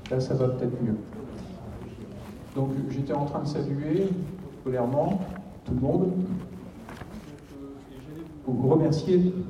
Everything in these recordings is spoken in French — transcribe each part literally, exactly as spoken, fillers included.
Là, ça va peut-être mieux. Donc, j'étais en train de saluer scolairement tout le monde. Vous remercier d'être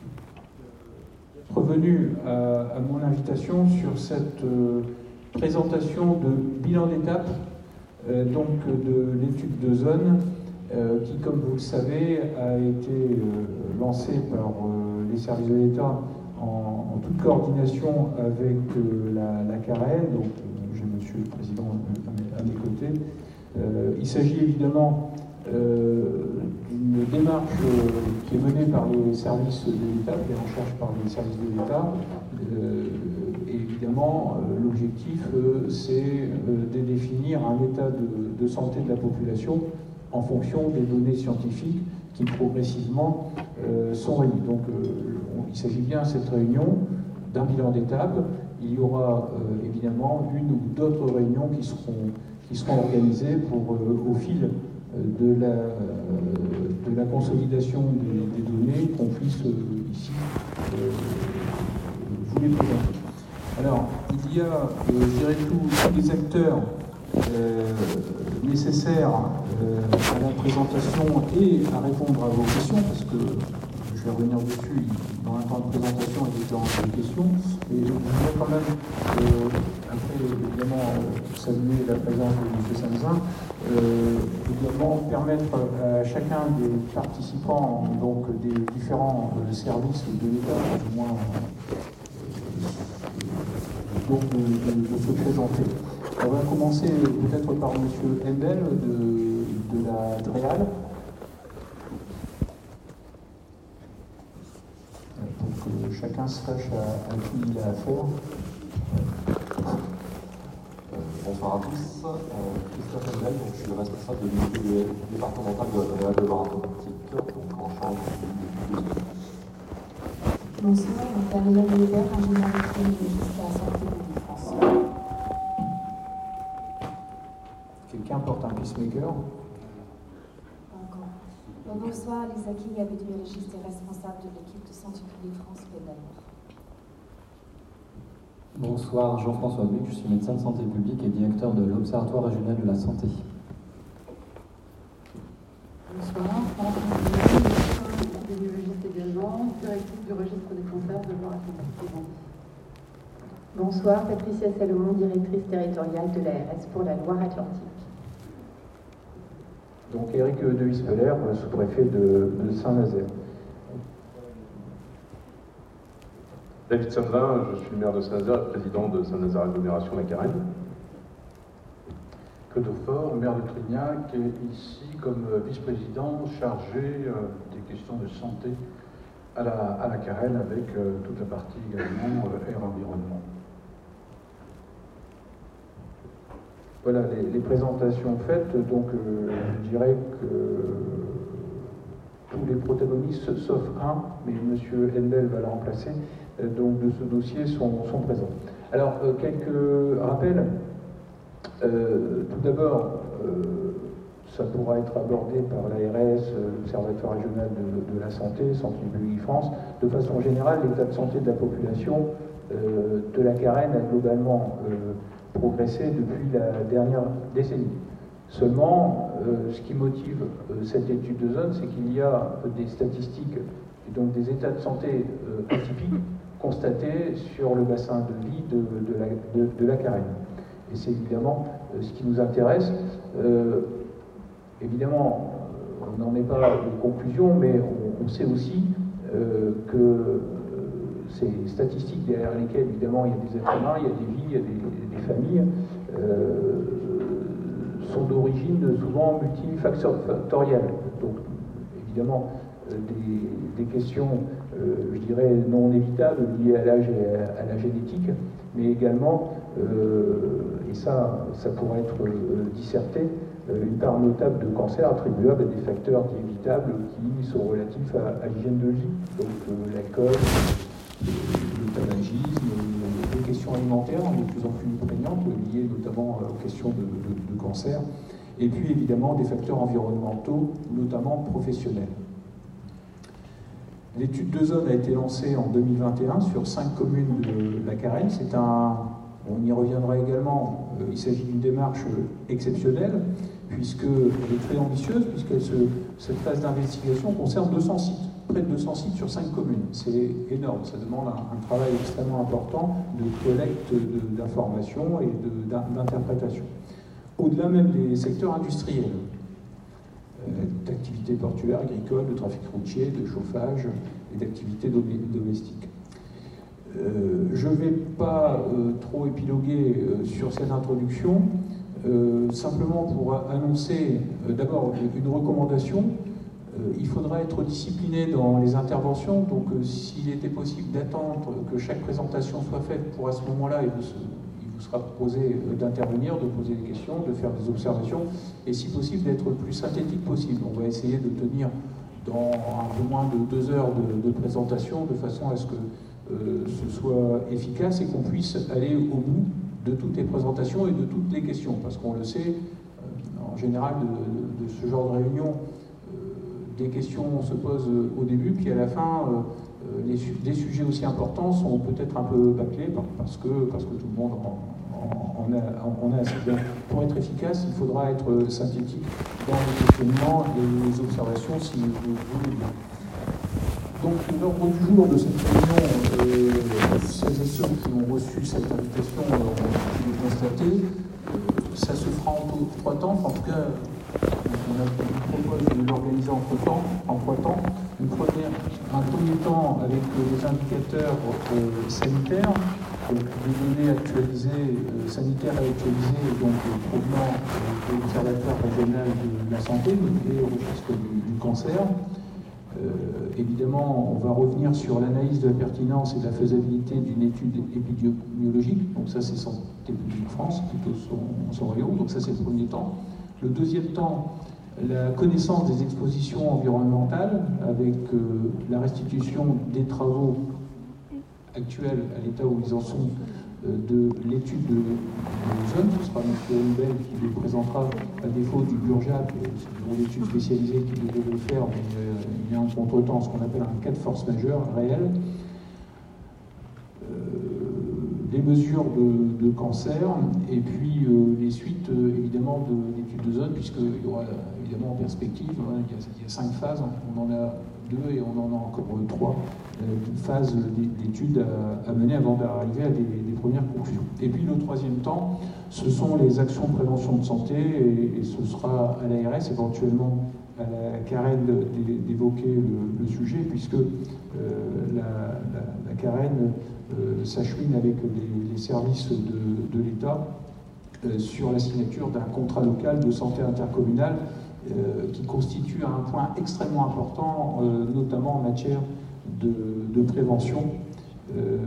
revenu à, à mon invitation sur cette euh, présentation de bilan d'étape euh, donc de l'étude de zone euh, qui, comme vous le savez, a été euh, lancée par euh, les services de l'État en, en toute coordination avec euh, la, la CAREN. Donc, euh, j'ai Monsieur le Président à mes, à mes côtés. Euh, il s'agit évidemment euh, d'une démarche euh, qui est menée par les services de l'État, les recherches par les services de l'État. Euh, et évidemment, euh, l'objectif, euh, c'est euh, de définir un état de, de santé de la population en fonction des données scientifiques qui progressivement euh, sont réunies. Donc, euh, on, il s'agit bien à cette réunion d'un bilan d'étape. Il y aura euh, évidemment une ou d'autres réunions qui seront, qui seront organisées pour, euh, au fil de la, de la consolidation des, des données qu'on puisse euh, ici euh, vous les présenter. Alors, il y a, euh, je dirais, tous, tous les acteurs euh, nécessaires euh, à la présentation et à répondre à vos questions, parce que je vais revenir dessus dans un temps de présentation et différentes questions. Et je voudrais quand même, euh, après évidemment, euh, saluer la présence de M. Sanzin, euh, également permettre à chacun des participants, donc des différents euh, services de l'État, plus ou moins, euh, donc de, de, de se présenter. On va commencer peut-être par M. Hendel de, de la DREAL. Pour que chacun sache à, à qui il a affaire. Euh, bonsoir à tous. Euh, Christophe Hendel, donc je suis le responsable de l'unité départementale de la DREAL de Loire-Atlantique, donc en charge de Bonsoir, Daniel Weber, ingénieur électronique à la santé publique France. Quelqu'un porte un pacemaker? Bonsoir, Lisa King, épidémiologiste et responsable de l'équipe de Santé publique France P N L. Bonsoir, Jean-François Buc, je suis médecin de santé publique et directeur de l'Observatoire régional de la santé. Bonsoir, François épidémiologiste également, directrice du registre des cancers de Loire-Atlantique. Bonsoir, Patricia Salomon, directrice territoriale de l'A R S pour la Loire-Atlantique. Donc Éric de Wispeler, sous-préfet de, de Saint-Nazaire. David Sanzin, je suis maire de Saint-Nazaire et président de Saint-Nazaire Agglomération La Carène. Claude Aufort, maire de Trignac, et ici comme vice-président chargé euh, des questions de santé à la, à la Carène avec euh, toute la partie également euh, air environnement. Voilà les, les présentations faites, donc euh, je dirais que tous les protagonistes, sauf un, mais M. Hendel va le remplacer, euh, donc de ce dossier sont, sont présents. Alors, euh, quelques rappels. Euh, tout d'abord, euh, ça pourra être abordé par l'A R S, l'Observatoire régional de, de la santé, Santé publique France. De façon générale, l'état de santé de la population euh, de la Carène a globalement euh, progressé depuis la dernière décennie. Seulement, euh, ce qui motive euh, cette étude de zone, c'est qu'il y a des statistiques et donc des états de santé euh, atypiques constatés sur le bassin de vie de, de, la, de, de la Carène. Et c'est évidemment euh, ce qui nous intéresse. Euh, évidemment, on n'en est pas aux conclusions, mais on, on sait aussi euh, que euh, ces statistiques derrière lesquelles, évidemment, il y a des êtres humains, il y a des vies, il y a des, des familles, euh, sont d'origine souvent multifactorielle. Donc, évidemment, euh, des, des questions, euh, je dirais, non évitables liées à l'âge et à, à la génétique, mais également, euh, et ça, ça pourrait être euh, disserté, euh, une part notable de cancer attribuable à des facteurs évitables qui sont relatifs à, à l'hygiène de vie, donc euh, l'alcool, le tabagisme, les questions alimentaires de plus en plus prégnantes, liées notamment aux questions de, de, de cancer, et puis évidemment des facteurs environnementaux, notamment professionnels. L'étude de zone a été lancée en deux mille vingt et un sur cinq communes de la Carène. C'est un, On y reviendra également, euh, il s'agit d'une démarche exceptionnelle, puisqu'elle est très ambitieuse, puisque se, cette phase d'investigation concerne deux cents sites, près de deux cents sites sur cinq communes. C'est énorme, ça demande un, un travail extrêmement important de collecte d'informations et d'interprétation. Au-delà même des secteurs industriels, euh, d'activités portuaires, agricoles, de trafic routier, de chauffage et d'activités domestiques. Euh, je ne vais pas euh, trop épiloguer euh, sur cette introduction, euh, simplement pour annoncer euh, d'abord une recommandation. Euh, il faudra être discipliné dans les interventions, donc euh, s'il était possible d'attendre que chaque présentation soit faite pour à ce moment-là, il, il vous sera proposé euh, d'intervenir, de poser des questions, de faire des observations, et si possible d'être le plus synthétique possible. On va essayer de tenir dans un peu moins de deux heures de, de présentation, de façon à ce que Euh, ce soit efficace et qu'on puisse aller au bout de toutes les présentations et de toutes les questions. Parce qu'on le sait, euh, en général, de, de, de ce genre de réunion, euh, des questions se posent au début, puis à la fin, euh, les, des sujets aussi importants sont peut-être un peu bâclés parce que, parce que tout le monde en, en, en, a, en a assez bien. Pour être efficace, il faudra être synthétique dans les questionnements et les observations, si vous voulez bien. Donc, l'ordre du jour de cette réunion, euh, celles et ceux qui ont reçu cette invitation euh, ont pu le constater. Euh, ça se fera en trois temps. En tout cas, on, a, on propose de l'organiser en trois temps. En trois temps. Une première, un premier temps avec euh, les indicateurs euh, sanitaires, donc des données actualisées, euh, sanitaires actualisées, donc euh, provenant euh, de l'Observatoire régional de la santé, et au registre du, du cancer. Euh, évidemment, on va revenir sur l'analyse de la pertinence et de la faisabilité d'une étude épidémiologique. Donc ça, c'est Santé publique France, plutôt son, son royaume. Donc ça, c'est le premier temps. Le deuxième temps, la connaissance des expositions environnementales avec euh, la restitution des travaux actuels à l'état où ils en sont euh, de l'étude de, de l'ozone. Ce sera M. Houmbel qui le présentera à défaut du Burjat, c'est l'étude spécialisée qui devait le faire, mais euh, il y a en contre-temps ce qu'on appelle un cas de force majeure réel. Euh, des mesures de, de cancer, et puis euh, les suites euh, évidemment de l'étude de zone, puisqu'il y aura évidemment en perspective, hein, il, y a, il y a cinq phases, on en a deux et on en a encore trois euh, phases d'études à, à mener avant d'arriver à des, des premières conclusions. Et puis le troisième temps, ce sont les actions de prévention de santé, et, et ce sera à l'A R S, éventuellement à la Carène d'évoquer le, le sujet, puisque euh, la, la, la Carène euh, s'achemine avec les, les services de, de l'État euh, sur la signature d'un contrat local de santé intercommunale euh, qui constitue un point extrêmement important, euh, notamment en matière de, de prévention, euh,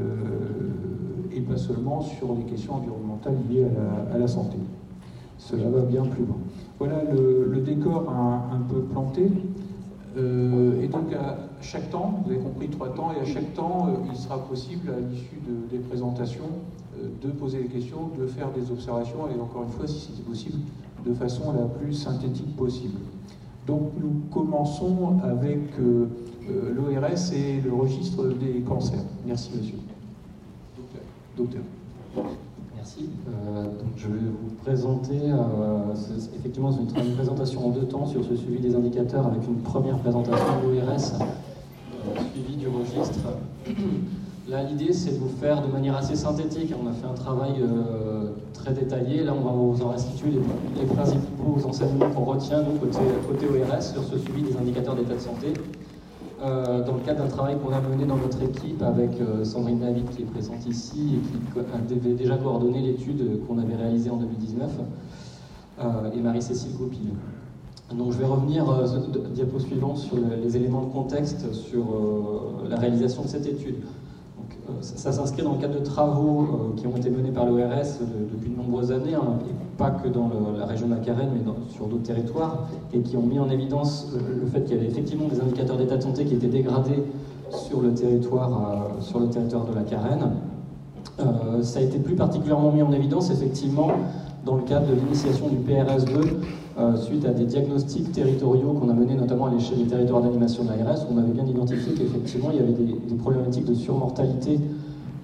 et pas seulement sur les questions environnementales liées à la, à la santé. Cela va bien plus loin. Voilà le, le décor un, un peu planté. Euh, et donc à chaque temps, vous avez compris, trois temps, et à chaque temps, euh, il sera possible, à l'issue de, des présentations, euh, de poser des questions, de faire des observations, et encore une fois, si c'est possible, de façon la plus synthétique possible. Donc nous commençons avec euh, euh, l'O R S et le registre des cancers. Merci, monsieur. Docteur. Docteur. Merci. Euh, donc je vais vous présenter, euh, effectivement c'est une, une présentation en deux temps sur ce suivi des indicateurs, avec une première présentation de l'O R S, euh, suivi du registre. Là l'idée c'est de vous faire de manière assez synthétique, on a fait un travail euh, très détaillé, là on va vous en restituer les, les principaux enseignements qu'on retient nous côté, côté O R S sur ce suivi des indicateurs d'état de santé. Euh, dans le cadre d'un travail qu'on a mené dans notre équipe avec euh, Sandrine David qui est présente ici et qui avait déjà coordonné l'étude qu'on avait réalisée en deux mille dix-neuf, euh, et Marie-Cécile Goupil. Donc je vais revenir, euh, diapo suivante, sur le, les éléments de contexte sur euh, la réalisation de cette étude. Donc, euh, ça, ça s'inscrit dans le cadre de travaux euh, qui ont été menés par l'O R S de, depuis de nombreuses années, hein, et pas que dans le, la région de la Carène, mais dans, sur d'autres territoires, et qui ont mis en évidence le, le fait qu'il y avait effectivement des indicateurs d'état de santé qui étaient dégradés sur le territoire, euh, sur le territoire de la Carène. Euh, ça a été plus particulièrement mis en évidence, effectivement, dans le cadre de l'initiation du P R S deux, euh, suite à des diagnostics territoriaux qu'on a menés notamment à l'échelle des territoires d'animation de l'A R S, où on avait bien identifié qu'effectivement il y avait des, des problématiques de surmortalité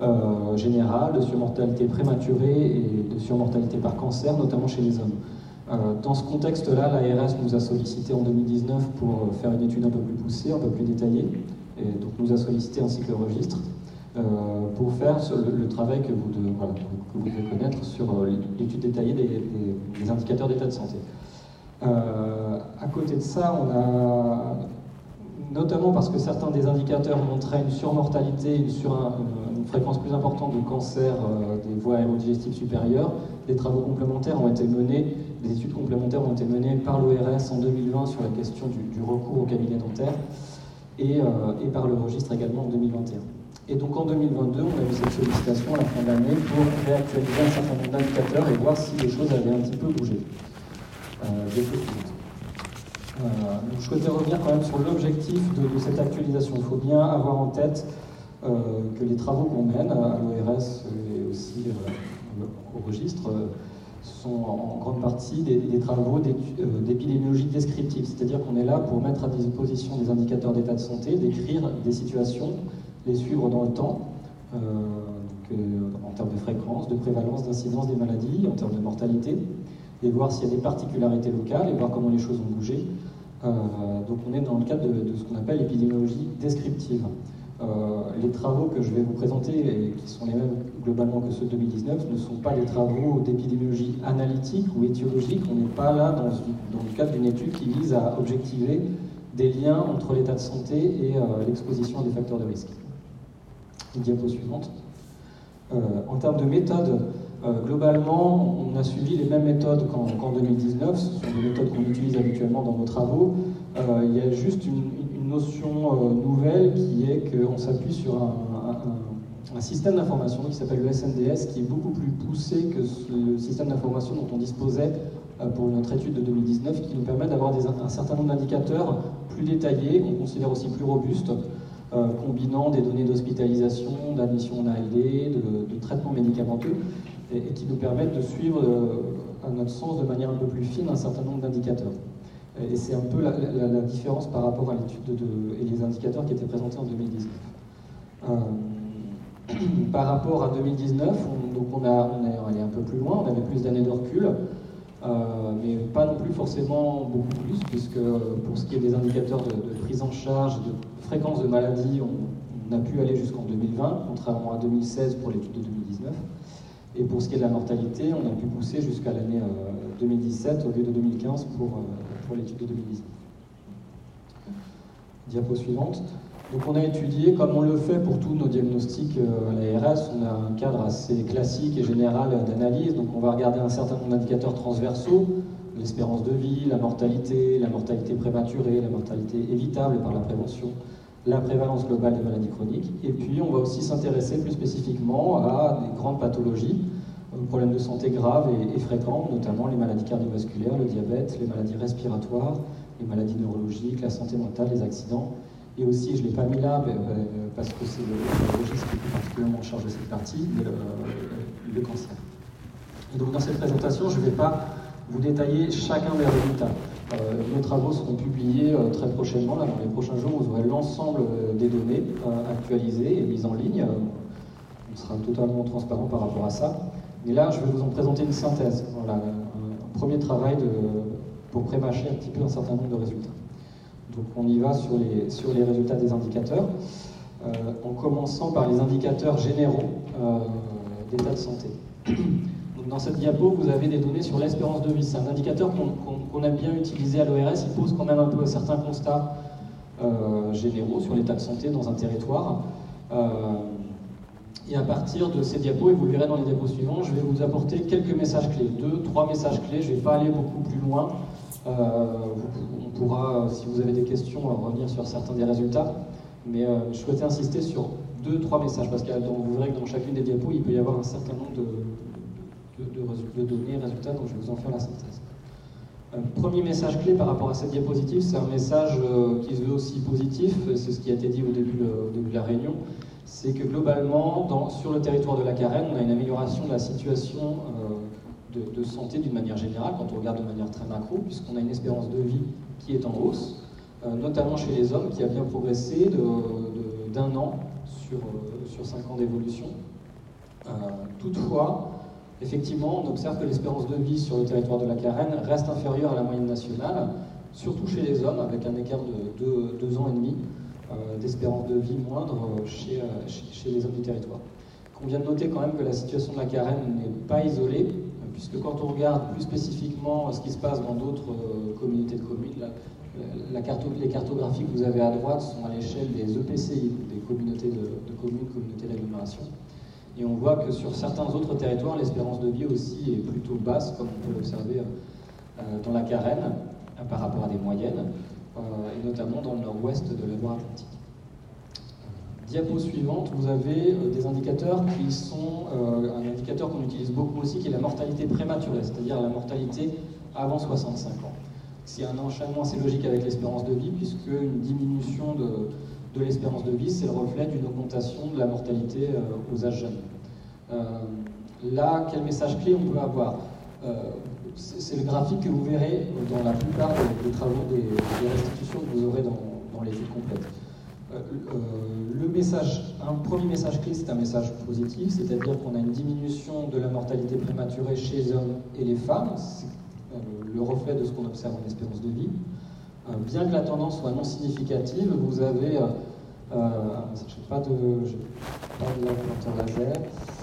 euh, générale, de surmortalité prématurée et de surmortalité par cancer, notamment chez les hommes. Euh, dans ce contexte-là, l'A R S nous a sollicité en deux mille dix-neuf pour faire une étude un peu plus poussée, un peu plus détaillée, et donc nous a sollicité ainsi que le registre, euh, pour faire le, le travail que vous, de, voilà, que vous devez connaître sur euh, l'étude détaillée des, des, des indicateurs d'état de santé. Euh, à côté de ça, on a, notamment parce que certains des indicateurs montraient une surmortalité, une, sur un, une, une fréquence plus importante de cancer euh, des voies aérodigestives supérieures, des travaux complémentaires ont été menés, des études complémentaires ont été menées par l'O R S en deux mille vingt sur la question du, du recours au cabinet dentaire et, euh, et par le registre également en deux mille vingt et un. Et donc en deux mille vingt-deux, on a eu cette sollicitation à la fin de l'année pour réactualiser un certain nombre d'indicateurs et voir si les choses avaient un petit peu bougé. Euh, euh, donc je souhaitais revenir quand même sur l'objectif de, de cette actualisation. Il faut bien avoir en tête euh, que les travaux qu'on mène à l'O R S et aussi euh, au registre euh, sont en grande partie des, des travaux d'épidémiologie descriptive, c'est-à-dire qu'on est là pour mettre à disposition des indicateurs d'état de santé, décrire des situations, les suivre dans le temps, euh, donc, euh, en termes de fréquence, de prévalence, d'incidence des maladies, en termes de mortalité, et voir s'il y a des particularités locales, et voir comment les choses ont bougé. Euh, donc on est dans le cadre de, de ce qu'on appelle l'épidémiologie descriptive. Euh, les travaux que je vais vous présenter, et qui sont les mêmes globalement que ceux de deux mille dix-neuf, ne sont pas des travaux d'épidémiologie analytique ou étiologique. On n'est pas là dans, dans le cadre d'une étude qui vise à objectiver des liens entre l'état de santé et euh, l'exposition à des facteurs de risque. Diapo suivante. Euh, en termes de méthode, euh, globalement, on a suivi les mêmes méthodes qu'en qu'en deux mille dix-neuf. Ce sont des méthodes qu'on utilise habituellement dans nos travaux. Euh, il y a juste une, une notion euh, nouvelle qui est qu'on s'appuie sur un, un, un système d'information qui s'appelle le S N D S, qui est beaucoup plus poussé que le système d'information dont on disposait euh, pour notre étude de deux mille dix-neuf, qui nous permet d'avoir des, un certain nombre d'indicateurs plus détaillés, qu'on considère aussi plus robustes, Euh, combinant des données d'hospitalisation, d'admission en A L D, de, de traitement médicamenteux, et, et qui nous permettent de suivre, euh, à notre sens, de manière un peu plus fine, un certain nombre d'indicateurs. Et, et c'est un peu la, la, la différence par rapport à l'étude de, de, et les indicateurs qui étaient présentés en deux mille dix-neuf. Euh, par rapport à deux mille dix-neuf, on, donc on, a, on est allé un peu plus loin, on avait plus d'années de recul, euh, mais pas non plus forcément beaucoup plus, puisque pour ce qui est des indicateurs de, de prise en charge, de fréquence de maladie, on, on a pu aller jusqu'en deux mille vingt, contrairement à deux mille seize pour l'étude de deux mille dix-neuf. Et pour ce qui est de la mortalité, on a pu pousser jusqu'à l'année euh, deux mille dix-sept au lieu de deux mille quinze pour, euh, pour l'étude de deux mille dix-neuf. Diapo suivante. Donc on a étudié, comme on le fait pour tous nos diagnostics euh, à l'A R S, on a un cadre assez classique et général d'analyse. Donc on va regarder un certain nombre d'indicateurs transversaux, l'espérance de vie, la mortalité, la mortalité prématurée, la mortalité évitable par la prévention, la prévalence globale des maladies chroniques. Et puis on va aussi s'intéresser plus spécifiquement à des grandes pathologies, problèmes de santé graves et, et fréquents, notamment les maladies cardiovasculaires, le diabète, les maladies respiratoires, les maladies neurologiques, la santé mentale, les accidents. Et aussi, je ne l'ai pas mis là parce que c'est le, le registre qui est plus particulièrement en charge de cette partie, mais le, le cancer. Et donc dans cette présentation, je ne vais pas vous détailler chacun des résultats. Euh, nos travaux seront publiés euh, très prochainement, là, dans les prochains jours, vous aurez l'ensemble euh, des données euh, actualisées et mises en ligne. Euh, on sera totalement transparent par rapport à ça. Mais là, je vais vous en présenter une synthèse. Voilà, un, un premier travail de, pour prémâcher un petit peu un certain nombre de résultats. Donc on y va sur les, sur les résultats des indicateurs, euh, en commençant par les indicateurs généraux euh, d'état de santé. Donc dans cette diapo, vous avez des données sur l'espérance de vie. C'est un indicateur qu'on qu'on, qu'on aime bien utiliser à l'O R S. Il pose quand même un peu certains constats euh, généraux sur l'état de santé dans un territoire. Euh, et à partir de ces diapos, et vous le verrez dans les diapos suivants, je vais vous apporter quelques messages clés, deux, trois messages clés. Je ne vais pas aller beaucoup plus loin. Euh, vous, on pourra, si vous avez des questions, revenir sur certains des résultats, mais euh, je souhaitais insister sur deux, trois messages, parce que donc, vous verrez que dans chacune des diapos, il peut y avoir un certain nombre de, de, de, de données, résultats, donc je vais vous en faire la synthèse. Euh, premier message clé par rapport à cette diapositive, c'est un message euh, qui se veut aussi positif, c'est ce qui a été dit au début, le, au début de la réunion, c'est que globalement, dans, sur le territoire de la Carène, on a une amélioration de la situation euh, De, de santé d'une manière générale, quand on regarde de manière très macro, puisqu'on a une espérance de vie qui est en hausse, euh, notamment chez les hommes, qui a bien progressé d'un an sur, euh, sur cinq ans d'évolution, Euh, toutefois, effectivement, on observe que l'espérance de vie sur le territoire de la Carène reste inférieure à la moyenne nationale, surtout chez les hommes, avec un écart de deux, deux ans et demi euh, d'espérance de vie moindre chez, euh, chez, chez les hommes du territoire. On vient de noter quand même que la situation de la Carène n'est pas isolée, puisque quand on regarde plus spécifiquement ce qui se passe dans d'autres euh, communautés de communes, la, la carto les cartographies que vous avez à droite sont à l'échelle des E P C I, des communautés de, de communes, communautés d'agglomération. Et on voit que sur certains autres territoires, l'espérance de vie aussi est plutôt basse, comme on peut l'observer euh, dans la Carène, euh, par rapport à des moyennes, euh, et notamment dans le nord-ouest de la Loire-Atlantique. Diapo suivante, vous avez euh, des indicateurs qui sont euh, un indicateur qu'on utilise beaucoup aussi, qui est la mortalité prématurée, c'est-à-dire la mortalité avant soixante-cinq ans. C'est un enchaînement assez logique avec l'espérance de vie, puisque une diminution de, de l'espérance de vie, c'est le reflet d'une augmentation de la mortalité euh, aux âges jeunes. Euh, là, quel message clé on peut avoir? euh, C'est le graphique que vous verrez dans la plupart des, des travaux des, des restitutions que vous aurez dans, dans l'étude complète. Euh, euh, le message, un premier message clé, c'est un message positif, c'est-à-dire qu'on a une diminution de la mortalité prématurée chez les hommes et les femmes. C'est euh, le reflet de ce qu'on observe en espérance de vie. Euh, bien que la tendance soit non significative, vous avez, euh, euh, je n'ai pas de, pas de pointeur laser,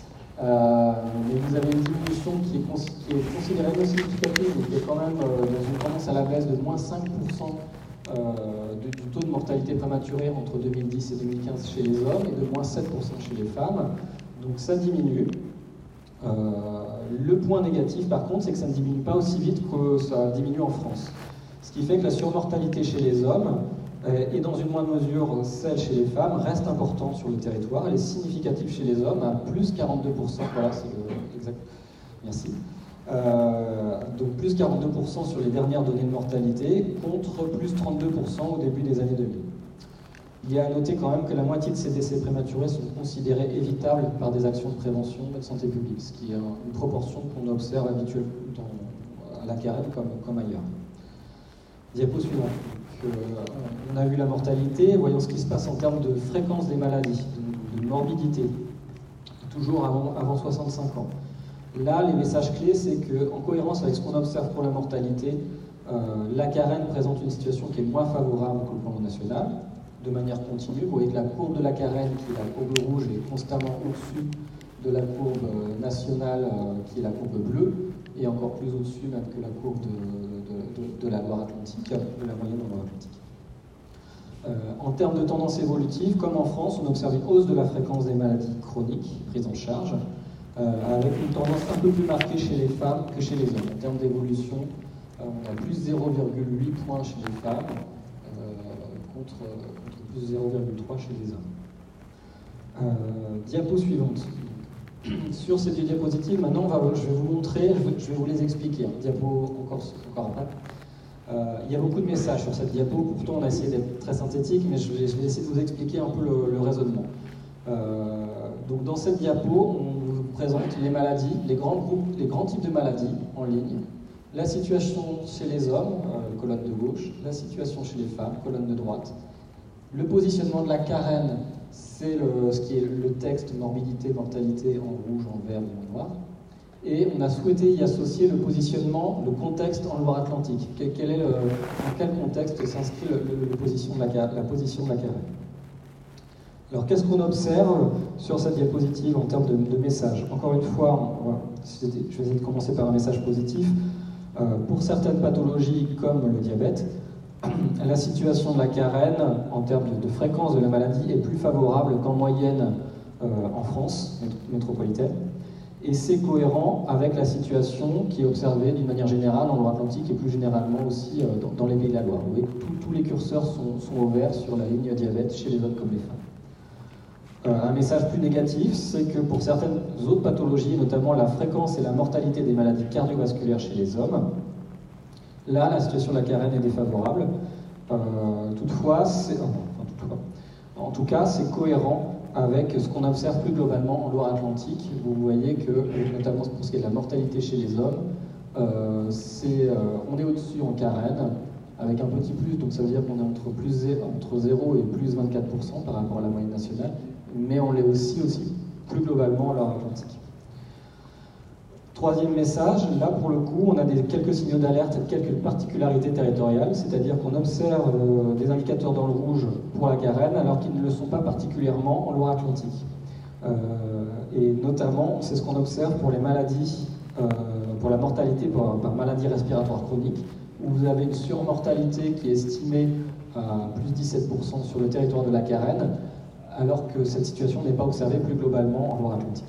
euh, mais vous avez une diminution qui est, cons qui est considérée non significative, mais qui est quand même euh, dans une tendance à la baisse de moins cinq pour cent Euh, du, du taux de mortalité prématurée entre deux mille dix et deux mille quinze chez les hommes et de moins sept pour cent chez les femmes. Donc ça diminue. Euh, le point négatif par contre, c'est que ça ne diminue pas aussi vite que ça diminue en France. Ce qui fait que la surmortalité chez les hommes euh, et dans une moindre mesure celle chez les femmes reste importante sur le territoire. Elle est significative chez les hommes à plus quarante-deux pour cent. Voilà, c'est le exact. Merci. Euh, donc plus quarante-deux pour cent sur les dernières données de mortalité, contre plus trente-deux pour cent au début des années deux mille. Il y a à noter quand même que la moitié de ces décès prématurés sont considérés évitables par des actions de prévention de santé publique, ce qui est une proportion qu'on observe habituellement dans, à la Carène comme, comme ailleurs. Diapo suivant. Donc, euh, on a vu la mortalité, voyons ce qui se passe en termes de fréquence des maladies, de, de morbidité, toujours avant, avant soixante-cinq ans. Là, les messages clés, c'est qu'en cohérence avec ce qu'on observe pour la mortalité, euh, la Carène présente une situation qui est moins favorable qu'au plan national, de manière continue. Vous voyez que la courbe de la Carène, qui est la courbe rouge, est constamment au-dessus de la courbe nationale, euh, qui est la courbe bleue, et encore plus au-dessus même que la courbe de, de, de, de la Loire-Atlantique, de la moyenne en Loire-Atlantique. Euh, en termes de tendance évolutive, comme en France, on observe une hausse de la fréquence des maladies chroniques prises en charge, Euh, avec une tendance un peu plus marquée chez les femmes que chez les hommes. En termes d'évolution, euh, on a plus zéro virgule huit points chez les femmes euh, contre, contre plus zéro virgule trois chez les hommes. Euh, diapo suivante. Sur ces deux diapositives, maintenant, on va, je vais vous montrer, je vais, je vais vous les expliquer. Hein. Diapo encore, encore après. Euh, il y a beaucoup de messages sur cette diapo, pourtant on a essayé d'être très synthétique, mais je vais, je vais essayer de vous expliquer un peu le, le raisonnement. Euh, donc dans cette diapo, on vous présente les maladies, les grands groupes, les grands types de maladies en ligne, la situation chez les hommes, euh, colonne de gauche, la situation chez les femmes, colonne de droite, le positionnement de la Carène, c'est ce qui est le texte morbidité, mortalité en rouge, en vert et en noir, et on a souhaité y associer le positionnement, le contexte en Loire-Atlantique. Quel, quel est le, dans quel contexte s'inscrit le, le, le position de la, la position de la Carène. Alors, qu'est-ce qu'on observe sur cette diapositive en termes de, de messages? Encore une fois, on va, je vais essayer de commencer par un message positif. Euh, pour certaines pathologies comme le diabète, la situation de la Carène en termes de, de fréquence de la maladie est plus favorable qu'en moyenne euh, en France métropolitaine. Et c'est cohérent avec la situation qui est observée d'une manière générale en Loire-Atlantique et plus généralement aussi euh, dans, dans les Pays de la Loire. Vous voyez que tous les curseurs sont, sont au vert sur la ligne diabète chez les hommes comme les femmes. Euh, un message plus négatif, c'est que pour certaines autres pathologies, notamment la fréquence et la mortalité des maladies cardiovasculaires chez les hommes, là, la situation de la Carène est défavorable. Euh, toutefois, c'est, enfin, toutefois, en tout cas, c'est cohérent avec ce qu'on observe plus globalement en Loire-Atlantique. Vous voyez que, notamment pour ce qui est de la mortalité chez les hommes, euh, c'est, euh, on est au-dessus en Carène, avec un petit plus, donc ça veut dire qu'on est entre, plus zéro, entre zéro et plus vingt-quatre pour cent par rapport à la moyenne nationale. Mais on l'est aussi, aussi plus globalement en Loire-Atlantique. Troisième message, là pour le coup, on a des, quelques signaux d'alerte et quelques particularités territoriales, c'est-à-dire qu'on observe euh, des indicateurs dans le rouge pour la Garenne, alors qu'ils ne le sont pas particulièrement en Loire-Atlantique. Euh, et notamment, c'est ce qu'on observe pour les maladies, euh, pour la mortalité par, par maladie respiratoire chronique, où vous avez une surmortalité qui est estimée à plus dix-sept pour cent sur le territoire de la Garenne, alors que cette situation n'est pas observée plus globalement en Loire-Atlantique.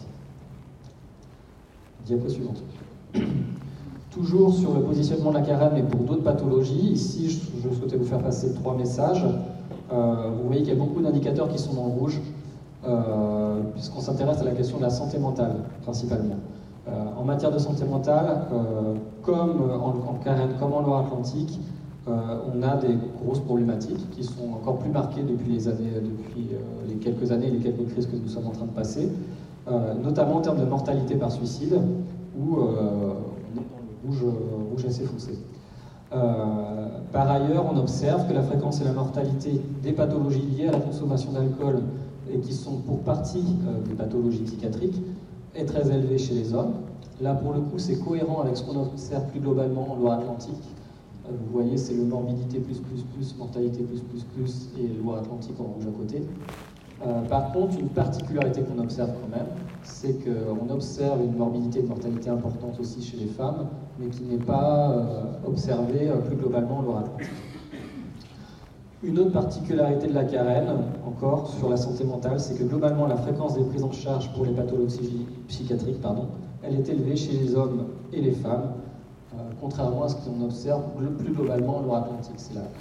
Diapo suivante. Toujours sur le positionnement de la Garenne, mais pour d'autres pathologies, ici je, je souhaitais vous faire passer trois messages. Euh, vous voyez qu'il y a beaucoup d'indicateurs qui sont dans le rouge, euh, puisqu'on s'intéresse à la question de la santé mentale, principalement. Euh, en matière de santé mentale, euh, comme en, en Garenne, comme en Loire-Atlantique, euh, on a des grosses problématiques qui sont encore plus marquées depuis les années, depuis euh, les quelques années et les quelques crises que nous sommes en train de passer. Euh, notamment en termes de mortalité par suicide, où euh, on est dans le rouge, euh, rouge assez foncé. Euh, par ailleurs, on observe que la fréquence et la mortalité des pathologies liées à la consommation d'alcool, et qui sont pour partie euh, des pathologies psychiatriques, est très élevée chez les hommes. Là, pour le coup, c'est cohérent avec ce qu'on observe plus globalement en Loire-Atlantique. Euh, vous voyez, c'est le morbidité plus, plus, plus, mortalité plus, plus, plus, et Loire-Atlantique en rouge à côté. Euh, par contre, une particularité qu'on observe quand même, c'est qu'on observe une morbidité et une mortalité importante aussi chez les femmes, mais qui n'est pas euh, observée euh, plus globalement en Loire-Atlantique. Une autre particularité de la Garenne, encore sur la santé mentale, c'est que globalement la fréquence des prises en charge pour les pathologies psychiatriques, pardon, elle est élevée chez les hommes et les femmes, euh, contrairement à ce qu'on observe plus globalement en Loire-Atlantique. C'est la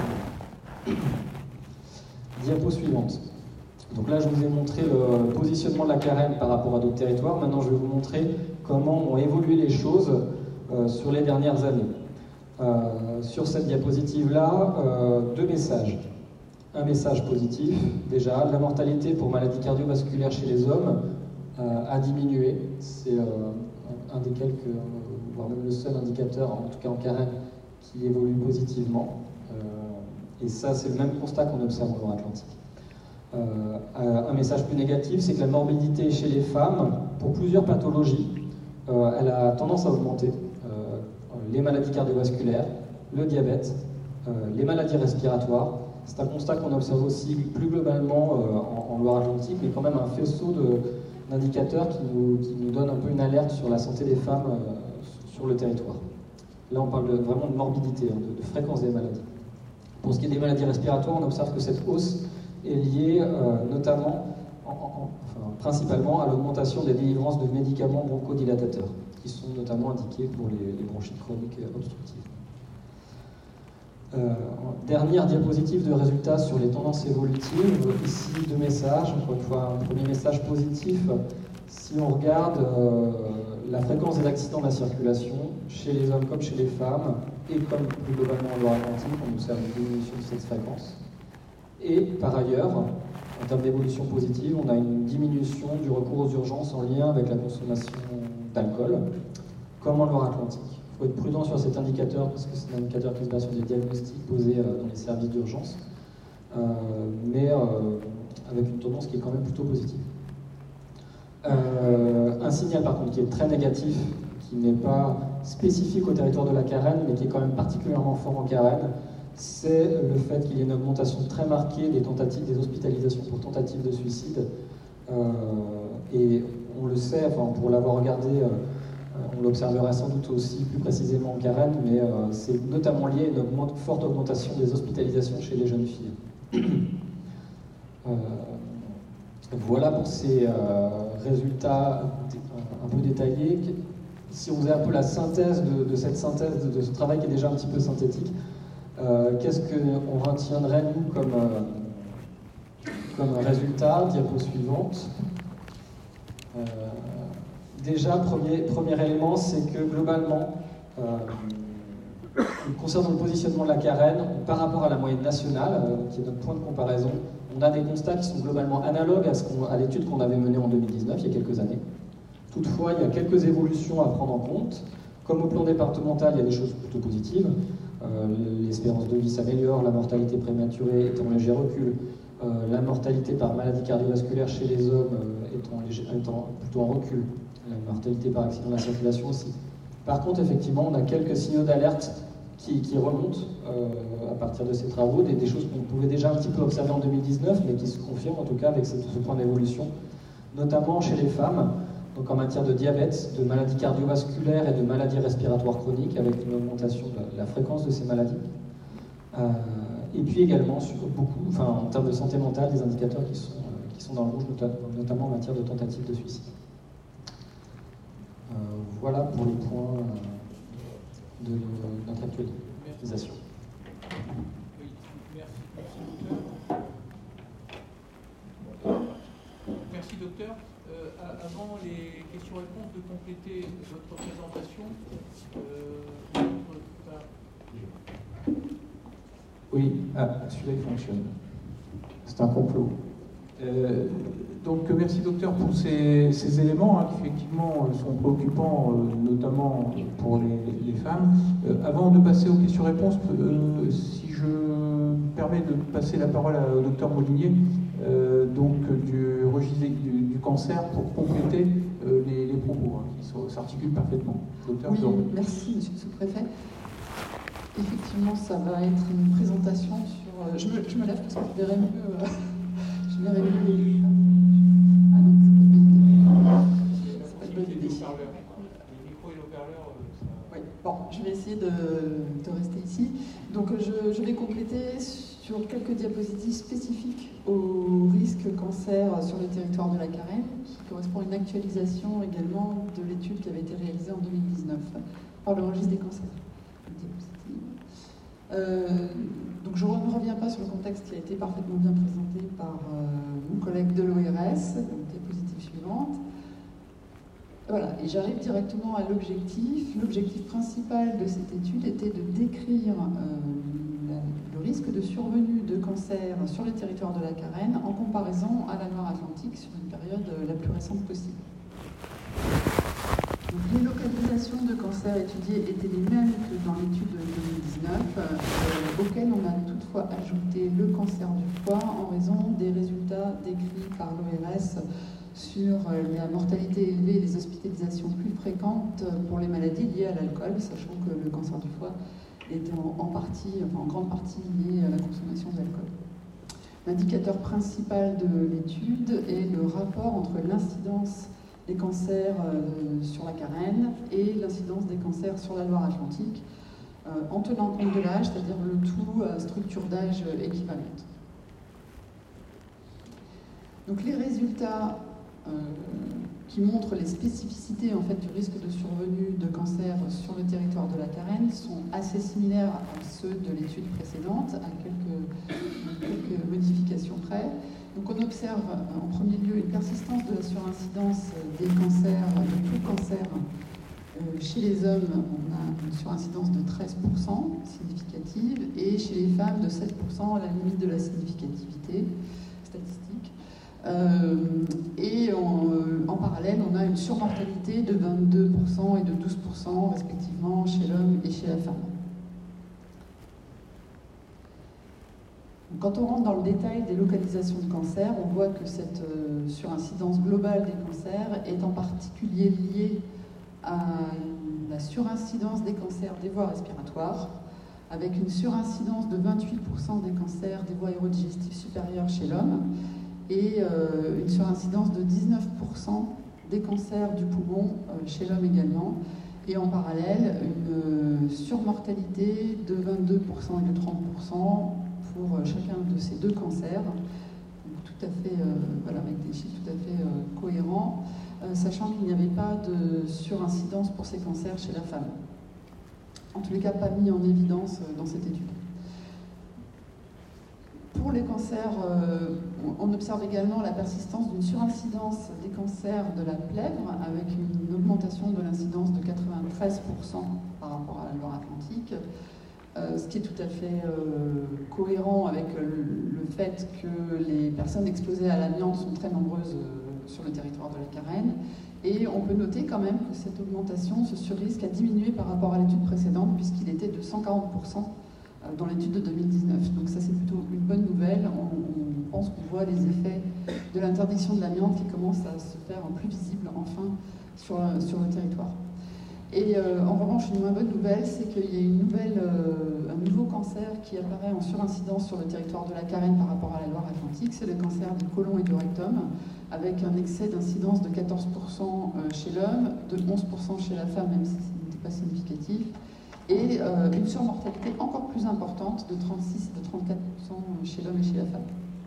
diapo suivante. Donc là, je vous ai montré le positionnement de la Garenne par rapport à d'autres territoires. Maintenant, je vais vous montrer comment ont évolué les choses euh, sur les dernières années. Euh, sur cette diapositive-là, euh, deux messages. Un message positif, déjà, la mortalité pour maladie cardiovasculaire chez les hommes euh, a diminué. C'est euh, un des quelques, euh, voire même le seul indicateur, en tout cas en Garenne, qui évolue positivement. Euh, et ça, c'est le même constat qu'on observe en Loire-Atlantique. Euh, un message plus négatif, c'est que la morbidité chez les femmes, pour plusieurs pathologies, euh, elle a tendance à augmenter. Euh, les maladies cardiovasculaires, le diabète, euh, les maladies respiratoires. C'est un constat qu'on observe aussi plus globalement euh, en, en Loire-Atlantique, mais quand même un faisceau d'indicateurs qui nous, qui nous donne un peu une alerte sur la santé des femmes euh, sur le territoire. Là, on parle de, vraiment de morbidité, hein, de, de fréquence des maladies. Pour ce qui est des maladies respiratoires, on observe que cette hausse est liée euh, notamment, en, en, enfin, principalement à l'augmentation des délivrances de médicaments bronchodilatateurs, qui sont notamment indiqués pour les, les bronchites chroniques obstructives. Euh, dernière diapositive de résultats sur les tendances évolutives. Ici, deux messages. Encore une fois, un premier message positif. Si on regarde euh, la fréquence des accidents de la circulation, chez les hommes comme chez les femmes, et comme plus globalement en Loire-Atlantique, on observe une diminution de cette fréquence. Et par ailleurs, en termes d'évolution positive, on a une diminution du recours aux urgences en lien avec la consommation d'alcool, comme en Loire-Atlantique. Il faut être prudent sur cet indicateur, parce que c'est un indicateur qui se base sur des diagnostics posés dans les services d'urgence, euh, mais euh, avec une tendance qui est quand même plutôt positive. Euh, un signal par contre qui est très négatif, qui n'est pas spécifique au territoire de la Garenne, mais qui est quand même particulièrement fort en Garenne, c'est le fait qu'il y ait une augmentation très marquée des tentatives, des hospitalisations pour tentatives de suicide. Euh, et on le sait, enfin, pour l'avoir regardé, euh, on l'observera sans doute aussi plus précisément en Garenne, mais euh, c'est notamment lié à une augmente, forte augmentation des hospitalisations chez les jeunes filles. euh, voilà pour ces euh, résultats un peu détaillés. Si on faisait un peu la synthèse de, de cette synthèse, de, de ce travail qui est déjà un petit peu synthétique, Euh, qu'est-ce qu'on retiendrait, nous, comme, euh, comme résultat? Diapo suivante. Euh, déjà, premier, premier élément, c'est que globalement, euh, concernant le positionnement de la Garenne, par rapport à la moyenne nationale, euh, qui est notre point de comparaison, on a des constats qui sont globalement analogues à, ce qu'on, à l'étude qu'on avait menée en deux mille dix-neuf, il y a quelques années. Toutefois, il y a quelques évolutions à prendre en compte. Comme au plan départemental, il y a des choses plutôt positives. Euh, l'espérance de vie s'améliore, la mortalité prématurée est en léger recul, euh, la mortalité par maladie cardiovasculaire chez les hommes euh, étant, léger, étant plutôt en recul, la mortalité par accident de la circulation aussi. Par contre, effectivement, on a quelques signaux d'alerte qui, qui remontent euh, à partir de ces travaux, des, des choses qu'on pouvait déjà un petit peu observer en deux mille dix-neuf, mais qui se confirment en tout cas avec ce, ce point d'évolution, notamment chez les femmes, donc en matière de diabète, de maladies cardiovasculaires et de maladies respiratoires chroniques, avec une augmentation de la, de la fréquence de ces maladies. Euh, et puis également sur beaucoup, enfin, en termes de santé mentale, des indicateurs qui sont, euh, qui sont dans le rouge, notamment en matière de tentatives de suicide. Euh, voilà pour les points euh, de notre actualisation. Oui, merci, merci docteur. Merci docteur. Euh, avant les questions-réponses, de compléter votre présentation. Euh, votre... Oui, ah, celui-là il fonctionne. C'est un complot. Euh, donc merci docteur pour ces, ces éléments hein, qui effectivement sont préoccupants, euh, notamment pour les, les femmes. Euh, avant de passer aux questions-réponses, euh, si je me permets de passer la parole au docteur Molinier, euh, donc du registre du, du cancer, pour compléter euh, les, les propos hein, qui s'articulent parfaitement. Docteur, oui, merci monsieur le sous-préfet. Effectivement, ça va être une présentation sur... Euh, je, me, je me lève parce que je verrai mieux... Euh, je verrai mieux les... Ah non, c'est pas une bonne idée. C'est pas une bonne idée. Le micro et l'haut-parleur... Oui, bon, je vais essayer de, de rester ici. Donc, je, je vais compléter sur quelques diapositives spécifiques au risque cancer sur le territoire de la Carène, qui correspond à une actualisation également de l'étude qui avait été réalisée en deux mille dix-neuf par le registre des cancers. Euh, donc je ne reviens pas sur le contexte qui a été parfaitement bien présenté par euh, mon collègue de l'O R S, donc diapositive suivante. Voilà, et j'arrive directement à l'objectif. L'objectif principal de cette étude était de décrire euh, la, le risque de survenue de cancer sur le territoire de la Carène en comparaison à la Loire-Atlantique sur une période la plus récente possible. Donc, les localisations de cancer étudiées étaient les mêmes que dans l'étude de deux mille dix-neuf, euh, auxquelles on a toutefois ajouté le cancer du foie en raison des résultats décrits par l'O R S sur la mortalité élevée et les hospitalisations plus fréquentes pour les maladies liées à l'alcool, sachant que le cancer du foie était en, en, partie, enfin, en grande partie lié à la consommation d'alcool. L'indicateur principal de l'étude est le rapport entre l'incidence des cancers euh, sur la Carène et l'incidence des cancers sur la Loire-Atlantique, euh, en tenant compte de l'âge, c'est-à-dire le tout à structure d'âge équivalente. Donc les résultats euh, qui montrent les spécificités en fait, du risque de survenue de cancer sur le territoire de la Carène sont assez similaires à ceux de l'étude précédente, à quelques, quelques modifications près. Donc on observe en premier lieu une persistance de la surincidence des cancers, de tout cancer. Euh, chez les hommes, on a une surincidence de treize pour cent significative et chez les femmes de sept pour cent à la limite de la significativité statistique. Euh, et en, en parallèle, on a une surmortalité de vingt-deux pour cent et de douze pour cent respectivement chez l'homme et chez la femme. Quand on rentre dans le détail des localisations de cancer, on voit que cette euh, surincidence globale des cancers est en particulier liée à la surincidence des cancers des voies respiratoires, avec une surincidence de vingt-huit pour cent des cancers des voies aérodigestives supérieures chez l'homme et euh, une surincidence de dix-neuf pour cent des cancers du poumon euh, chez l'homme également, et en parallèle une euh, surmortalité de vingt-deux pour cent et de trente pour cent pour chacun de ces deux cancers, donc tout à fait, euh, voilà, avec des chiffres tout à fait euh, cohérents, euh, sachant qu'il n'y avait pas de surincidence pour ces cancers chez la femme. En tous les cas, pas mis en évidence euh, dans cette étude. Pour les cancers, euh, on observe également la persistance d'une surincidence des cancers de la plèvre, avec une augmentation de l'incidence de quatre-vingt-treize pour cent par rapport à la Loire-Atlantique. Euh, ce qui est tout à fait euh, cohérent avec le, le fait que les personnes exposées à l'amiante sont très nombreuses euh, sur le territoire de la Carène. Et on peut noter quand même que cette augmentation, ce surrisque a diminué par rapport à l'étude précédente, puisqu'il était de cent quarante pour cent dans l'étude de deux mille dix-neuf. Donc ça, c'est plutôt une bonne nouvelle. On, pense qu'on voit les effets de l'interdiction de l'amiante qui commencent à se faire plus visibles enfin sur, sur le territoire. Et euh, en revanche, une moins bonne nouvelle, c'est qu'il y a une nouvelle, euh, un nouveau cancer qui apparaît en surincidence sur le territoire de la Carène par rapport à la Loire-Atlantique, c'est le cancer du côlon et du rectum, avec un excès d'incidence de quatorze pour cent chez l'homme, de onze pour cent chez la femme, même si ce n'était pas significatif, et euh, une surmortalité encore plus importante de trente-six et de trente-quatre pour cent chez l'homme et chez la femme.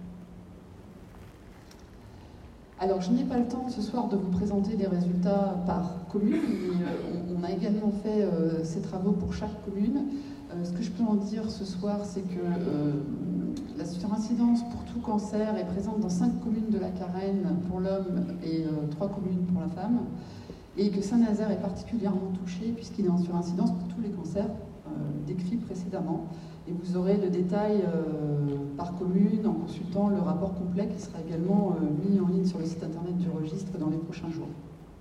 Alors, je n'ai pas le temps ce soir de vous présenter les résultats par commune, mais euh, on, on a également fait euh, ces travaux pour chaque commune. Euh, ce que je peux en dire ce soir, c'est que euh, la surincidence pour tout cancer est présente dans cinq communes de la Carène pour l'homme et euh, trois communes pour la femme, et que Saint-Nazaire est particulièrement touché puisqu'il est en surincidence pour tous les cancers euh, décrits précédemment. Et vous aurez le détail euh, par commune en consultant le rapport complet qui sera également euh, mis en ligne sur le site internet du registre dans les prochains jours.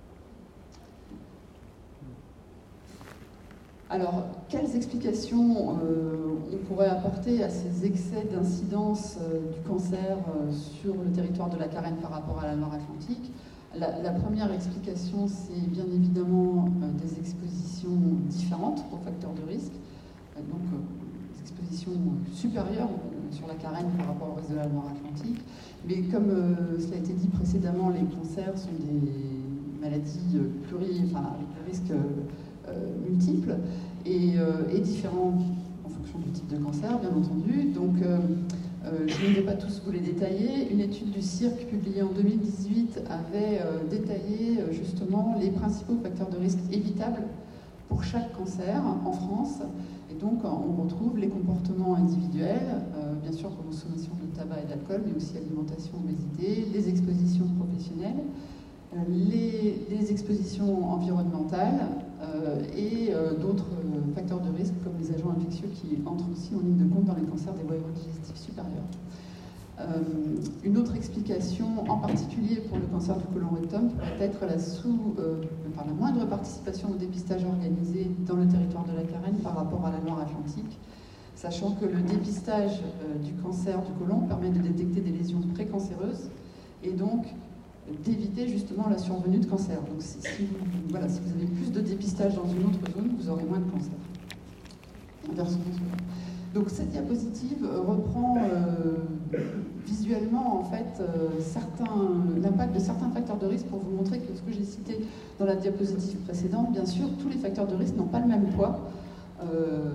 Alors, quelles explications euh, on pourrait apporter à ces excès d'incidence euh, du cancer euh, sur le territoire de la Carène par rapport à la Loire-Atlantique? La, la première explication, c'est bien évidemment euh, des expositions différentes aux facteurs de risque. Euh, donc, euh, exposition supérieure sur la Carène par rapport au reste de la Loire-Atlantique. Mais comme euh, cela a été dit précédemment, les cancers sont des maladies euh, pluri, enfin, avec des risques euh, multiples et, euh, et différents en fonction du type de cancer, bien entendu. Donc, euh, euh, je ne vais pas tous vous les détailler. Une étude du C I R C publiée en deux mille dix-huit avait euh, détaillé euh, justement les principaux facteurs de risque évitables pour chaque cancer en France. Et donc, on retrouve les comportements individuels, euh, bien sûr, consommation de tabac et d'alcool, mais aussi alimentation, obésité, les expositions professionnelles, euh, les, les expositions environnementales euh, et euh, d'autres euh, facteurs de risque, comme les agents infectieux qui entrent aussi en ligne de compte dans les cancers des voies digestifs supérieures. Euh, une autre explication, en particulier pour le cancer du côlon rectum, pourrait être la, sous, euh, enfin, la moindre participation au dépistage organisé dans le territoire de la Carène par rapport à la Loire-Atlantique, sachant que le dépistage euh, du cancer du côlon permet de détecter des lésions précancéreuses et donc d'éviter justement la survenue de cancer. Donc si, si, vous, voilà, si vous avez plus de dépistage dans une autre zone, vous aurez moins de cancer. Inversement. Donc cette diapositive reprend euh, visuellement en fait euh, l'impact de certains facteurs de risque pour vous montrer que ce que j'ai cité dans la diapositive précédente, bien sûr, tous les facteurs de risque n'ont pas le même poids euh,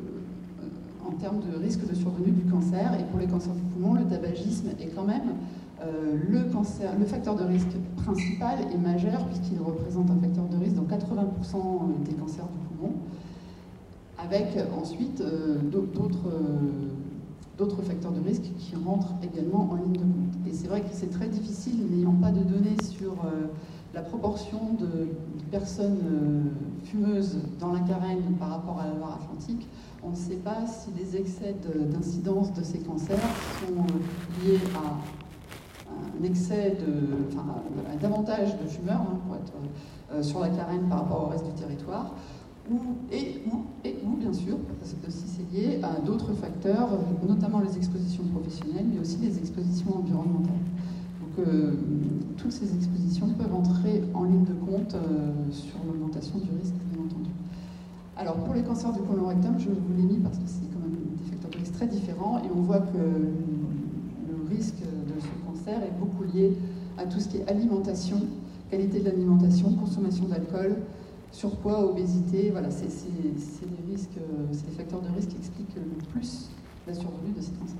en termes de risque de survenue du cancer. Et pour les cancers du poumon, le tabagisme est quand même euh, le, cancer, le facteur de risque principal et majeur puisqu'il représente un facteur de risque dans quatre-vingts pour cent des cancers du poumon, avec ensuite euh, d'autres euh, facteurs de risque qui rentrent également en ligne de compte. Et c'est vrai que c'est très difficile, n'ayant pas de données sur euh, la proportion de, de personnes euh, fumeuses dans la Carène par rapport à la Loire-Atlantique. On ne sait pas si les excès d'incidence de, de ces cancers sont euh, liés à un excès de, enfin, à davantage de fumeurs, hein, pour être euh, sur la Carène par rapport au reste du territoire. Ou, et, ou, et, ou, bien sûr, parce que aussi c'est lié à d'autres facteurs, notamment les expositions professionnelles, mais aussi les expositions environnementales. Donc, euh, toutes ces expositions peuvent entrer en ligne de compte euh, sur l'augmentation du risque, bien entendu. Alors, pour les cancers du côlon rectum, je vous l'ai mis parce que c'est quand même des facteurs de risque très différents, et on voit que le risque de ce cancer est beaucoup lié à tout ce qui est alimentation, qualité de l'alimentation, consommation d'alcool, surpoids, obésité, voilà, c'est les risques, c'est les facteurs de risque qui expliquent le plus la survenue de ces cancers.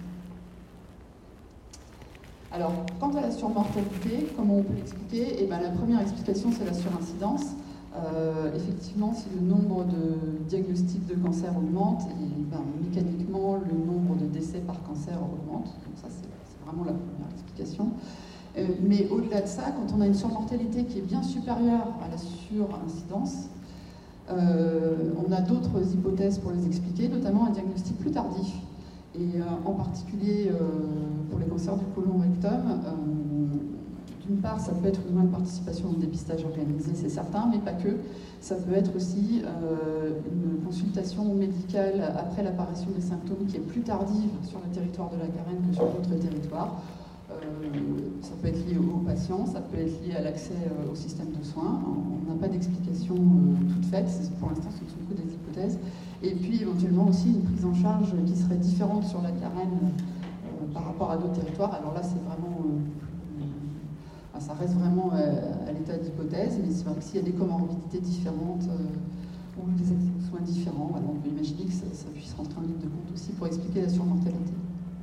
Alors, quant à la surmortalité, comment on peut l'expliquer? Eh ben, la première explication, c'est la surincidence. Euh, effectivement, si le nombre de diagnostics de cancer augmente, et, ben, mécaniquement, le nombre de décès par cancer augmente. Donc ça, c'est vraiment la première explication. Euh, mais au-delà de ça, quand on a une surmortalité qui est bien supérieure à la surincidence, euh, on a d'autres hypothèses pour les expliquer, notamment un diagnostic plus tardif. Et euh, en particulier euh, pour les cancers du côlon rectum, euh, d'une part, ça peut être une moindre participation au dépistage organisé, c'est certain, mais pas que. Ça peut être aussi euh, une consultation médicale après l'apparition des symptômes qui est plus tardive sur le territoire de la Carène que sur d'autres territoires. Euh, ça peut être lié aux patients, ça peut être lié à l'accès euh, au système de soins. On n'a pas d'explication euh, toute faite, pour l'instant ce ne sont que des hypothèses. Et puis éventuellement aussi une prise en charge qui serait différente sur la Carène euh, par rapport à d'autres territoires. Alors là c'est vraiment, euh, euh, ça reste vraiment euh, à l'état d'hypothèse, mais c'est vrai que s'il y a des comorbidités différentes euh, ou des accès aux soins différents, alors on peut imaginer que ça, ça puisse rentrer en ligne de compte aussi pour expliquer la surmortalité.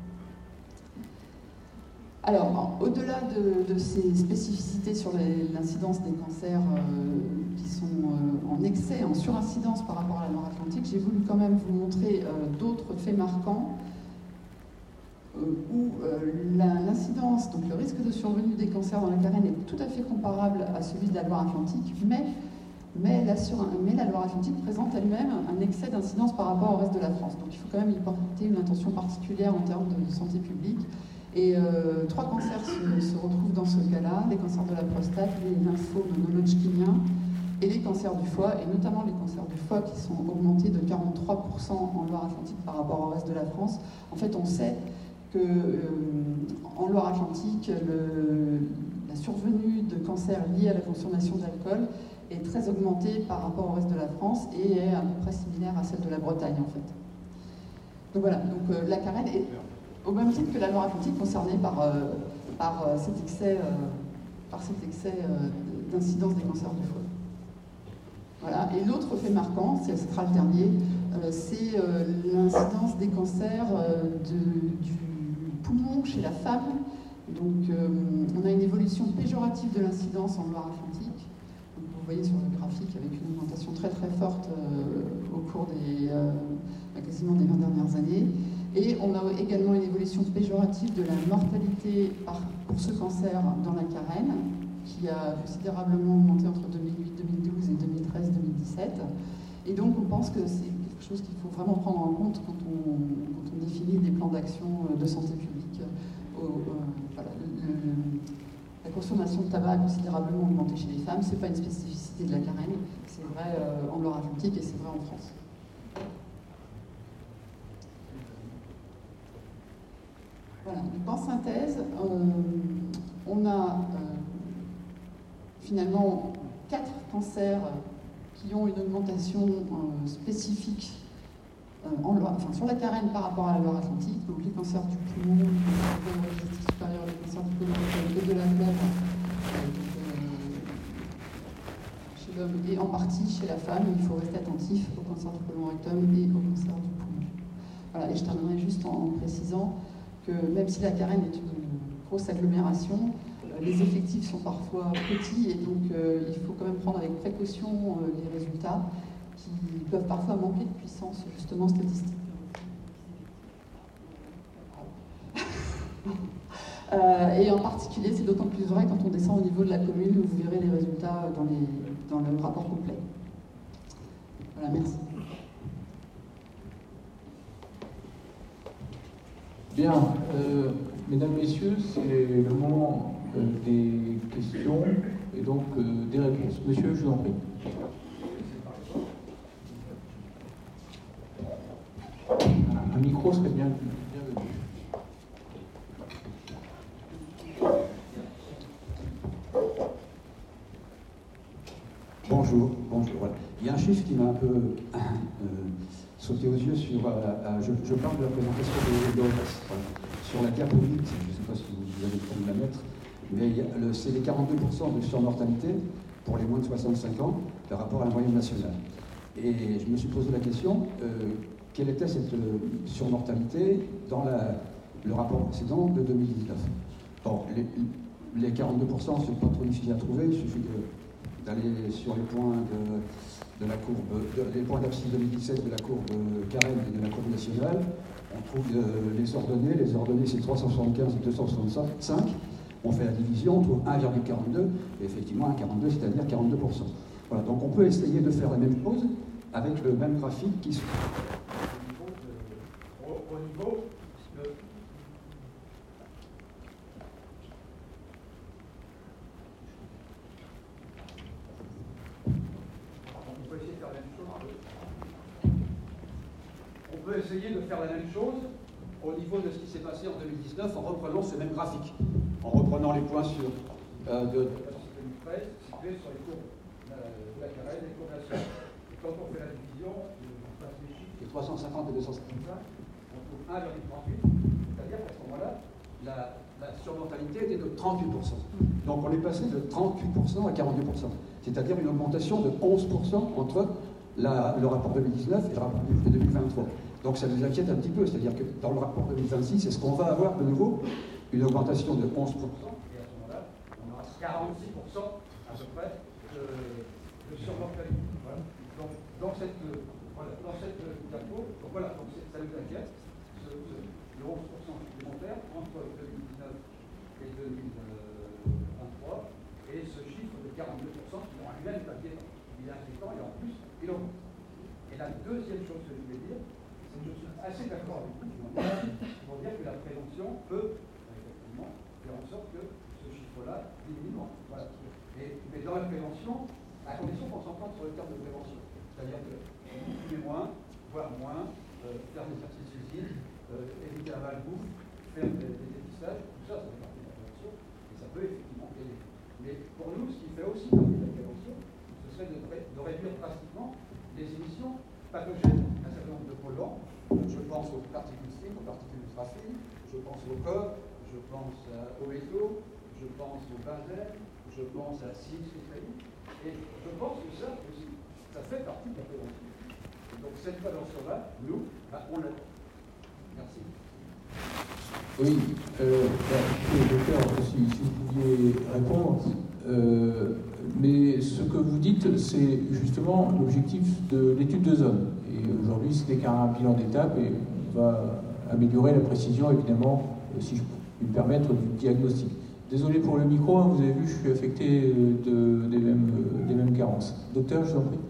Alors, au-delà de, de ces spécificités sur l'incidence des cancers euh, qui sont euh, en excès, en surincidence par rapport à la Loire-Atlantique, j'ai voulu quand même vous montrer euh, d'autres faits marquants euh, où euh, l'incidence, donc le risque de survenue des cancers dans la Carène est tout à fait comparable à celui de la Loire-Atlantique, mais, mais, la, mais la Loire-Atlantique présente elle-même un excès d'incidence par rapport au reste de la France. Donc il faut quand même y porter une attention particulière en termes de santé publique. Et euh, trois cancers se, se retrouvent dans ce cas-là, les cancers de la prostate, les lymphomes non-hodgkiniens et les cancers du foie, et notamment les cancers du foie qui sont augmentés de quarante-trois pour cent en Loire-Atlantique par rapport au reste de la France. En fait, on sait que euh, en Loire-Atlantique, la survenue de cancers liés à la consommation d'alcool est très augmentée par rapport au reste de la France et est à peu près similaire à celle de la Bretagne, en fait. Donc voilà, donc euh, la Carène est au même titre que la Loire-Atlantique concernée par, euh, par, euh, cet excès, euh, par cet excès euh, d'incidence des cancers du foie. Voilà. Et l'autre fait marquant, ce sera le dernier, euh, c'est euh, l'incidence des cancers euh, de, du poumon chez la femme. Donc euh, on a une évolution péjorative de l'incidence en Loire-Atlantique. Vous voyez sur le graphique avec une augmentation très très forte euh, au cours des euh, quasiment des vingt dernières années. Et on a également une évolution péjorative de la mortalité par, pour ce cancer dans la Carène, qui a considérablement augmenté entre deux mille huit, deux mille douze et deux mille treize, deux mille dix-sept. Et donc on pense que c'est quelque chose qu'il faut vraiment prendre en compte quand on, quand on définit des plans d'action de santé publique. Au, euh, voilà, le, le, la consommation de tabac a considérablement augmenté chez les femmes. Ce n'est pas une spécificité de la Carène, c'est vrai euh, en Loire-Atlantique et c'est vrai en France. Voilà, donc en synthèse, euh, on a euh, finalement quatre cancers qui ont une augmentation euh, spécifique euh, en Loire, enfin, sur la Carène par rapport à la Loire-Atlantique, donc les cancers du poumon, les cancers digestif supérieur, les cancers du côlon et de la glande euh, chez l'homme et en partie chez la femme. Il faut rester attentif au cancer du côlon rectum et au cancer du poumon. Voilà, et je terminerai juste en, en précisant que même si la Carène est une grosse agglomération, euh, les effectifs sont parfois petits et donc euh, il faut quand même prendre avec précaution euh, les résultats qui peuvent parfois manquer de puissance justement statistique. euh, et en particulier, c'est d'autant plus vrai quand on descend au niveau de la commune où vous verrez les résultats dans, les, dans le rapport complet. Voilà, merci. Bien, euh, mesdames, messieurs, c'est le moment euh, des questions et donc euh, des réponses. Monsieur, je vous en prie. Un micro serait bien, bienvenu. Bonjour, bonjour. Voilà. Il y a un chiffre qui m'a un peu euh, sauté aux yeux sur. Euh, euh, je, je parle de la présentation de l'O M S. Voilà. Sur la diapositive, je ne sais pas si vous avez le temps de la mettre, mais c'est les quarante-deux pour cent de surmortalité pour les moins de soixante-cinq ans par rapport à la moyenne nationale. Et je me suis posé la question, euh, quelle était cette euh, surmortalité dans la, le rapport précédent de deux mille dix-neuf. Bon, les, les quarante-deux pour cent, ce n'est pas trop difficile à trouver, il suffit d'aller sur les points de, de la courbe, de, les points d'abscisse deux mille dix-sept de la courbe Carène et de la courbe nationale. On trouve euh, les ordonnées, les ordonnées c'est trois cent soixante-quinze et deux cent soixante-cinq. On fait la division, on trouve un virgule quarante-deux, et effectivement un virgule quarante-deux, c'est-à-dire quarante-deux pour cent. Voilà, donc on peut essayer de faire la même chose avec le même graphique qui se au, au niveau de... On peut essayer de faire la même chose. On peut essayer de faire la même chose au niveau de ce qui s'est passé en deux mille dix-neuf en reprenant ce même graphique. en reprenant les points sur euh, de deux mille treize, situés sur les courbes de la Carène et les courbes nationales. Et quand on fait la division, je passe les chiffres, de trois cent cinquante et deux cent cinquante-cinq, on trouve un virgule trente-huit, c'est-à-dire qu'à ce moment-là, la, la surmortalité était de trente-huit pour cent. Donc on est passé de trente-huit pour cent à quarante-deux pour cent, c'est-à-dire une augmentation de onze pour cent entre la, le rapport deux mille dix-neuf et le rapport de deux mille vingt-trois. Donc ça nous inquiète un petit peu, c'est-à-dire que dans le rapport deux mille vingt-six, est-ce qu'on va avoir de nouveau une augmentation de onze pour cent, et à ce moment-là, on aura quarante-six pour cent à peu près de, de surmortalité. Voilà. Donc dans cette, voilà, dans cette diapo, donc voilà, donc ça nous inquiète, ce, ce, le onze pour cent supplémentaire entre deux mille dix-neuf et deux mille vingt-trois, et ce chiffre de quarante-deux pour cent qui en lui-même est inquiétant. Il est inquiétant et en plus, il augmente. Et la deuxième chose que je voulais dire, c'est que je suis assez d'accord avec vous pour dire que la prévention peut effectivement faire en sorte que ce chiffre-là diminue. Voilà. Et, mais dans la prévention, à condition qu'on s'entende sur le terme de prévention. C'est-à-dire que fumer moins, boire moins, euh, faire des exercices physiques, euh, éviter la malbouffe, faire des, des dépistages, tout ça, ça fait partie de la prévention, et ça peut effectivement aider. Mais pour nous, ce qui fait aussi partie de la prévention, ce serait de, de réduire drastiquement les émissions pathogènes, un certain nombre de polluants. Je pense aux particules fines, aux particules ultrafines, je pense au corps, je pense au métaux, je pense au benzène, je pense à l'acétylène, et je pense que ça aussi, ça fait partie de la prévention. Donc cette prévention-là, nous, bah, on l'a. Merci. Oui, euh, bah, docteur, si, si vous pouviez répondre, euh, mais ce que vous dites, c'est justement l'objectif de l'étude de zone. Et aujourd'hui, ce n'est qu'un bilan d'étape et on va améliorer la précision, évidemment, si je puis me permettre, du diagnostic. Désolé pour le micro, hein, vous avez vu, je suis affecté de, des, mêmes, des mêmes carences. Docteur, je vous en prie.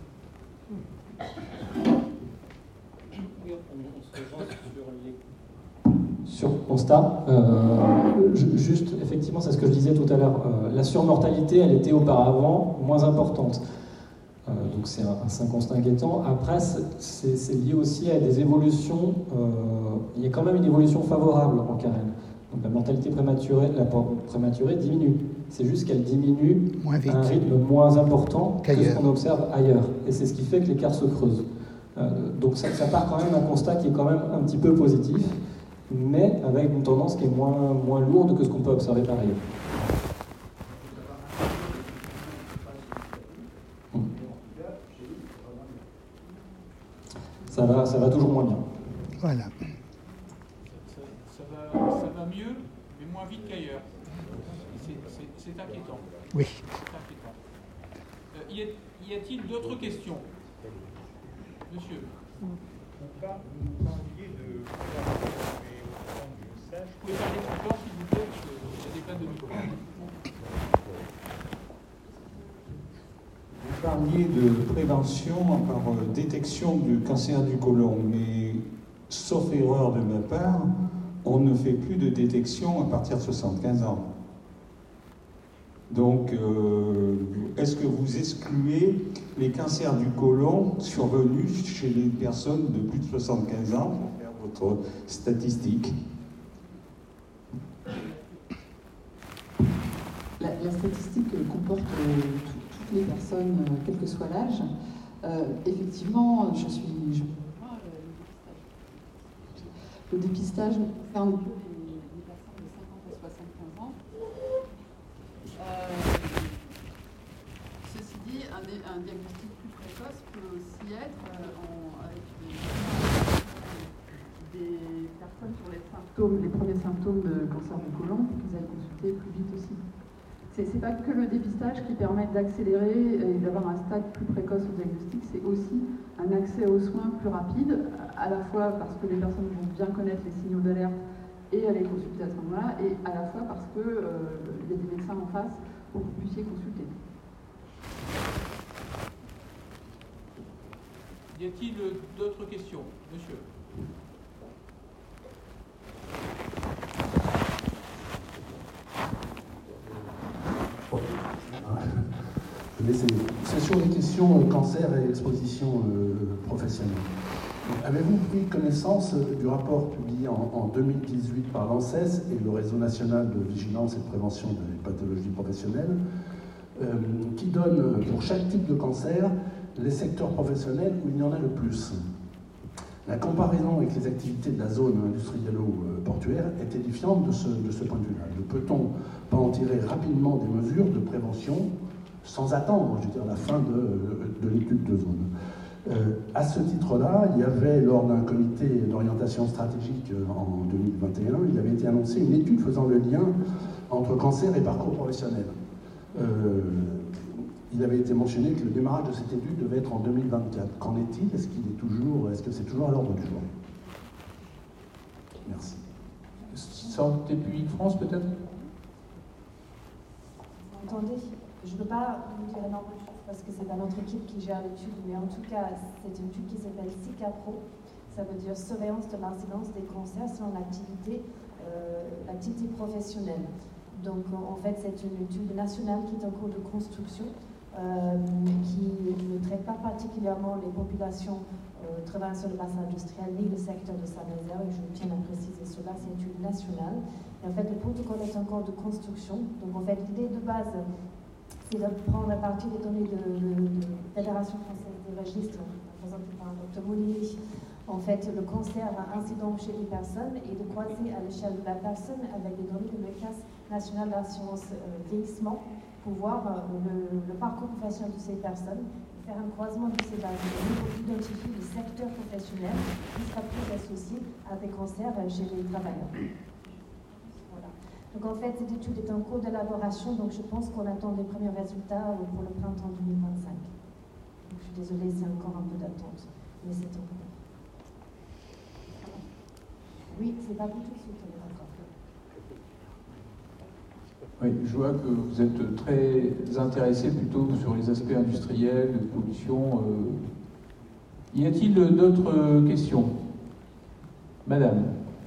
Sur le constat, euh, juste, effectivement, c'est ce que je disais tout à l'heure, euh, la surmortalité, elle était auparavant moins importante. Euh, donc c'est un, un constat inquiétant. Après, c'est lié aussi à des évolutions, euh, il y a quand même une évolution favorable en Carène. Donc la mortalité prématurée, la prématurée diminue. C'est juste qu'elle diminue à un rythme moins important que ce qu'on observe ailleurs. Et c'est ce qui fait que l'écart se creuse. Euh, donc ça, ça part quand même d'un constat qui est quand même un petit peu positif, mais avec une tendance qui est moins, moins lourde que ce qu'on peut observer par ailleurs. Ça va, ça va toujours moins bien. Voilà. Ça, ça, va, ça va mieux, mais moins vite qu'ailleurs. C'est inquiétant. Oui. C'est inquiétant. Euh, y a, y a-t-il d'autres questions? Monsieur. Vous parliez de... Vous pouvez parler plus fort, s'il vous plaît, parce qu'il y a des pannes de micro. Vous parliez de prévention par détection du cancer du côlon, mais sauf erreur de ma part, on ne fait plus de détection à partir de soixante-quinze ans. Donc, euh, est-ce que vous excluez les cancers du côlon survenus chez les personnes de plus de soixante-quinze ans pour faire votre statistique? La, la statistique comporte euh, toutes les personnes, euh, quel que soit l'âge. Euh, effectivement, je suis... Je, le dépistage concerne les, les personnes de cinquante à soixante-quinze ans. Euh, ceci dit, un, un diagnostic plus précoce peut aussi être euh, en, avec des, des personnes sur les symptômes, les premiers symptômes de cancer du côlon, pour qu'ils aillent consulter plus vite aussi. C'est n'est pas que le dépistage qui permet d'accélérer et d'avoir un stade plus précoce au diagnostic, c'est aussi un accès aux soins plus rapide, à la fois parce que les personnes vont bien connaître les signaux d'alerte et aller consulter à ce moment-là, et à la fois parce qu'il euh, y a des médecins en face pour que vous puissiez consulter. Y a-t-il d'autres questions? Monsieur. C'est sur les questions cancer et exposition euh, professionnelle. Avez-vous pris connaissance du rapport publié en, en deux mille dix-huit par l'ANSES et le Réseau national de vigilance et de prévention des pathologies professionnelles, euh, qui donne pour chaque type de cancer les secteurs professionnels où il y en a le plus? La comparaison avec les activités de la zone industriello-portuaire est édifiante de ce, de ce point de vue-là. Ne peut-on pas en tirer rapidement des mesures de prévention sans attendre, je veux dire, la fin de, de l'étude de zone? Euh, à ce titre-là, il y avait, lors d'un comité d'orientation stratégique en deux mille vingt et un, il avait été annoncé une étude faisant le lien entre cancer et parcours professionnel. Euh, il avait été mentionné que le démarrage de cette étude devait être en deux mille vingt-quatre. Qu'en est-il? Est-ce qu'il est toujours, est-ce que c'est toujours à l'ordre du jour? Merci. Santé publique France, peut-être? Attendez, je ne peux pas vous dire énormément de choses parce que c'est dans notre équipe qui gère l'étude, mais en tout cas, c'est une étude qui s'appelle SICAPRO. Ça veut dire surveillance de l'incidence des cancers selon l'activité euh, l'activité professionnelle. Donc, en fait, c'est une étude nationale qui est en cours de construction. Euh, qui ne traite pas particulièrement les populations euh, travaillant sur le bassin industriel ni le secteur de Saint-Nazaire, et je tiens à préciser cela, c'est une étude nationale. Et en fait, le protocole est encore de construction. Donc, en fait, l'idée de base, c'est de prendre à partir des données de, de, de la Fédération française des registres, représentée par docteur Mounier, en fait, le cancer incident chez les personnes et de croiser à l'échelle de la personne avec des données de la Caisse nationale d'assurance euh, vieillissement, pour voir euh, le, le parcours professionnel de ces personnes, faire un croisement de ces bases de données pour identifier les secteurs professionnels qui seraient plus associés à des cancers chez les travailleurs. Voilà. Donc en fait, cette étude est en cours d'élaboration, donc je pense qu'on attend les premiers résultats pour le printemps deux mille vingt-cinq. Donc je suis désolée, c'est encore un peu d'attente, mais c'est en cours. Oui, c'est pas tout de suite, on est d'accord. Oui, je vois que vous êtes très intéressé plutôt sur les aspects industriels, de pollution. Euh... Y a-t-il d'autres questions? Madame.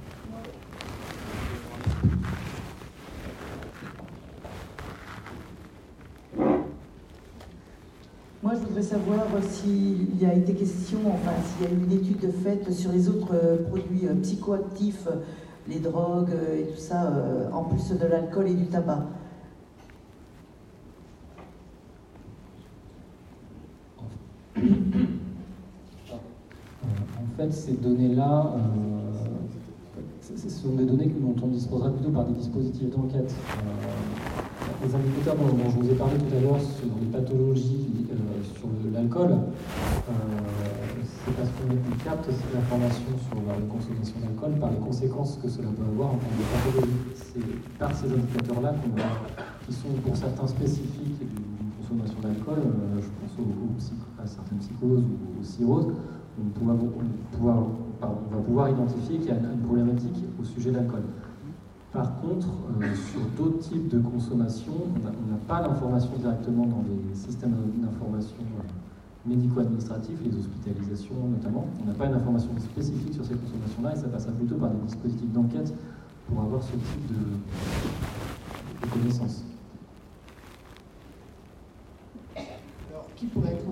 Moi, je voudrais savoir s'il y a été question, enfin, s'il y a eu une étude faite sur les autres produits psychoactifs, les drogues et tout ça, euh, en plus de l'alcool et du tabac. En fait, ces données-là, euh, ce sont des données dont on disposera plutôt par des dispositifs d'enquête. Euh, les indicateurs dont, dont je vous ai parlé tout à l'heure sur les pathologies euh, sur l'alcool, euh, c'est parce qu'on capte l'information sur la consommation d'alcool par les conséquences que cela peut avoir en termes de pathologie. C'est par ces indicateurs-là qu'on va, qui sont pour certains spécifiques d'une consommation d'alcool, euh, je pense aux, aux, à certaines psychoses ou aux cirrhoses, on, pourra, on, pouvoir, pardon, on va pouvoir identifier qu'il y a une problématique au sujet de l'alcool. Par contre, euh, sur d'autres types de consommation, on n'a pas d'information directement dans les systèmes d'information euh, médico-administratifs, les hospitalisations notamment. On n'a pas une information spécifique sur ces consommations-là et ça passera plutôt par des dispositifs d'enquête pour avoir ce type de, de connaissances. Alors, qui pourrait être...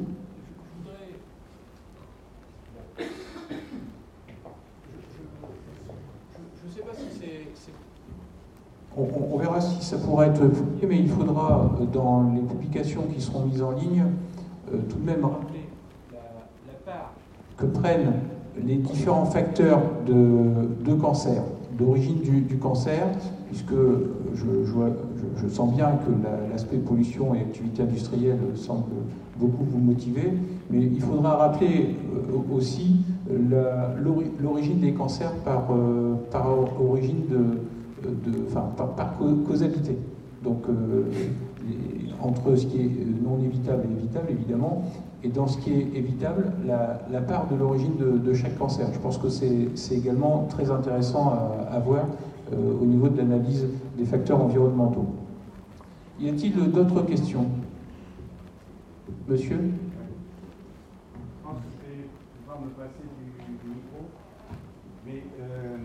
Je ne sais pas si c'est... On, on verra si ça pourra être publié, mais il faudra, dans les publications qui seront mises en ligne, euh, tout de même rappeler la, la part que prennent les différents facteurs de, de cancer, d'origine du, du cancer, puisque je, je, je, je sens bien que l'aspect la, pollution et activité industrielle semble beaucoup vous motiver, mais il faudra rappeler euh, aussi l'origine des cancers par, euh, par origine de De, enfin, par, par causalité. Donc, euh, les, entre ce qui est non évitable et évitable, évidemment, et dans ce qui est évitable, la, la part de l'origine de, de chaque cancer. Je pense que c'est également très intéressant à, à voir euh, au niveau de l'analyse des facteurs environnementaux. Y a-t-il d'autres questions? Monsieur? Je pense que je vais pouvoir me passer du, du micro, mais euh,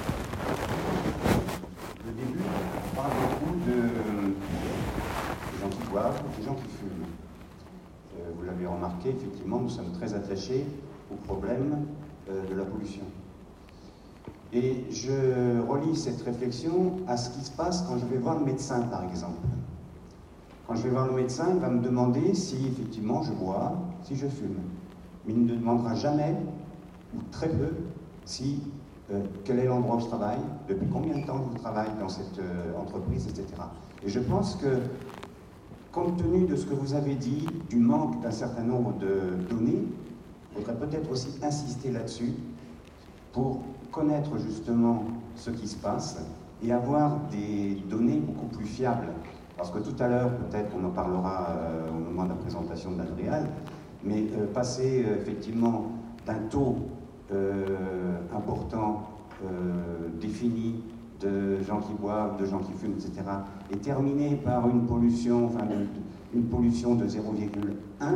le début, on parle beaucoup de, des gens qui boivent, des gens qui fument. Euh, vous l'avez remarqué, effectivement, nous sommes très attachés au problème euh, de la pollution. Et je relie cette réflexion à ce qui se passe quand je vais voir le médecin, par exemple. Quand je vais voir le médecin, il va me demander si effectivement je bois, si je fume. Mais il ne me demandera jamais, ou très peu, si, euh, quel est l'endroit où je travaille, depuis combien de temps je travaille dans cette euh, entreprise, et cetera. Et je pense que, compte tenu de ce que vous avez dit, du manque d'un certain nombre de données, il faudrait peut-être aussi insister là-dessus pour connaître justement ce qui se passe et avoir des données beaucoup plus fiables. Parce que tout à l'heure, peut-être qu'on en parlera euh, au moment de la présentation de l'Adréal, mais euh, passer euh, effectivement d'un taux euh, important, euh, défini, de gens qui boivent, de gens qui fument, et cetera, et terminer par une pollution, enfin une pollution de zéro virgule un,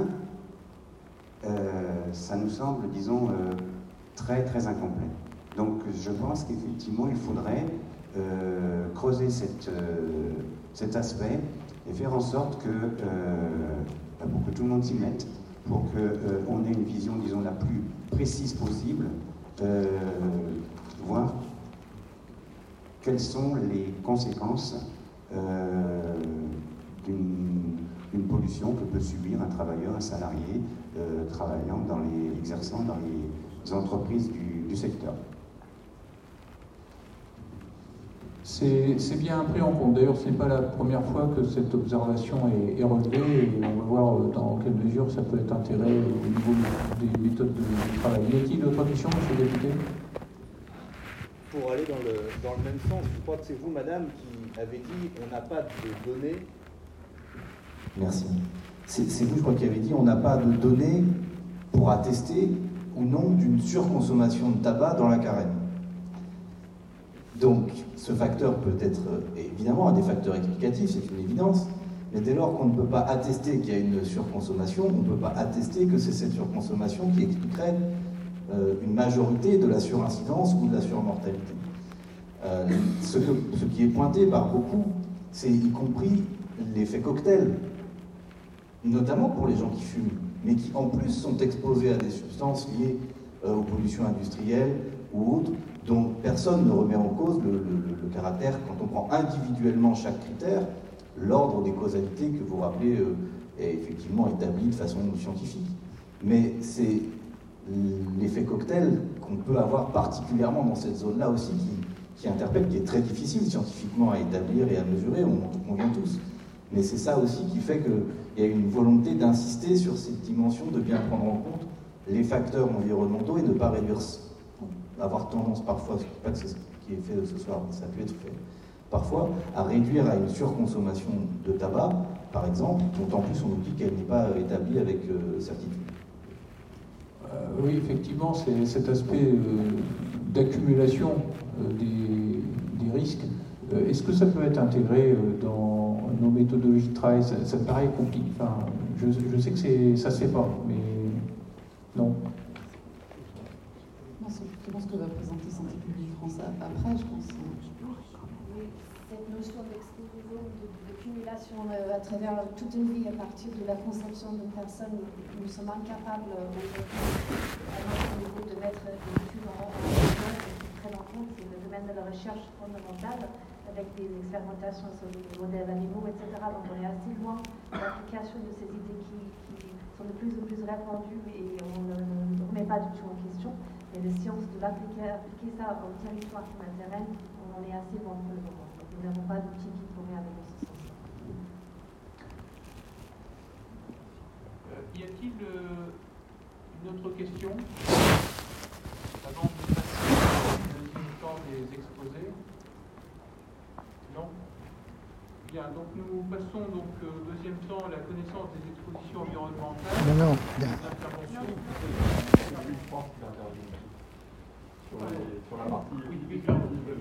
euh, ça nous semble, disons, euh, très très incomplet. Donc je pense qu'effectivement il faudrait euh, creuser cette, euh, cet aspect et faire en sorte que, euh, pour que tout le monde s'y mette, pour qu'on euh, ait une vision, disons, la plus précise possible, euh, voir quelles sont les conséquences euh, d'une pollution que peut subir un travailleur, un salarié, euh, travaillant dans les, exerçant dans les entreprises du, du secteur. C'est bien pris en compte. D'ailleurs, ce n'est pas la première fois que cette observation est, est relevée, et on va voir dans quelle mesure ça peut être intégré au niveau des méthodes de travail. Y a-t-il d'autres questions, monsieur le député? Pour aller dans le, dans le même sens, je crois que c'est vous, madame, qui avez dit on n'a pas de données. Merci. C'est vous, je crois, qui avez dit on n'a pas de données pour attester ou non d'une surconsommation de tabac dans la carène. Donc, ce facteur peut être évidemment un des facteurs explicatifs, c'est une évidence, mais dès lors qu'on ne peut pas attester qu'il y a une surconsommation, on ne peut pas attester que c'est cette surconsommation qui expliquerait euh, une majorité de la surincidence ou de la surmortalité. Euh, ce, que, ce qui est pointé par beaucoup, c'est y compris l'effet cocktail, notamment pour les gens qui fument, mais qui en plus sont exposés à des substances liées euh, aux pollutions industrielles ou autres, dont personne ne remet en cause le, le, le caractère, quand on prend individuellement chaque critère, l'ordre des causalités que vous rappelez euh, est effectivement établi de façon scientifique. Mais c'est l'effet cocktail qu'on peut avoir particulièrement dans cette zone-là aussi qui, qui interpelle, qui est très difficile scientifiquement à établir et à mesurer, on en convient tous. Mais c'est ça aussi qui fait qu'il y a une volonté d'insister sur cette dimension, de bien prendre en compte les facteurs environnementaux et ne pas réduire, avoir tendance parfois, je ne dis pas que c'est ce qui est fait ce soir, mais ça peut être fait parfois, à réduire à une surconsommation de tabac, par exemple, dont en plus on nous dit qu'elle n'est pas établie avec euh, certitude. Euh, oui, effectivement, c'est cet aspect euh, d'accumulation euh, des, des risques. Euh, Est-ce que ça peut être intégré euh, dans nos méthodologies de travail? Ça, ça me paraît compliqué. Enfin, je, je sais que ça ne se fait pas, mais non. Non, c'est justement ce que va présenter Santé publique France après, je pense. Oui, cette notion d'exclusion, d'accumulation à travers toute une vie à partir de la conception d'une personne, nous sommes incapables aujourd'hui, à notre niveau, de mettre des études en œuvre très en compte. C'est le domaine de la recherche fondamentale, avec des expérimentations sur des modèles animaux, et cetera. Donc on est assez loin de l'application de ces idées qui, qui sont de plus en plus répandues et on ne, ne remet pas du tout en question. Et les sciences de l'appliquer appliquer ça au territoire qui m'intéresse, on en est assez loin pour le moment. Donc nous n'avons pas d'outils qui pourraient aller dans ce sens-là. Euh, y a-t-il euh, une autre question avant de passer au deuxième temps des exposés? Non? Bien, donc nous passons donc au deuxième temps la connaissance des expositions environnementales. Non, non. Intervention. Je pense qu'il intervient sur, les, sur la partie. Oui, oui, bien.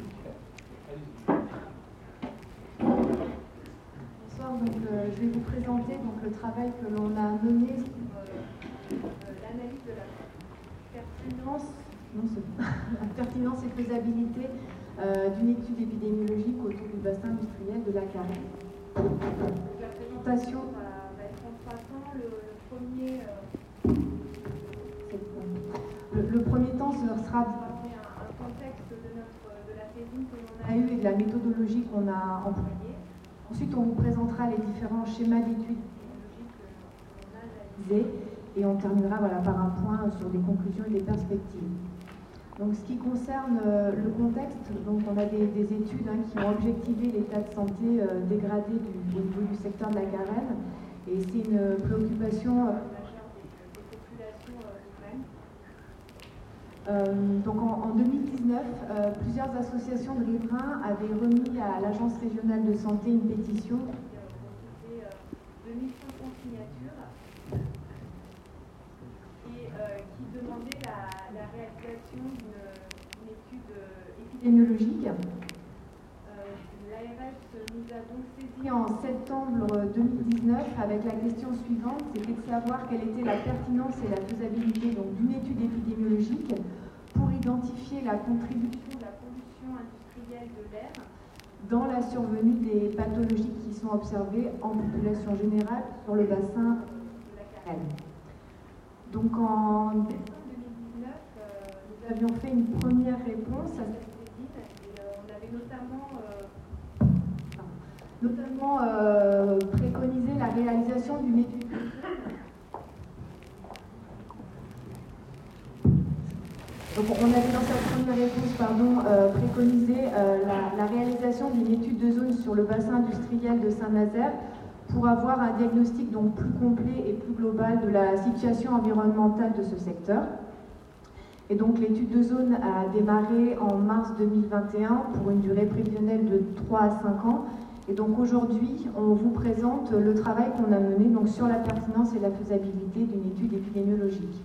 Bonsoir, donc euh, je vais vous présenter donc, le travail que l'on a mené sur euh, euh, l'analyse de la pertinence, non, la pertinence et faisabilité euh, d'une étude épidémiologique autour du bassin industriel de la Carène. Donc, la présentation va, va être en trois temps. Le, le premier euh, Le, le premier temps sera sera de donner un, un contexte de, notre, de la saisine que l'on a eue et de la méthodologie qu'on a employée. Ensuite, on vous présentera les différents schémas d'études épidémiologiques que l'on a analysés et on terminera voilà, par un point sur des conclusions et des perspectives. Donc, ce qui concerne euh, le contexte, donc on a des, des études hein, qui ont objectivé l'état de santé euh, dégradé du, au niveau du secteur de la Garenne, et c'est une préoccupation euh, majeure des, des populations riveraines. Euh, donc en, en deux mille dix-neuf, euh, plusieurs associations de riverains avaient remis à l'Agence régionale de santé une pétition qui euh, constituait euh, deux mille cinq cents signatures et euh, qui demandait la, la réalisation d'une étude épidémiologique. Euh, L'A R S nous a donc saisi en septembre deux mille dix-neuf avec la question suivante, c'était de savoir quelle était la pertinence et la faisabilité d'une étude épidémiologique pour identifier la contribution de la pollution industrielle de l'air dans la survenue des pathologies qui sont observées en population générale sur le bassin de la Garenne. Donc en décembre deux mille dix-neuf, euh, nous avions fait une première réponse à cette saisine et euh, on avait notamment, euh, notamment euh, préconisé la réalisation d'une étude. Donc on avait dans cette première réponse pardon, euh, préconisé euh, la, la réalisation d'une étude de zone sur le bassin industriel de Saint-Nazaire pour avoir un diagnostic donc plus complet et plus global de la situation environnementale de ce secteur. Et donc l'étude de zone a démarré en mars deux mille vingt et un pour une durée prévisionnelle de trois à cinq ans. Et donc aujourd'hui, on vous présente le travail qu'on a mené donc, sur la pertinence et la faisabilité d'une étude épidémiologique.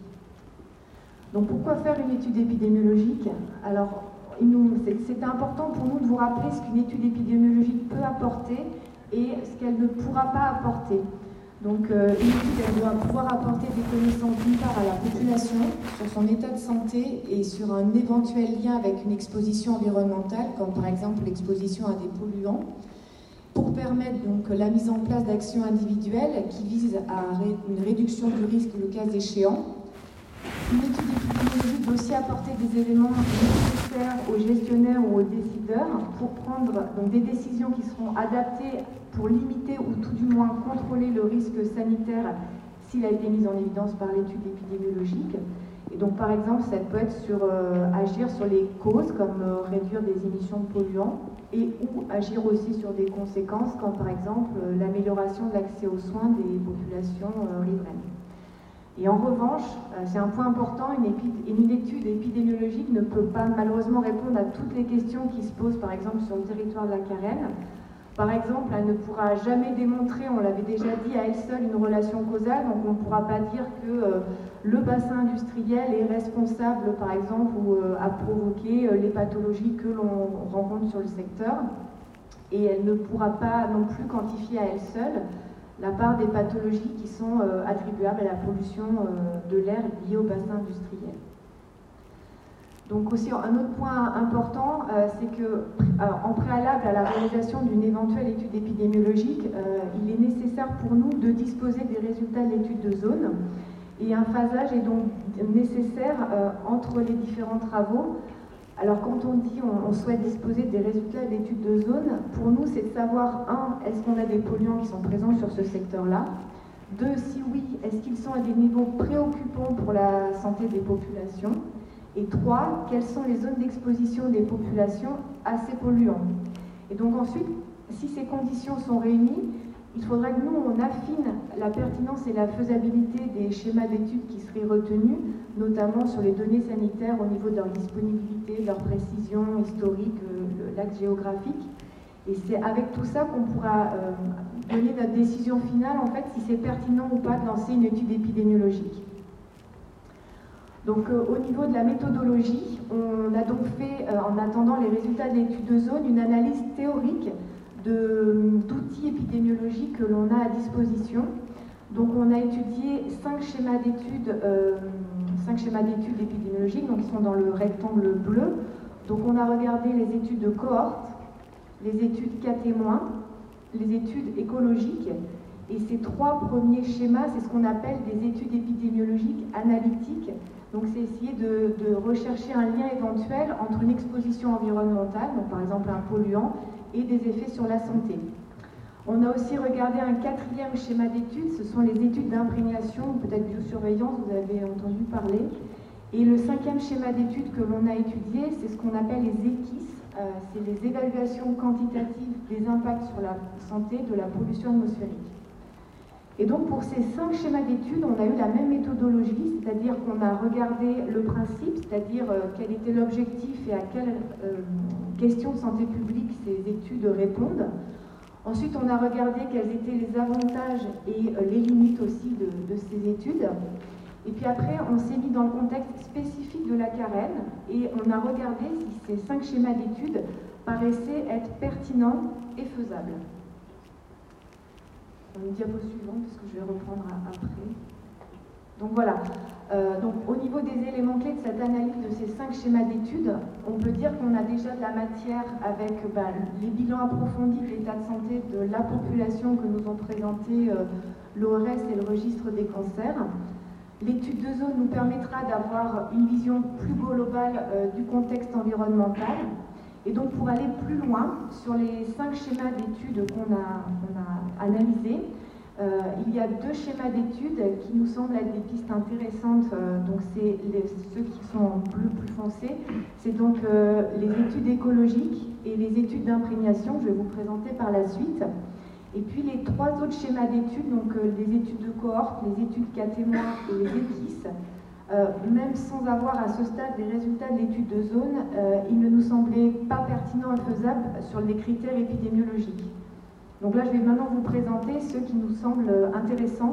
Donc pourquoi faire une étude épidémiologique? Alors, c'est important pour nous de vous rappeler ce qu'une étude épidémiologique peut apporter et ce qu'elle ne pourra pas apporter. Donc euh, une étude, elle doit pouvoir apporter des connaissances d'une part à la population sur son état de santé et sur un éventuel lien avec une exposition environnementale, comme par exemple l'exposition à des polluants, pour permettre donc la mise en place d'actions individuelles qui visent à ré une réduction du risque le cas échéant. Une étude épidémiologique doit aussi apporter des éléments nécessaires aux gestionnaires ou aux décideurs pour prendre donc, des décisions qui seront adaptées pour limiter ou tout du moins contrôler le risque sanitaire s'il a été mis en évidence par l'étude épidémiologique. Et donc par exemple, ça peut être sur euh, agir sur les causes comme euh, réduire des émissions de polluants et ou agir aussi sur des conséquences comme par exemple euh, l'amélioration de l'accès aux soins des populations euh, riveraines. Et en revanche, c'est un point important, une, une étude épidémiologique ne peut pas malheureusement répondre à toutes les questions qui se posent, par exemple, sur le territoire de la Garenne. Par exemple, elle ne pourra jamais démontrer, on l'avait déjà dit, à elle seule une relation causale, donc on ne pourra pas dire que euh, le bassin industriel est responsable, par exemple, ou euh, a provoqué euh, les pathologies que l'on rencontre sur le secteur. Et elle ne pourra pas non plus quantifier à elle seule la part des pathologies qui sont euh, attribuables à la pollution euh, de l'air liée au bassin industriel. Donc aussi, un autre point important, euh, c'est que euh, en préalable à la réalisation d'une éventuelle étude épidémiologique, euh, il est nécessaire pour nous de disposer des résultats de l'étude de zone. Et un phasage est donc nécessaire euh, entre les différents travaux. Alors quand on dit on, on souhaite disposer des résultats d'études de zone, pour nous c'est de savoir, un, est-ce qu'on a des polluants qui sont présents sur ce secteur-là? Deux, si oui, est-ce qu'ils sont à des niveaux préoccupants pour la santé des populations? Et trois, quelles sont les zones d'exposition des populations à ces polluants? Et donc ensuite, si ces conditions sont réunies, il faudrait que nous, on affine la pertinence et la faisabilité des schémas d'études qui seraient retenus, notamment sur les données sanitaires au niveau de leur disponibilité, de leur précision historique, euh, l'axe géographique. Et c'est avec tout ça qu'on pourra euh, donner notre décision finale, en fait, si c'est pertinent ou pas de lancer une étude épidémiologique. Donc euh, au niveau de la méthodologie, on a donc fait, euh, en attendant les résultats de l'étude de zone, une analyse théorique d'outils épidémiologiques que l'on a à disposition. Donc on a étudié cinq schémas d'études, euh, cinq schémas d'études épidémiologiques, donc ils sont dans le rectangle bleu. Donc on a regardé les études de cohorte, les études cas témoins, les études écologiques Et ces trois premiers schémas, c'est ce qu'on appelle des études épidémiologiques analytiques. Donc c'est essayer de, de rechercher un lien éventuel entre une exposition environnementale, donc par exemple un polluant, et des effets sur la santé. On a aussi regardé un quatrième schéma d'études, ce sont les études d'imprégnation, peut-être biosurveillance, vous avez entendu parler. Et le cinquième schéma d'études que l'on a étudié, c'est ce qu'on appelle les équis, euh, c'est les évaluations quantitatives des impacts sur la santé de la pollution atmosphérique. Et donc pour ces cinq schémas d'études, on a eu la même méthodologie, c'est-à-dire qu'on a regardé le principe, c'est-à-dire euh, quel était l'objectif et à quelle euh, question de santé publique ces études répondent. Ensuite, on a regardé quels étaient les avantages et euh, les limites aussi de, de ces études. Et puis après, on s'est mis dans le contexte spécifique de la Carène et on a regardé si ces cinq schémas d'études paraissaient être pertinents et faisables. Une diapo suivante, parce que je vais reprendre après. Donc voilà, euh, donc, au niveau des éléments clés de cette analyse de ces cinq schémas d'études, on peut dire qu'on a déjà de la matière avec bah, les bilans approfondis de l'état de santé de la population que nous ont présenté euh, l'O R S et le registre des cancers. L'étude de zone nous permettra d'avoir une vision plus globale euh, du contexte environnemental. Et donc pour aller plus loin, sur les cinq schémas d'études qu'on a, qu'on a analysés, euh, il y a deux schémas d'études qui nous semblent être des pistes intéressantes. Euh, donc c'est ceux qui sont en bleu plus foncé. C'est donc euh, les études écologiques et les études d'imprégnation que je vais vous présenter par la suite. Et puis les trois autres schémas d'études, donc euh, les études de cohorte, les études cas témoins et les équis, euh, même sans avoir à ce stade les résultats de l'étude de zone, euh, il ne nous semblait pas pertinent et faisable sur les critères épidémiologiques. Donc là, je vais maintenant vous présenter ceux qui nous semblent intéressants.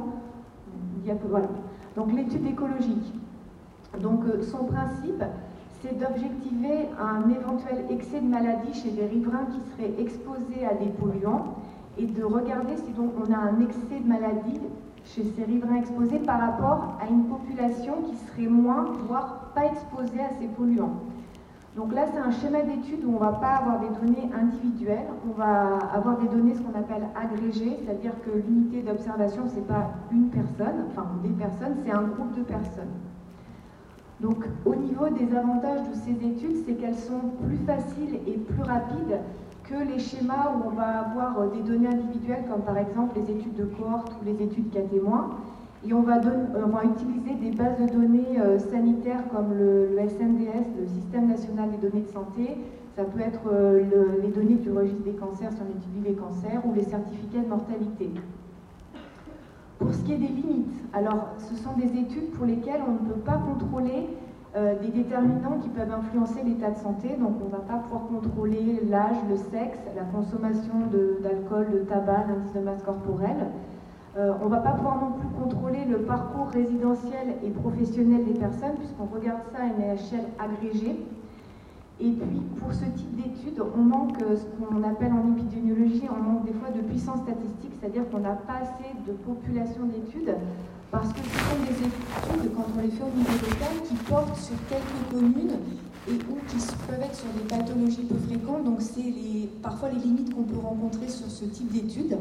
Voilà. Donc l'étude écologique. Donc euh, son principe, c'est d'objectiver un éventuel excès de maladie chez des riverains qui seraient exposés à des polluants et de regarder si donc on a un excès de maladie chez ces riverains exposés par rapport à une population qui serait moins, voire pas exposée à ces polluants. Donc là, c'est un schéma d'étude où on ne va pas avoir des données individuelles, on va avoir des données ce qu'on appelle agrégées, c'est-à-dire que l'unité d'observation, ce n'est pas une personne, enfin des personnes, c'est un groupe de personnes. Donc au niveau des avantages de ces études, c'est qu'elles sont plus faciles et plus rapides que les schémas où on va avoir des données individuelles, comme par exemple les études de cohorte ou les études cas témoins. Et on va, donner, on va utiliser des bases de données euh, sanitaires comme le, le S N D S, le Système National des Données de Santé. Ça peut être euh, le, les données du registre des cancers si on étudie les cancers ou les certificats de mortalité. Pour ce qui est des limites, alors ce sont des études pour lesquelles on ne peut pas contrôler euh, des déterminants qui peuvent influencer l'état de santé. Donc on ne va pas pouvoir contrôler l'âge, le sexe, la consommation d'alcool, de, de tabac, l'indice de masse corporelle. Euh, on ne va pas pouvoir non plus contrôler le parcours résidentiel et professionnel des personnes puisqu'on regarde ça à une échelle agrégée. Et puis, pour ce type d'études, on manque ce qu'on appelle en épidémiologie, on manque des fois de puissance statistique, c'est-à-dire qu'on n'a pas assez de population d'études parce que ce sont des études, quand on les fait au niveau local, qui portent sur quelques communes et ou qui peuvent être sur des pathologies peu fréquentes. Donc, c'est les, parfois les limites qu'on peut rencontrer sur ce type d'études.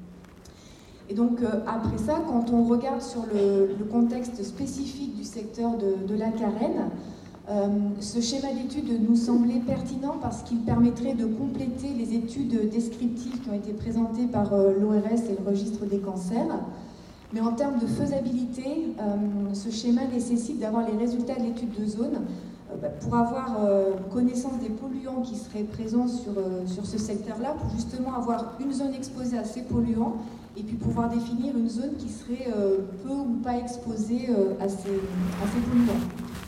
Et donc euh, après ça, quand on regarde sur le, le contexte spécifique du secteur de, de la Carène, euh, ce schéma d'études nous semblait pertinent parce qu'il permettrait de compléter les études descriptives qui ont été présentées par euh, l'O R S et le registre des cancers. Mais en termes de faisabilité, euh, ce schéma nécessite d'avoir les résultats de l'étude de zone euh, bah, pour avoir euh, connaissance des polluants qui seraient présents sur, euh, sur ce secteur-là, pour justement avoir une zone exposée à ces polluants et puis pouvoir définir une zone qui serait euh, peu ou pas exposée euh, à, ces, à ces polluants.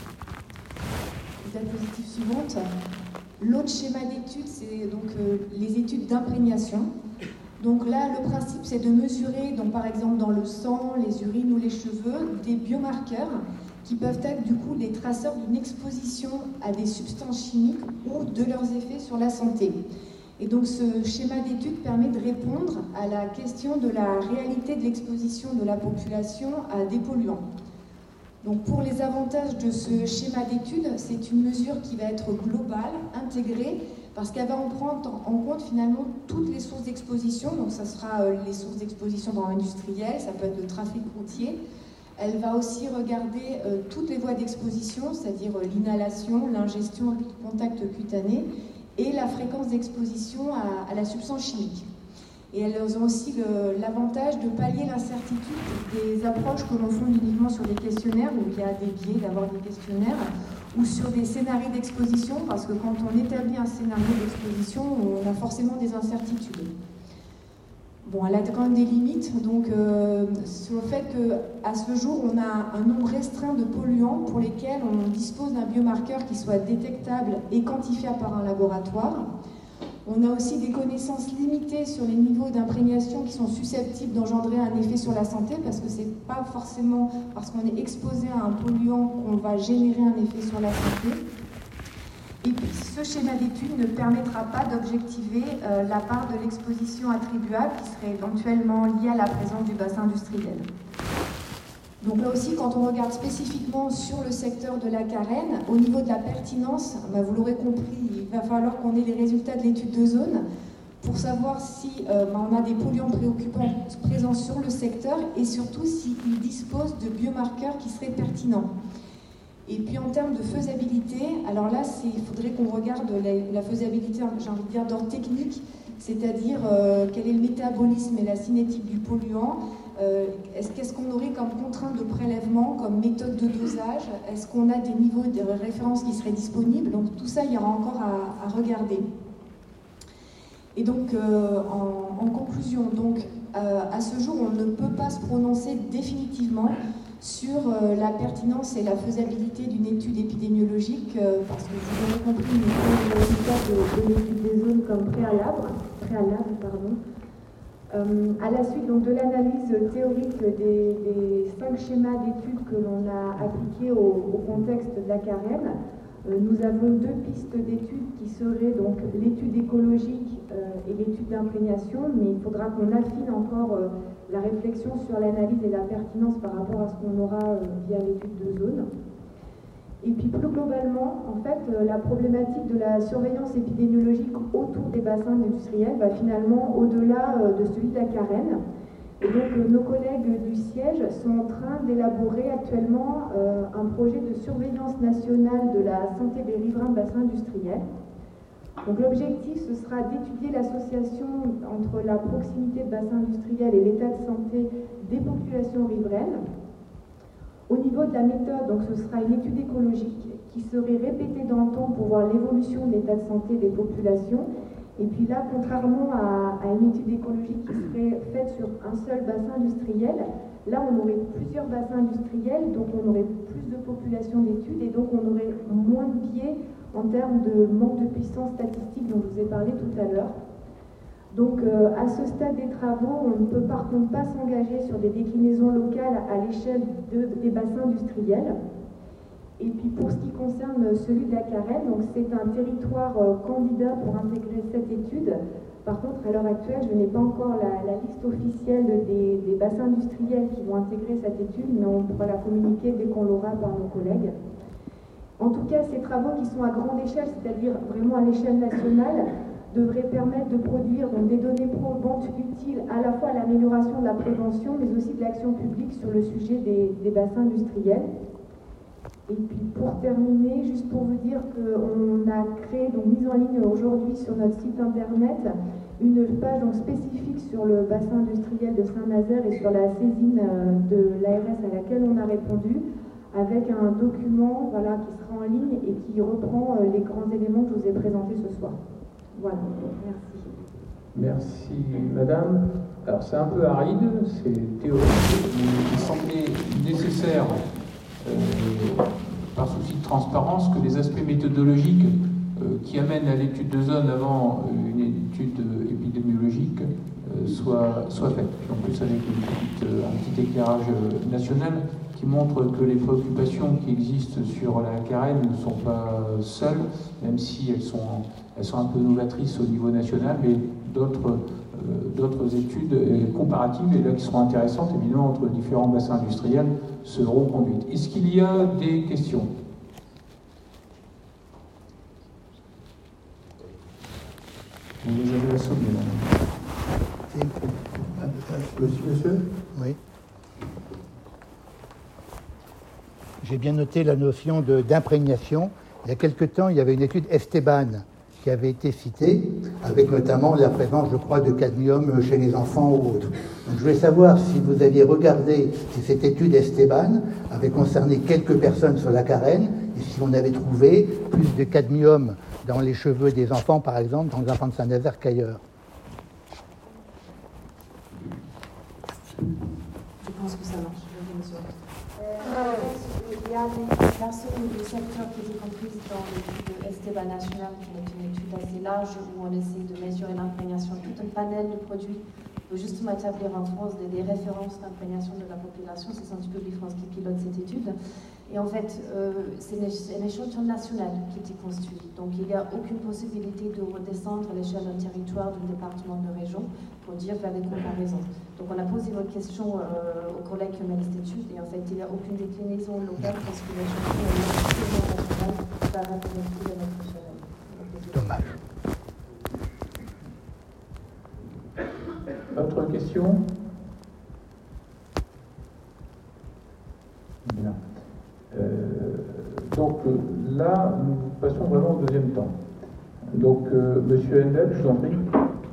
Diapositive suivante. L'autre schéma d'étude, c'est donc euh, les études d'imprégnation. Donc là, le principe, c'est de mesurer, donc par exemple dans le sang, les urines ou les cheveux, des biomarqueurs qui peuvent être du coup des traceurs d'une exposition à des substances chimiques ou de leurs effets sur la santé. Et donc ce schéma d'étude permet de répondre à la question de la réalité de l'exposition de la population à des polluants. Donc pour les avantages de ce schéma d'étude, c'est une mesure qui va être globale, intégrée, parce qu'elle va en prendre en compte finalement toutes les sources d'exposition d'exposition, donc ça sera euh, les sources d'exposition dans l'industriel, ça peut être le trafic routier. Elle va aussi regarder euh, toutes les voies d'exposition, c'est-à-dire euh, l'inhalation, l'ingestion, le contact cutané et la fréquence d'exposition à, à la substance chimique. Et elles ont aussi l'avantage de pallier l'incertitude des approches que l'on fonde uniquement sur des questionnaires, où il y a des biais d'avoir des questionnaires, ou sur des scénarios d'exposition, parce que quand on établit un scénario d'exposition, on a forcément des incertitudes. Bon, elle a quand même des limites, donc euh, sur le fait qu'à ce jour, on a un nombre restreint de polluants pour lesquels on dispose d'un biomarqueur qui soit détectable et quantifiable par un laboratoire. On a aussi des connaissances limitées sur les niveaux d'imprégnation qui sont susceptibles d'engendrer un effet sur la santé, parce que c'est pas forcément parce qu'on est exposé à un polluant qu'on va générer un effet sur la santé. Et puis ce schéma d'étude ne permettra pas d'objectiver euh, la part de l'exposition attribuable qui serait éventuellement liée à la présence du bassin industriel. Donc là aussi, quand on regarde spécifiquement sur le secteur de la Carène, au niveau de la pertinence, bah vous l'aurez compris, il va falloir qu'on ait les résultats de l'étude de zone pour savoir si euh, bah on a des polluants préoccupants présents sur le secteur et surtout s'ils disposent de biomarqueurs qui seraient pertinents. Et puis en termes de faisabilité, alors là, il faudrait qu'on regarde la, la faisabilité, j'ai envie de dire, d'ordre technique, c'est-à-dire euh, quel est le métabolisme et la cinétique du polluant. Euh, est-ce qu'est-ce qu'on aurait comme contrainte de prélèvement, comme méthode de dosage? Est-ce qu'on a des niveaux de référence qui seraient disponibles? Donc tout ça, il y aura encore à, à regarder. Et donc, euh, en, en conclusion, donc, euh, à ce jour, on ne peut pas se prononcer définitivement sur euh, la pertinence et la faisabilité d'une étude épidémiologique, euh, parce que vous avez compris, nous avons le résultat de, de l'étude des zones comme préalable, préalable pardon. Euh, à la suite donc, de l'analyse théorique des, des cinq schémas d'études que l'on a appliqués au, au contexte de la Carène, euh, nous avons deux pistes d'études qui seraient donc l'étude écologique euh, et l'étude d'imprégnation, mais il faudra qu'on affine encore euh, la réflexion sur l'analyse et la pertinence par rapport à ce qu'on aura euh, via l'étude de zone. Et puis plus globalement, en fait, euh, la problématique de la surveillance épidémiologique autour des bassins industriels va finalement au-delà euh, de celui de la Carène. Et donc euh, nos collègues du siège sont en train d'élaborer actuellement euh, un projet de surveillance nationale de la santé des riverains de bassins industriels. Donc l'objectif, ce sera d'étudier l'association entre la proximité de bassins industriels et l'état de santé des populations riveraines. Au niveau de la méthode, donc ce sera une étude écologique qui serait répétée dans le temps pour voir l'évolution de l'état de santé des populations. Et puis là, contrairement à, à une étude écologique qui serait faite sur un seul bassin industriel, là on aurait plusieurs bassins industriels, donc on aurait plus de population d'études et donc on aurait moins de biais en termes de manque de puissance statistique dont je vous ai parlé tout à l'heure. Donc euh, à ce stade des travaux, on ne peut par contre pas s'engager sur des déclinaisons locales à l'échelle de, des bassins industriels. Et puis pour ce qui concerne celui de la Carène, donc c'est un territoire euh, candidat pour intégrer cette étude. Par contre, à l'heure actuelle, je n'ai pas encore la, la liste officielle des, des bassins industriels qui vont intégrer cette étude, mais on pourra la communiquer dès qu'on l'aura par nos collègues. En tout cas, ces travaux qui sont à grande échelle, c'est-à-dire vraiment à l'échelle nationale, devraient permettre de produire donc, des données probantes utiles à la fois à l'amélioration de la prévention, mais aussi de l'action publique sur le sujet des, des bassins industriels. Et puis pour terminer, juste pour vous dire qu'on a créé, donc mise en ligne aujourd'hui sur notre site internet, une page donc, spécifique sur le bassin industriel de Saint-Nazaire et sur la saisine de l'A R S à laquelle on a répondu, avec un document voilà, qui sera en ligne et qui reprend les grands éléments que je vous ai présentés ce soir. Voilà, merci. Merci Madame. Alors c'est un peu aride, c'est théorique, mais il semblait nécessaire, euh, par souci de transparence, que les aspects méthodologiques euh, qui amènent à l'étude de zone avant euh, une étude épidémiologique euh, soient, soient faits. Puis en plus avec une petite, euh, un petit éclairage euh, national qui montre que les préoccupations qui existent sur la Carène ne sont pas seules, même si elles sont, elles sont un peu novatrices au niveau national, mais d'autres euh, d'autres études comparatives, et là qui seront intéressantes, évidemment, entre différents bassins industriels, seront conduites. Est-ce qu'il y a des questions? Vous avez la somme, madame. Monsieur? Oui. J'ai bien noté la notion d'imprégnation. Il y a quelque temps, il y avait une étude Esteban qui avait été citée, avec notamment la présence, je crois, de cadmium chez les enfants ou autres. Donc, je voulais savoir si vous aviez regardé si cette étude Esteban avait concerné quelques personnes sur la Carène et si on avait trouvé plus de cadmium dans les cheveux des enfants, par exemple, dans les enfants de Saint-Nazaire qu'ailleurs. Je pense que ça marche. Euh, il y a des personnes du secteur qui étaient comprises dans l'étude de Esteban National, qui est une étude assez large où on essaie de mesurer l'imprégnation, tout un panel de produits pour justement établir en France des, des références d'imprégnation de la population. C'est Santé publique France qui pilote cette étude. Et en fait, euh, c'est un échantillon national qui était constitué. Donc il n'y a aucune possibilité de redescendre à l'échelle d'un territoire, d'un département, de région, pour dire faire des comparaisons. Donc on a posé votre question euh, aux collègues qui ont mené cette étude, et en fait il n'y a aucune déclinaison locale parce que l'échantillon est national par rapport à notre échelle. Dommage. Autre question? Bien. Euh, donc euh, là, nous passons vraiment au deuxième temps. Donc, euh, Monsieur Hendel, je vous en prie.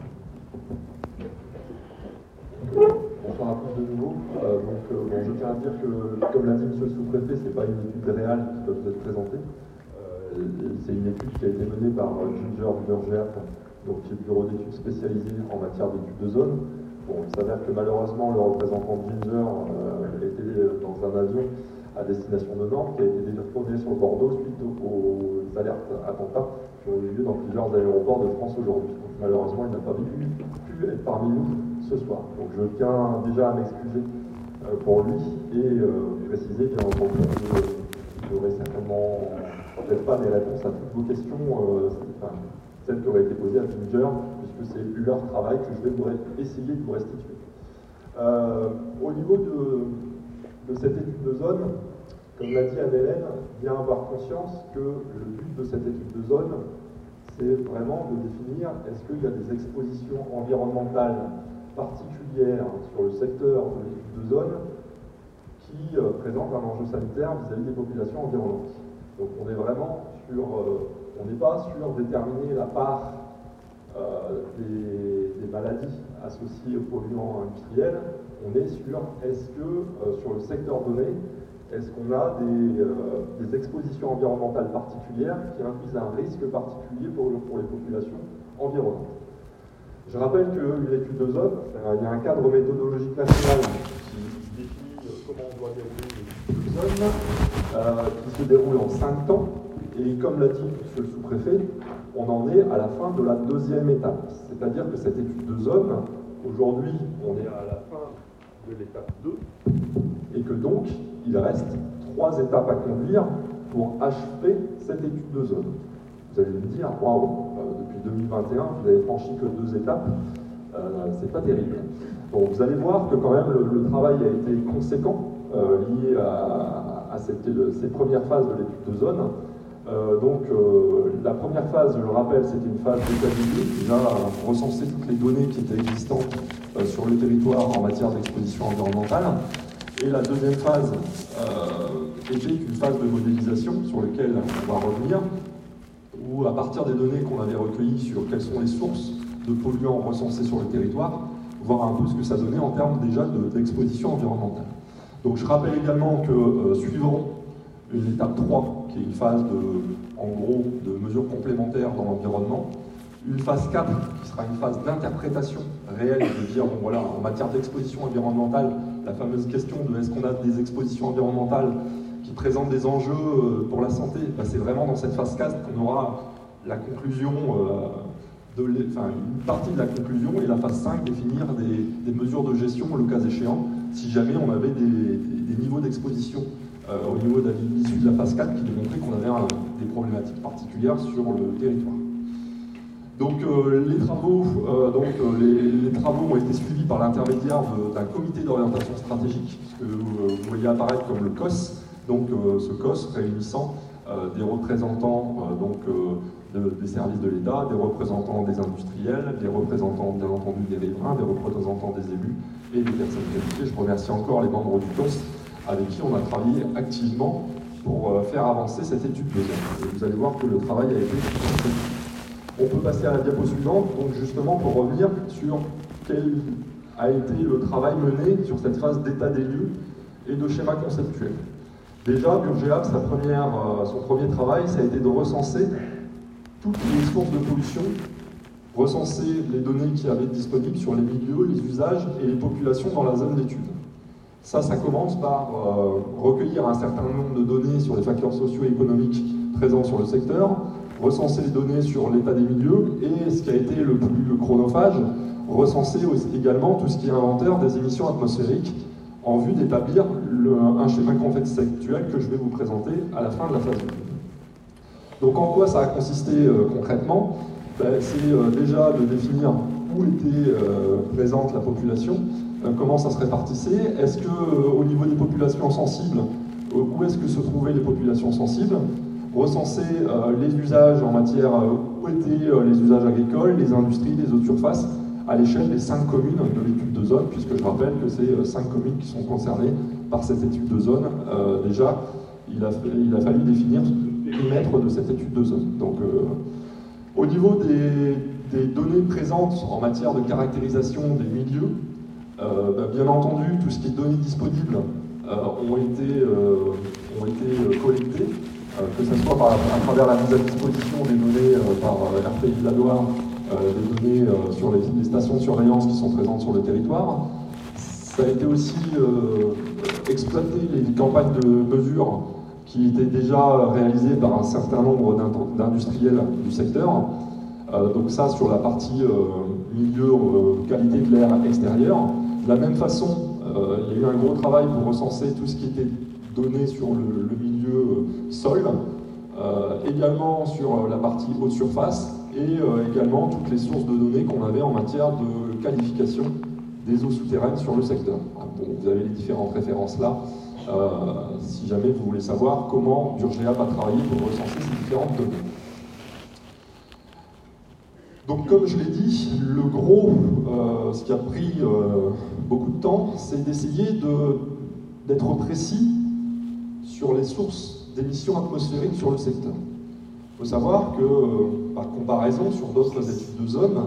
Bonsoir à tous de nouveau. Euh, donc, euh, bon, je tiens à dire que, comme l'a dit Monsieur le sous-préfet, ce n'est pas une étude réelle qui peut vous être présentée. Euh, c'est une étude qui a été menée par Ginger Burgert, donc qui est le bureau d'études spécialisé en matière d'études de zone. Bon, il s'avère que malheureusement, le représentant de Ginger euh, était dans un avion à destination de Nantes, qui a été détourné sur Bordeaux suite aux, aux alertes attentats qui ont eu lieu dans plusieurs aéroports de France aujourd'hui. Donc malheureusement, il n'a pas pu, pu être parmi nous ce soir. Donc je tiens déjà à m'excuser euh, pour lui et euh, préciser bien entendu que vous n'aurez certainement peut-être pas des réponses à toutes vos questions, euh, enfin, celles qui auraient été posées à Ginger, puisque c'est leur travail que je vais vous essayer de vous restituer. Euh, au niveau de de cette étude de zone, comme l'a dit Anne-Hélène, bien avoir conscience que le but de cette étude de zone, c'est vraiment de définir est-ce qu'il y a des expositions environnementales particulières sur le secteur de l'étude de zone qui euh, présentent un enjeu sanitaire vis-à-vis des populations environnantes. Donc on est vraiment sur, euh, on n'est pas sur déterminer la part euh, des, des maladies associées aux polluants industriels. On est sur, est-ce que, euh, sur le secteur donné, est-ce qu'on a des, euh, des expositions environnementales particulières qui induisent un risque particulier pour, pour les populations environnantes. Je rappelle qu'une étude de zone, euh, il y a un cadre méthodologique national qui définit euh, comment on doit dérouler une étude de zone, euh, qui se déroule en cinq temps, et comme l'a dit M. le sous-préfet, on en est à la fin de la deuxième étape. C'est-à-dire que cette étude de zone, aujourd'hui, on est à la fin de l'étape deux, et que donc, il reste trois étapes à conduire pour achever cette étude de zone. Vous allez me dire, waouh, euh, depuis deux mille vingt et un, vous n'avez franchi que deux étapes, euh, c'est pas terrible. Bon, vous allez voir que quand même le, le travail a été conséquent, euh, lié à, à cette, ces premières phases de l'étude de zone. Euh, donc, euh, la première phase, je le rappelle, c'était une phase d'état des lieux, déjà recenser toutes les données qui étaient existantes euh, sur le territoire en matière d'exposition environnementale. Et la deuxième phase euh, était une phase de modélisation sur laquelle on va revenir, où à partir des données qu'on avait recueillies sur quelles sont les sources de polluants recensés sur le territoire, voir un peu ce que ça donnait en termes déjà d'exposition environnementale. Donc je rappelle également que euh, suivant une étape trois, qui est une phase de, en gros, de mesures complémentaires dans l'environnement, une phase quatre, qui sera une phase d'interprétation réelle, de dire, bon voilà, en matière d'exposition environnementale, la fameuse question de est-ce qu'on a des expositions environnementales qui présentent des enjeux pour la santé, ben, c'est vraiment dans cette phase quatre qu'on aura la conclusion, euh, de enfin, une partie de la conclusion, et la phase cinq, définir des, des mesures de gestion, le cas échéant, si jamais on avait des, des, des niveaux d'exposition euh, au niveau de l'issue de la phase quatre qui démontrait qu'on avait un, des problématiques particulières sur le territoire. Donc euh, les travaux, euh, donc, euh, les, les travaux ont été suivis par l'intermédiaire d'un comité d'orientation stratégique, que euh, vous voyez apparaître comme le C O S, donc euh, ce C O S réunissant euh, des représentants euh, donc, euh, de, des services de l'État, des représentants des industriels, des représentants bien entendu des riverains, des représentants des élus et des personnes qualifiées. Je remercie encore les membres du C O S avec qui on a travaillé activement pour euh, faire avancer cette étude de zone. Et vous allez voir que le travail a été fait. On peut passer à la diapo suivante, donc justement pour revenir sur quel a été le travail mené sur cette phase d'état des lieux et de schéma conceptuel. Déjà, Burgea, sa première, euh, son premier travail, ça a été de recenser toutes les sources de pollution, recenser les données qu'il y avait disponibles sur les milieux, les usages et les populations dans la zone d'étude. Ça, ça commence par euh, recueillir un certain nombre de données sur les facteurs socio-économiques présents sur le secteur, recenser les données sur l'état des milieux et, ce qui a été le plus chronophage, recenser aussi également tout ce qui est inventaire des émissions atmosphériques en vue d'établir un schéma conceptuel que je vais vous présenter à la fin de la phase deux. Donc en quoi ça a consisté euh, concrètement? Ben, c'est euh, déjà de définir où était euh, présente la population, euh, comment ça se répartissait, est-ce que euh, au niveau des populations sensibles, euh, où est-ce que se trouvaient les populations sensibles, recenser euh, les usages en matière, euh, où étaient euh, les usages agricoles, les industries, les eaux de surface, à l'échelle des cinq communes de l'étude de zone, puisque je rappelle que c'est euh, cinq communes qui sont concernées par cette étude de zone. Euh, déjà, il a, il a fallu définir le périmètre de cette étude de zone. Donc, euh, au niveau des, des données présentes en matière de caractérisation des milieux, euh, bah, bien entendu, tout ce qui est données disponibles euh, ont été, euh, ont été collectées, euh, que ce soit par, à travers la mise à disposition des données euh, par R P I de la Loire, euh, des données euh, sur les, les stations de surveillance qui sont présentes sur le territoire. Ça a été aussi euh, exploité les campagnes de mesure qui étaient déjà réalisées par un certain nombre d'industriels du secteur. Euh, donc ça, sur la partie euh, milieu, euh, qualité de l'air extérieur. De la même façon, euh, il y a eu un gros travail pour recenser tout ce qui était donné sur le, le milieu euh, sol, euh, également sur la partie haute surface, et euh, également toutes les sources de données qu'on avait en matière de qualification des eaux souterraines sur le secteur. Bon, vous avez les différentes références là, euh, si jamais vous voulez savoir comment Burgea va travailler pour recenser ces différentes données. Donc comme je l'ai dit, le gros, euh, ce qui a pris euh, beaucoup de temps, c'est d'essayer d'être précis sur les sources d'émissions atmosphériques sur le secteur. Il faut savoir que, euh, par comparaison sur d'autres études de zone,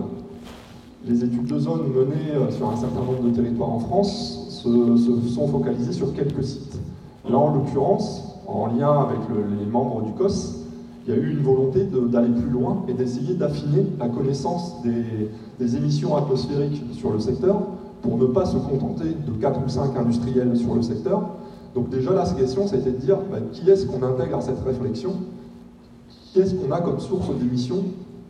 les études de zone menées sur un certain nombre de territoires en France se, se sont focalisées sur quelques sites. Là, en l'occurrence, en lien avec le, les membres du C O S, il y a eu une volonté d'aller plus loin et d'essayer d'affiner la connaissance des, des émissions atmosphériques sur le secteur pour ne pas se contenter de quatre ou cinq industriels sur le secteur. Donc déjà, la question, ça a été de dire bah, qui est-ce qu'on intègre à cette réflexion, qui est-ce qu'on a comme source d'émissions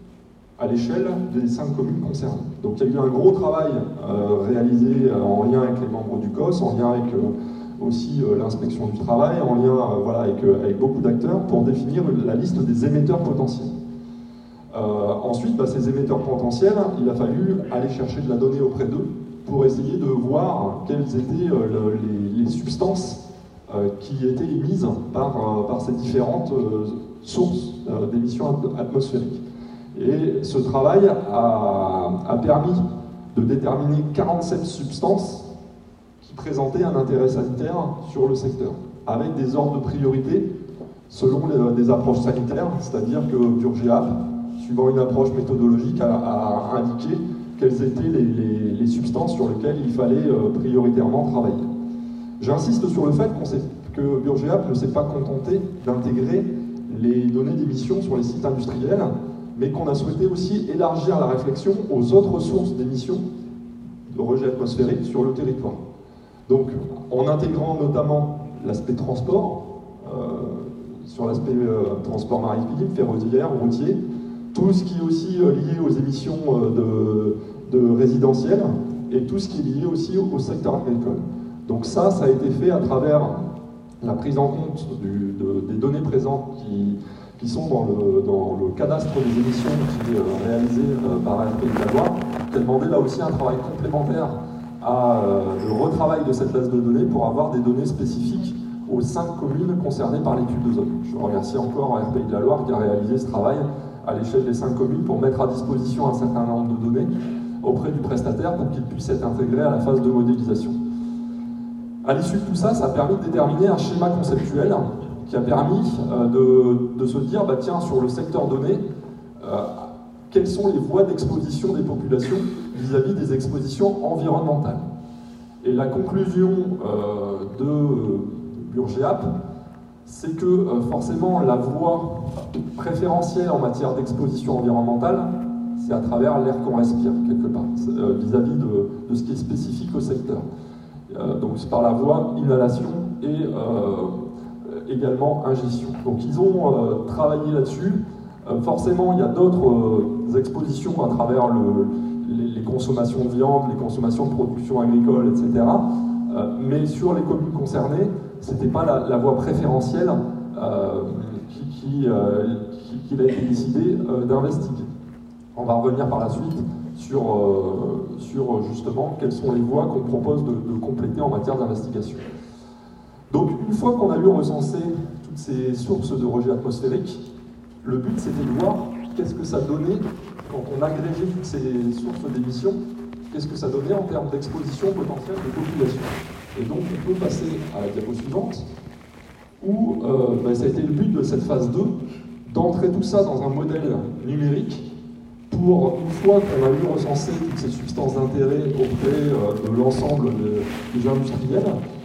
à l'échelle des cinq communes concernées. Donc il y a eu un gros travail euh, réalisé euh, en lien avec les membres du C O S, en lien avec euh, aussi euh, l'inspection du travail, en lien euh, voilà, avec, euh, avec beaucoup d'acteurs pour définir la liste des émetteurs potentiels. Euh, ensuite, bah, ces émetteurs potentiels, il a fallu aller chercher de la donnée auprès d'eux pour essayer de voir quelles étaient euh, le, les, les substances euh, qui étaient émises par, euh, par ces différentes euh, sources euh, d'émissions atmosphériques. Et ce travail a, a permis de déterminer quarante-sept substances qui présentaient un intérêt sanitaire sur le secteur, avec des ordres de priorité selon les, des approches sanitaires, c'est-à-dire que Burgea, suivant une approche méthodologique, a, a indiqué quelles étaient les, les, les substances sur lesquelles il fallait euh, prioritairement travailler. J'insiste sur le fait qu'on sait, que Burgea ne s'est pas contenté d'intégrer les données d'émissions sur les sites industriels, mais qu'on a souhaité aussi élargir la réflexion aux autres sources d'émissions de rejet atmosphérique sur le territoire. Donc, en intégrant notamment l'aspect transport, euh, sur l'aspect euh, transport maritime, ferroviaire, routier, tout ce qui est aussi euh, lié aux émissions euh, de, de résidentiel, et tout ce qui est lié aussi au, au secteur agricole. Donc ça, ça a été fait à travers la prise en compte du, de, des données présentes qui qui sont dans le, dans le cadastre des émissions qui est euh, réalisé euh, par R P I de la Loire, qui a demandé là aussi un travail complémentaire à euh, le retravail de cette base de données pour avoir des données spécifiques aux cinq communes concernées par l'étude de zone. Je remercie encore R P I de la Loire qui a réalisé ce travail à l'échelle des cinq communes pour mettre à disposition un certain nombre de données auprès du prestataire pour qu'il puisse être intégré à la phase de modélisation. À l'issue de tout ça, ça a permis de déterminer un schéma conceptuel qui a permis euh, de, de se dire, bah, tiens, sur le secteur donné, euh, quelles sont les voies d'exposition des populations vis-à-vis des expositions environnementales. Et la conclusion euh, de Burgeap, c'est que euh, forcément la voie préférentielle en matière d'exposition environnementale, c'est à travers l'air qu'on respire, quelque part, euh, vis-à-vis de, de ce qui est spécifique au secteur. Euh, donc c'est par la voie inhalation et euh, également ingestion. Donc ils ont euh, travaillé là-dessus. Euh, forcément, il y a d'autres euh, expositions à travers le, les, les consommations de viande, les consommations de production agricole, et cetera. Euh, mais sur les communes concernées, ce n'était pas la, la voie préférentielle euh, qui, qui, euh, qui, qu'il a été décidé euh, d'investiguer. On va revenir par la suite sur, euh, sur justement quelles sont les voies qu'on propose de, de compléter en matière d'investigation. Donc une fois qu'on a eu recensé toutes ces sources de rejet atmosphérique, le but c'était de voir qu'est-ce que ça donnait quand on agrégeait toutes ces sources d'émissions, qu'est-ce que ça donnait en termes d'exposition potentielle de population. Et donc on peut passer à la diapo suivante, où euh, ben, ça a été le but de cette phase deux, d'entrer tout ça dans un modèle numérique pour, une fois qu'on a eu recensé toutes ces substances d'intérêt auprès euh, de l'ensemble de, des industriels,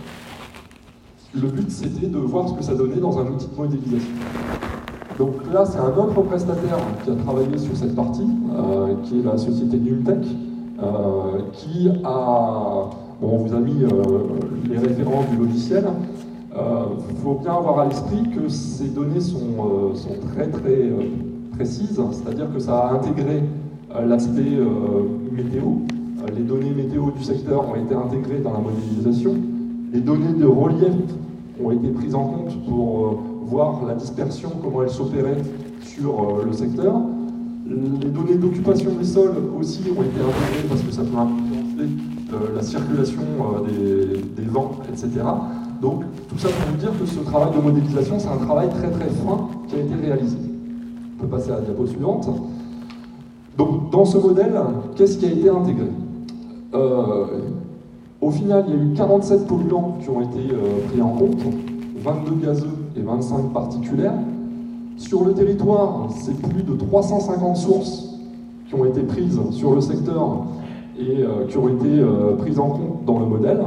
le but c'était de voir ce que ça donnait dans un outil de modélisation. Donc là, c'est un autre prestataire qui a travaillé sur cette partie, euh, qui est la société Numtech, euh, qui a... Bon, on vous a mis euh, les références du logiciel. Il euh, faut bien avoir à l'esprit que ces données sont, euh, sont très très euh, précises, c'est-à-dire que ça a intégré euh, l'aspect euh, météo. Euh, les données météo du secteur ont été intégrées dans la modélisation. Les données de relief ont été prises en compte pour euh, voir la dispersion, comment elle s'opérait sur euh, le secteur. Les données d'occupation des sols aussi ont été intégrées parce que ça peut influencer euh, la circulation euh, des, des vents, et cetera. Donc tout ça pour vous dire que ce travail de modélisation, c'est un travail très très fin qui a été réalisé. On peut passer à la diapo suivante. Donc dans ce modèle, qu'est-ce qui a été intégré? euh, Au final, il y a eu quarante-sept polluants qui ont été euh, pris en compte, vingt-deux gazeux et vingt-cinq particulaires. Sur le territoire, c'est plus de trois cent cinquante sources qui ont été prises sur le secteur et euh, qui ont été euh, prises en compte dans le modèle.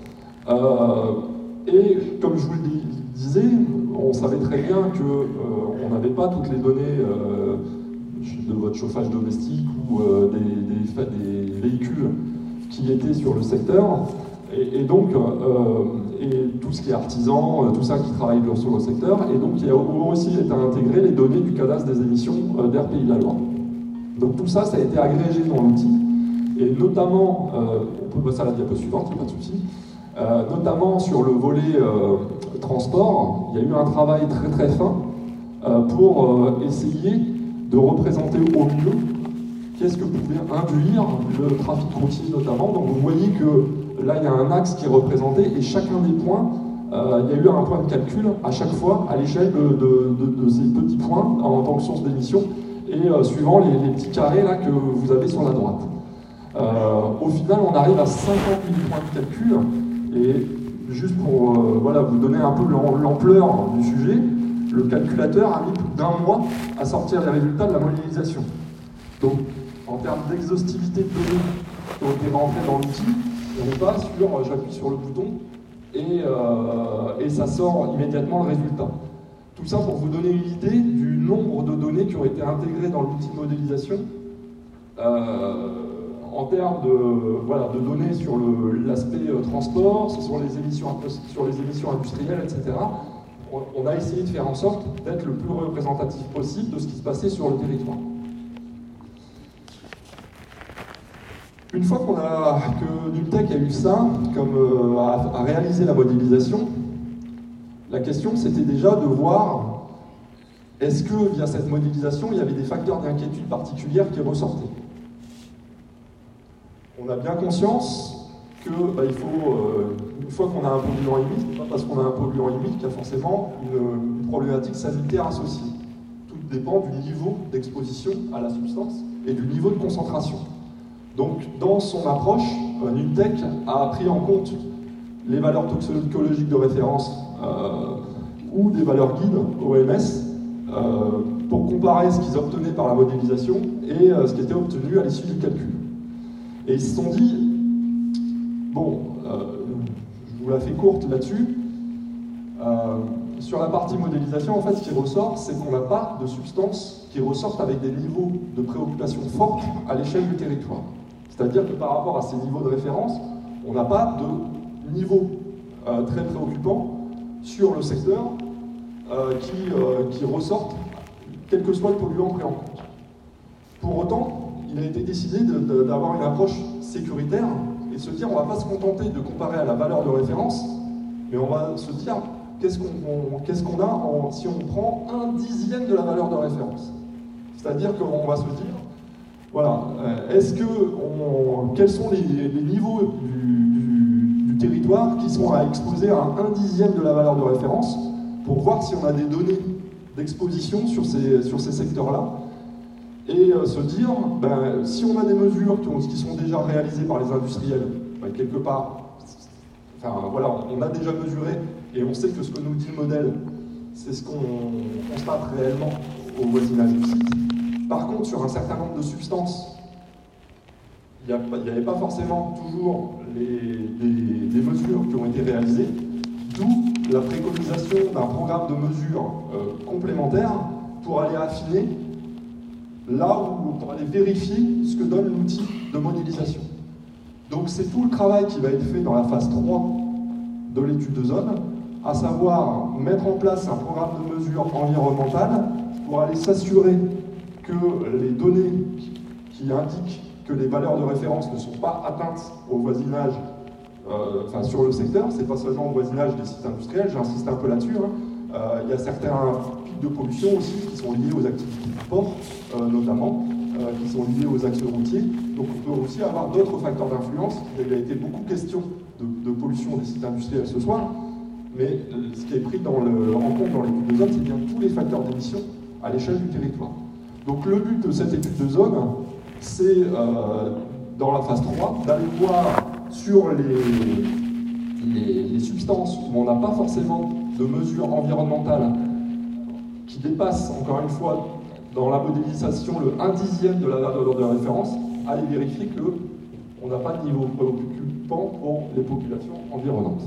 Euh, et comme je vous le disais, on savait très bien qu'on euh, n'avait pas toutes les données euh, de votre chauffage domestique ou euh, des, des, des véhicules qui étaient sur le secteur. Et, et donc, euh, et tout ce qui est artisan, euh, tout ça qui travaille sur le secteur, et donc il a aussi été intégré les données du cadastre des émissions euh, d'Air Pays de la Loire. Donc tout ça, ça a été agrégé dans l'outil, et notamment, euh, on peut passer à la diapo suivante, pas de souci, euh, notamment sur le volet euh, transport, il y a eu un travail très très fin euh, pour euh, essayer de représenter au mieux qu'est-ce que pouvait induire le trafic routier notamment. Donc vous voyez que là il y a un axe qui est représenté et chacun des points, euh, il y a eu un point de calcul à chaque fois à l'échelle de, de, de, de ces petits points en tant que source d'émission et euh, suivant les, les petits carrés là que vous avez sur la droite. Euh, au final on arrive à cinquante mille points de calcul et juste pour euh, voilà, vous donner un peu l'ampleur du sujet, le calculateur a mis plus d'un mois à sortir les résultats de la modélisation. Donc en termes d'exhaustivité de données qui ont été rentrées dans l'outil, on n'est pas sur euh, j'appuie sur le bouton et, euh, et ça sort immédiatement le résultat. Tout ça pour vous donner une idée du nombre de données qui ont été intégrées dans l'outil de modélisation euh, en termes de, voilà, de données sur l'aspect euh, transport, sur les, émissions, sur les émissions industrielles, et cetera. On, on a essayé de faire en sorte d'être le plus représentatif possible de ce qui se passait sur le territoire. Une fois qu'on a, que Numtech a eu ça, comme euh, a, a réalisé la modélisation, la question c'était déjà de voir est-ce que via cette modélisation il y avait des facteurs d'inquiétude particulières qui ressortaient. On a bien conscience que bah, il faut, euh, une fois qu'on a un polluant émis, c'est pas parce qu'on a un polluant émis qu'il y a forcément une, une problématique sanitaire associée. Tout, dépend du niveau d'exposition à la substance et du niveau de concentration. Donc, dans son approche, euh, Newtek a pris en compte les valeurs toxicologiques de référence euh, ou des valeurs guides O M S euh, pour comparer ce qu'ils obtenaient par la modélisation et euh, ce qui était obtenu à l'issue du calcul. Et ils se sont dit, bon, euh, je vous la fais courte là-dessus, euh, sur la partie modélisation, en fait, ce qui ressort, c'est qu'on n'a pas de substances qui ressortent avec des niveaux de préoccupation fortes à l'échelle du territoire. C'est-à-dire que par rapport à ces niveaux de référence, on n'a pas de niveau euh, très préoccupant sur le secteur euh, qui, euh, qui ressortent, quel que soit le polluant pris en compte. Pour autant, il a été décidé d'avoir une approche sécuritaire et de se dire on ne va pas se contenter de comparer à la valeur de référence, mais on va se dire qu'est-ce qu'on qu'est-ce qu'on a en, si on prend un dixième de la valeur de référence. C'est-à-dire qu'on va se dire, voilà, est-ce que on, quels sont les, les niveaux du, du, du territoire qui sont à exposer à un dixième de la valeur de référence pour voir si on a des données d'exposition sur ces, sur ces secteurs-là et euh, se dire, ben, si on a des mesures qui, ont, qui sont déjà réalisées par les industriels, ben, quelque part, enfin voilà, on a déjà mesuré et on sait que ce que nous dit le modèle, c'est ce qu'on constate réellement au voisinage du site. Par contre, sur un certain nombre de substances, il n'y avait pas forcément toujours les, les, les mesures qui ont été réalisées, d'où la préconisation d'un programme de mesures euh, complémentaires pour aller affiner là où pour aller vérifier ce que donne l'outil de modélisation. Donc c'est tout le travail qui va être fait dans la phase trois de l'étude de zone, à savoir mettre en place un programme de mesures environnementales pour aller s'assurer que les données qui indiquent que les valeurs de référence ne sont pas atteintes au voisinage, euh, enfin sur le secteur, c'est pas seulement au voisinage des sites industriels, j'insiste un peu là-dessus, hein. euh, il y a certains pics de pollution aussi qui sont liés aux activités du port, euh, notamment, euh, qui sont liés aux axes routiers, donc on peut aussi avoir d'autres facteurs d'influence. Il a été beaucoup question de, de pollution des sites industriels ce soir, mais ce qui est pris dans le, en compte dans l'étude de zone, c'est bien tous les facteurs d'émission à l'échelle du territoire. Donc le but de cette étude de zone, c'est euh, dans la phase trois, d'aller voir sur les, les, les substances où on n'a pas forcément de mesures environnementales qui dépassent, encore une fois, dans la modélisation, le un dixième de la valeur de référence, aller vérifier qu'on n'a pas de niveau préoccupant pour les populations environnantes.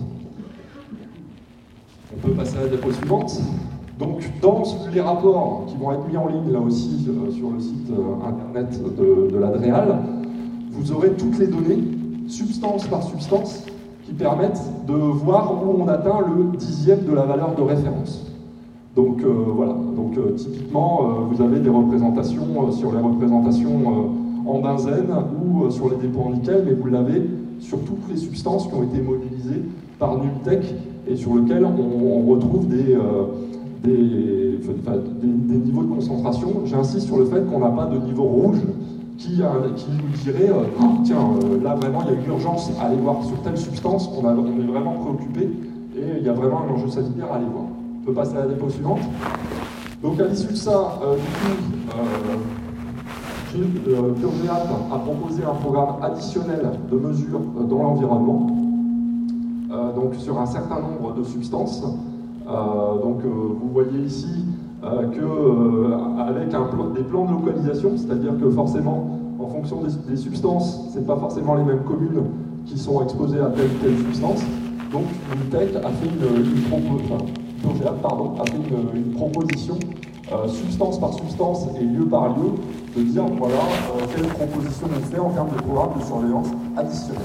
On peut passer à la diapo suivante. Donc, dans les rapports qui vont être mis en ligne, là aussi, euh, sur le site euh, internet de, de l'Adréal, vous aurez toutes les données, substance par substance, qui permettent de voir où on atteint le dixième de la valeur de référence. Donc, euh, voilà. Donc, euh, typiquement, euh, vous avez des représentations euh, sur les représentations euh, en benzène ou euh, sur les dépôts en nickel, mais vous l'avez sur toutes les substances qui ont été modélisées par Newtek et sur lesquelles on, on retrouve des... Euh, Des, enfin, des, des niveaux de concentration. J'insiste sur le fait qu'on n'a pas de niveau rouge qui, euh, qui nous dirait euh, oh, tiens, euh, là vraiment il y a une urgence à aller voir sur telle substance, on, a, on est vraiment préoccupé et il y a vraiment un enjeu sanitaire à aller voir. On peut passer à la diapo suivante. Donc à l'issue de ça, euh, du coup, euh, Gilles euh, Purgeat a proposé un programme additionnel de mesures euh, dans l'environnement, euh, donc sur un certain nombre de substances. Euh, donc euh, vous voyez ici euh, qu'avec euh, pl des plans de localisation, c'est-à-dire que forcément, en fonction des, des substances, ce n'est pas forcément les mêmes communes qui sont exposées à telle ou telle substance. Donc Newtek a fait une, une, propo enfin, pardon, a fait une, une proposition, euh, substance par substance et lieu par lieu, de dire voilà euh, quelle proposition on fait en termes de programme de surveillance additionnel.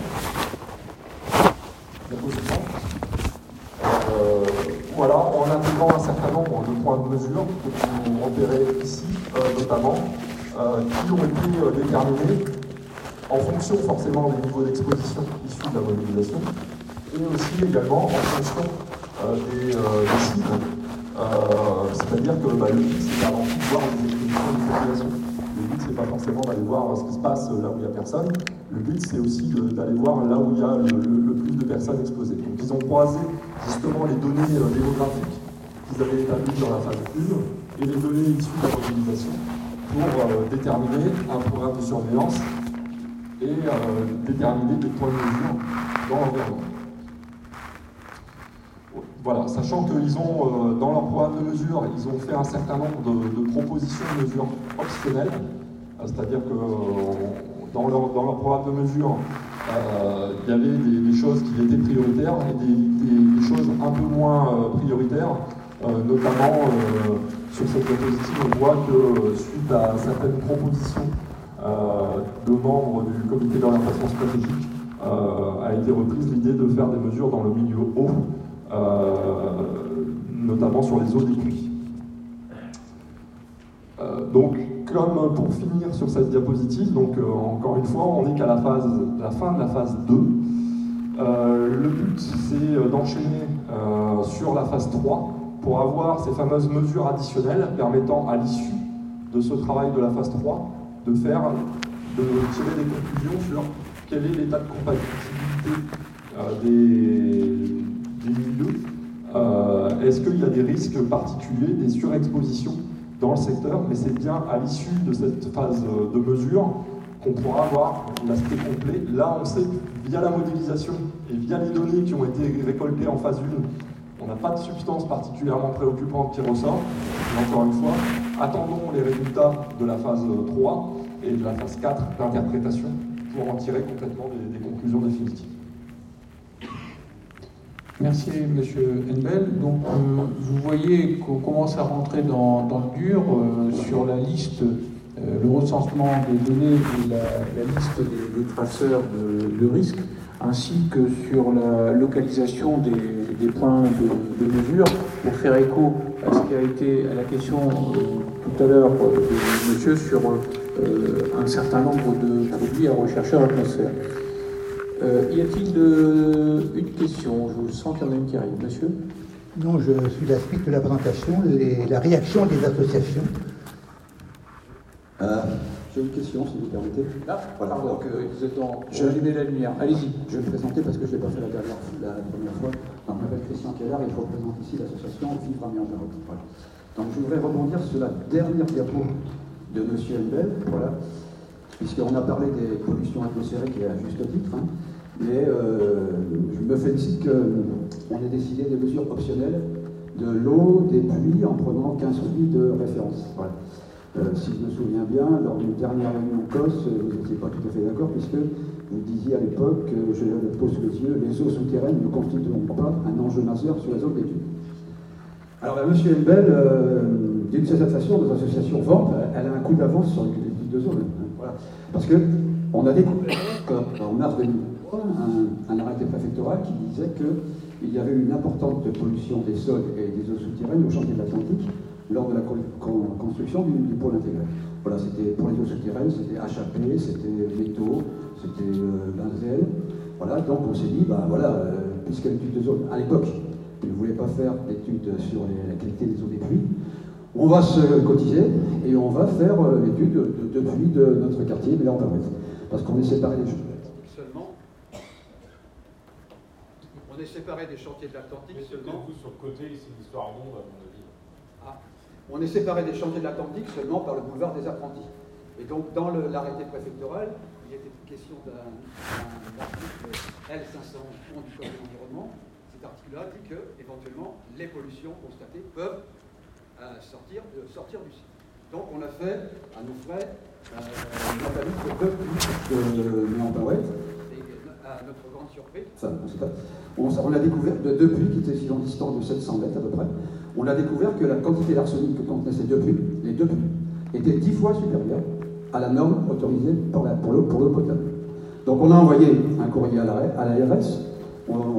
Euh, voilà, en intégrant un certain nombre de points de mesure que vous repérez ici, euh, notamment, euh, qui ont été euh, déterminés en fonction forcément des niveaux d'exposition issus de la modélisation, et aussi également en fonction euh, des, euh, des cibles. Euh, C'est-à-dire que bah, le but, c'est avant tout de voir les expositions des populations. Le but, c'est pas forcément d'aller voir ce qui se passe là où il n'y a personne. Le but, c'est aussi d'aller voir là où il y a le, le, le plus de personnes exposées. Donc, ils ont croisé justement les données euh, démographiques qu'ils avaient établies dans la phase un et les données issues de la modélisation pour euh, déterminer un programme de surveillance et euh, déterminer des points de mesure dans l'environnement. Voilà, sachant qu'ils ont, euh, dans leur programme de mesure, ils ont fait un certain nombre de, de propositions de mesures optionnelles, euh, c'est-à-dire que euh, dans, leur, dans leur programme de mesure, euh, il y avait des, des choses qui étaient prioritaires et des, des, des choses un peu moins euh, prioritaires, euh, notamment euh, sur cette diapositive, on voit que euh, suite à certaines propositions euh, de membres du comité d'orientation stratégique, euh, a été reprise l'idée de faire des mesures dans le milieu haut, Euh, notamment sur les eaux des puits. Euh, donc, comme pour finir sur cette diapositive, donc euh, encore une fois, on n'est qu'à la phase, la fin de la phase deux. Euh, le but, c'est d'enchaîner euh, sur la phase trois pour avoir ces fameuses mesures additionnelles permettant, à l'issue de ce travail de la phase trois, de faire, de tirer des conclusions sur quel est l'état de compatibilité euh, des des milieux, euh, est-ce qu'il y a des risques particuliers, des surexpositions dans le secteur, mais c'est bien à l'issue de cette phase de mesure qu'on pourra avoir l'aspect complet. Là, on sait que via la modélisation et via les données qui ont été récoltées en phase un, on n'a pas de substance particulièrement préoccupante qui ressort. Mais encore une fois, attendons les résultats de la phase trois et de la phase quatre d'interprétation pour en tirer complètement des, des conclusions définitives. Merci Monsieur Henbel. Donc euh, vous voyez qu'on commence à rentrer dans, dans le dur euh, sur la liste, euh, le recensement des données et la, la liste des, des traceurs de, de risque, ainsi que sur la localisation des, des points de, de mesure, pour faire écho à ce qui a été à la question euh, tout à l'heure euh, de Monsieur sur euh, un certain nombre de produits à rechercher en atmosphère. Euh, y a-t-il euh, une question? Je sens qu'il y en a une qui arrive. Monsieur? Non, je suis la suite de la présentation, les, la réaction des associations. Euh, J'ai une question, si vous permettez. Là, voilà. Pardon, donc, euh, vous êtes en... Je vais allumer la lumière. Allez-y. Je vais me présenter parce que je ne l'ai pas fait la, dernière, la première fois. Donc, je m'appelle Christian Keller et je représente ici l'association Vivre à Miangarotte. Voilà. Donc, je voudrais rebondir sur la dernière diapo de M. Henbel. Voilà. Puisqu'on a parlé des pollutions atmosphériques et à juste titre, hein, mais euh, je me félicite qu'on ait décidé des mesures optionnelles de l'eau, des pluies, en prenant quinze puits de référence. Voilà. Euh, si je me souviens bien, lors d'une dernière réunion C O S, vous n'étiez pas tout à fait d'accord, puisque vous disiez à l'époque, je le pose sous les yeux, les eaux souterraines ne constitueront pas un enjeu majeur sur la zone d'études. Alors, ben, M. Henbel, euh, d'une certaine façon, notre association V A M P, elle a un coup d'avance sur l'étude de zone. Voilà. Parce qu'on a découvert en mars deux mille trois un, un arrêté préfectoral qui disait qu'il y avait une importante pollution des sols et des eaux souterraines au chantier de l'Atlantique lors de la construction du, du pôle intégré. Voilà, c'était pour les eaux souterraines, c'était H A P, c'était métaux, c'était euh, benzène. Voilà, donc on s'est dit, bah voilà, euh, puisqu'il y a une étude de zone, à l'époque, ils ne voulaient pas faire d'études sur les, la qualité des eaux des pluies, on va se cotiser et on va faire euh, l'étude de, de, de pluie de notre quartier, mais là on va bref, parce qu'on est séparés des choses. Seulement, on est séparés des chantiers de l'Atlantique seulement. Vous sur le côté, c'est une histoire longue à mon avis. Ah, on est séparés des chantiers de l'Atlantique seulement par le boulevard des Apprentis. Et donc dans l'arrêté préfectoral, il était question d'un article L cinq cent un du Code de l'environnement. Cet article-là dit que, éventuellement, les pollutions constatées peuvent euh, sortir, de, sortir du site. Donc on a fait, à nos frais, euh, une analyse de deux puits de Méandouet. Et à notre grande surprise, enfin, on, sait pas. On, on a découvert de deux puits qui étaient si distants de sept cents mètres à peu près. On a découvert que la quantité d'arsenic que contenaient ces deux puits, les deux puits, était dix fois supérieure à la norme autorisée pour l'eau pour pour l'eau potable. Donc on a envoyé un courrier à l'A R S. On, on,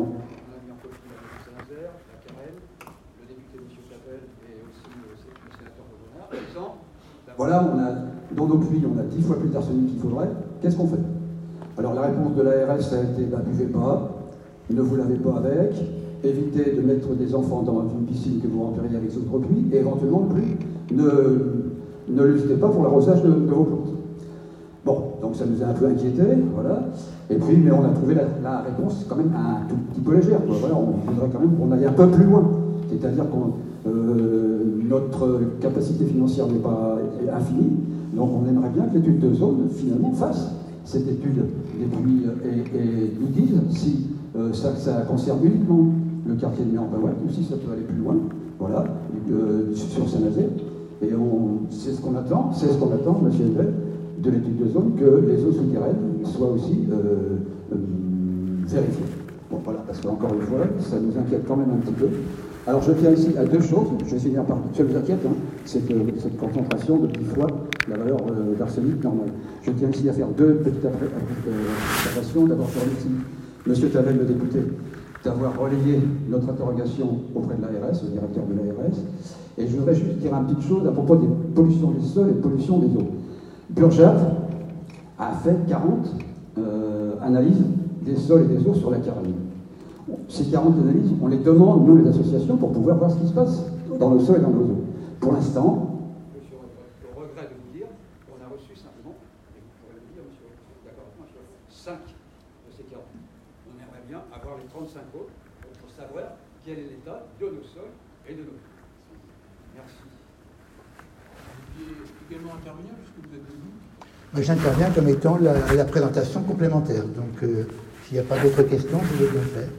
Voilà, on a, dans nos puits, on a dix fois plus d'arsenic qu'il faudrait. Qu'est-ce qu'on fait? Alors la réponse de l'A R S a été, bah, buvez pas, ne vous lavez pas avec, évitez de mettre des enfants dans une piscine que vous rempliriez avec d'autres puits, et éventuellement, plus, ne, ne l'usez pas pour l'arrosage de, de vos plantes. Bon, donc ça nous a un peu inquiétés, voilà. Et puis, mais on a trouvé la, la réponse quand même un tout petit peu légère, quoi. Voilà, on voudrait quand même qu'on aille un peu plus loin. C'est-à-dire qu'on Euh, notre capacité financière n'est pas infinie, donc on aimerait bien que l'étude de zone, finalement, fasse cette étude des prix et, et nous dise si euh, ça, ça concerne uniquement le quartier de Mirempawat ou si ça peut aller plus loin, voilà, euh, sur Saint-Nazaire. Et c'est ce qu'on attend, c'est ce qu'on attend, M. Hebel, de l'étude de zone, que les eaux souterraines soient aussi euh, euh, vérifiées. Bon, voilà, parce qu'encore une fois, ça nous inquiète quand même un petit peu. Alors je tiens ici à deux choses, je vais finir par ce qui nous inquiète, hein, cette, cette concentration de dix fois la valeur euh, d'arsenic normale. Je tiens ici à faire deux petites observations. D'abord, je remercie M. Tavel, le député, d'avoir relayé notre interrogation auprès de l'A R S, le directeur de l'A R S. Et je voudrais juste dire une petite chose à propos des pollutions des sols et des pollutions des eaux. Burjat a fait quarante euh, analyses des sols et des eaux sur la Carélie. Ces quarante analyses, on les demande, nous, les associations, pour pouvoir voir ce qui se passe dans nos sols et dans nos eaux. Pour l'instant... Monsieur, au regret de vous dire, on a reçu simplement, et vous pourrez le dire, monsieur, d'accord avec moi, sur cinq de ces quarante. On aimerait bien avoir les trente-cinq autres pour savoir quel est l'état de nos sols et de nos eaux. Merci. Vous vouliez également intervenir, puisque vous êtes debout. Moi, j'interviens comme étant la, la présentation complémentaire. Donc, euh, s'il n'y a pas d'autres questions, je vais bien faire.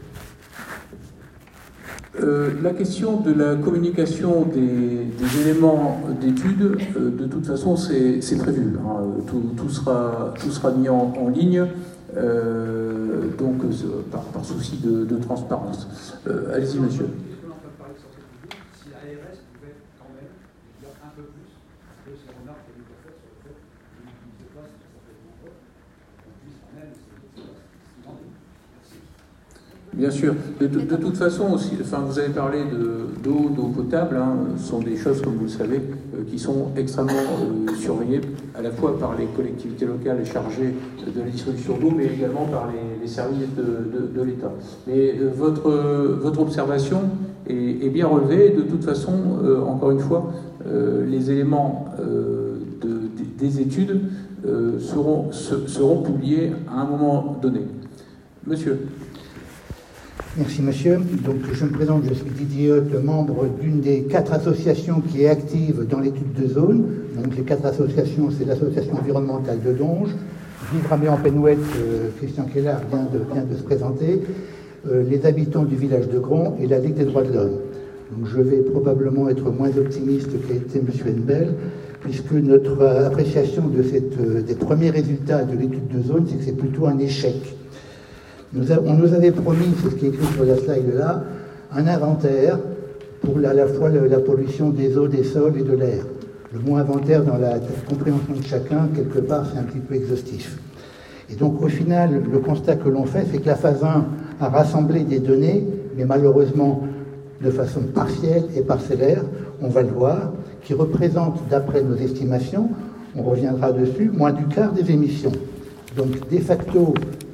Euh, la question de la communication des, des éléments d'étude, euh, de toute façon, c'est prévu. Hein. Tout, tout, sera, tout sera mis en, en ligne, euh, donc euh, par, par souci de, de transparence. Euh, Allez-y, monsieur. Si la A R S pouvait quand même dire un peu plus de ces remarques qu'elle nous a faites sur le fait qu'il n'utilise pas ce certainement qu'on puisse quand même essayer de savoir ce qu'il en est. Merci. Bien sûr. De, de, de toute façon, aussi, enfin, vous avez parlé d'eau, d'eau potable, hein, ce sont des choses, comme vous le savez, euh, qui sont extrêmement euh, surveillées, à la fois par les collectivités locales chargées de la distribution d'eau, mais également par les, les services de, de, de l'État. Mais euh, votre, euh, votre observation est, est bien relevée. De toute façon, euh, encore une fois, euh, les éléments euh, de, de, des études euh, seront, se, seront publiés à un moment donné. Monsieur. Merci monsieur. Donc je me présente, je suis Didier Hoth, membre d'une des quatre associations qui est active dans l'étude de zone. Donc les quatre associations, c'est l'association environnementale de Donge, Vivre à Méan-Penouette, euh, Christian Keller vient de, vient de se présenter, euh, les habitants du village de Grand et la Ligue des droits de l'homme. Donc je vais probablement être moins optimiste qu'a été monsieur Henbel, puisque notre appréciation de cette, euh, des premiers résultats de l'étude de zone, c'est que c'est plutôt un échec. Nous a, on nous avait promis, c'est ce qui est écrit sur la slide là, un inventaire pour la, à la fois la, la pollution des eaux, des sols et de l'air. Le mot inventaire, dans la, la compréhension de chacun, quelque part, c'est un petit peu exhaustif. Et donc, au final, le constat que l'on fait, c'est que la phase un a rassemblé des données, mais malheureusement de façon partielle et parcellaire, on va le voir, qui représente, d'après nos estimations, on reviendra dessus, moins du quart des émissions. Donc, de facto,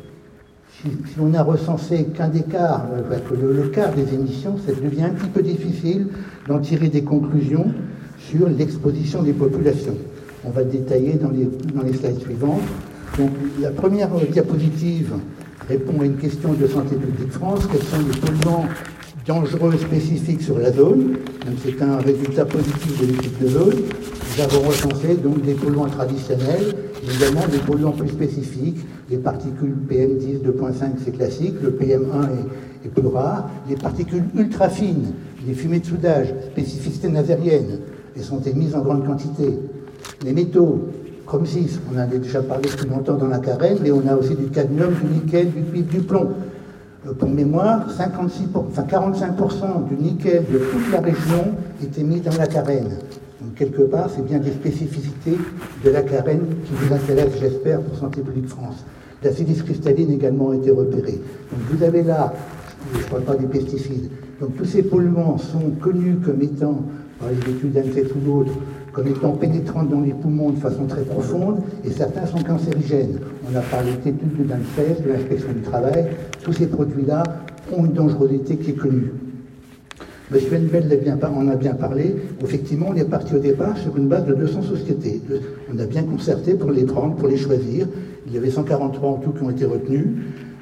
si on n'a recensé qu'un des quarts, le, le quart des émissions, ça devient un petit peu difficile d'en tirer des conclusions sur l'exposition des populations. On va le détailler dans les, dans les slides suivantes. Donc, la première diapositive répond à une question de Santé publique France. Quels sont les polluants dangereux spécifiques sur la zone? C'est un résultat positif de l'étude de zone. Nous avons recensé donc des polluants traditionnels, également des polluants plus spécifiques, les particules P M dix, deux point cinq, c'est classique, le P M un est, est plus rare, les particules ultra fines, les fumées de soudage, spécificité nazérienne, elles sont émises en grande quantité. Les métaux, chrome six, on en a déjà parlé depuis longtemps dans la carène, mais on a aussi du cadmium, du nickel, du cuivre, du plomb. Pour mémoire, cinquante-six pour, enfin quarante-cinq pour cent du nickel de toute la région est émis dans la carène. Donc quelque part, c'est bien des spécificités de la carène qui vous intéressent, j'espère, pour Santé publique France. La silice cristalline également a été repérée. Donc vous avez là, je ne parle pas des pesticides, donc tous ces polluants sont connus comme étant, par les études ANSES ou d'autres, comme étant pénétrants dans les poumons de façon très profonde, et certains sont cancérigènes. On a parlé d'études de l'ANSES, de l'inspection du travail, tous ces produits-là ont une dangerosité qui est connue. Monsieur Henbel en a bien parlé. Effectivement, on est parti au départ sur une base de deux cents sociétés. On a bien concerté pour les prendre, pour les choisir. Il y avait cent quarante-trois en tout qui ont été retenus.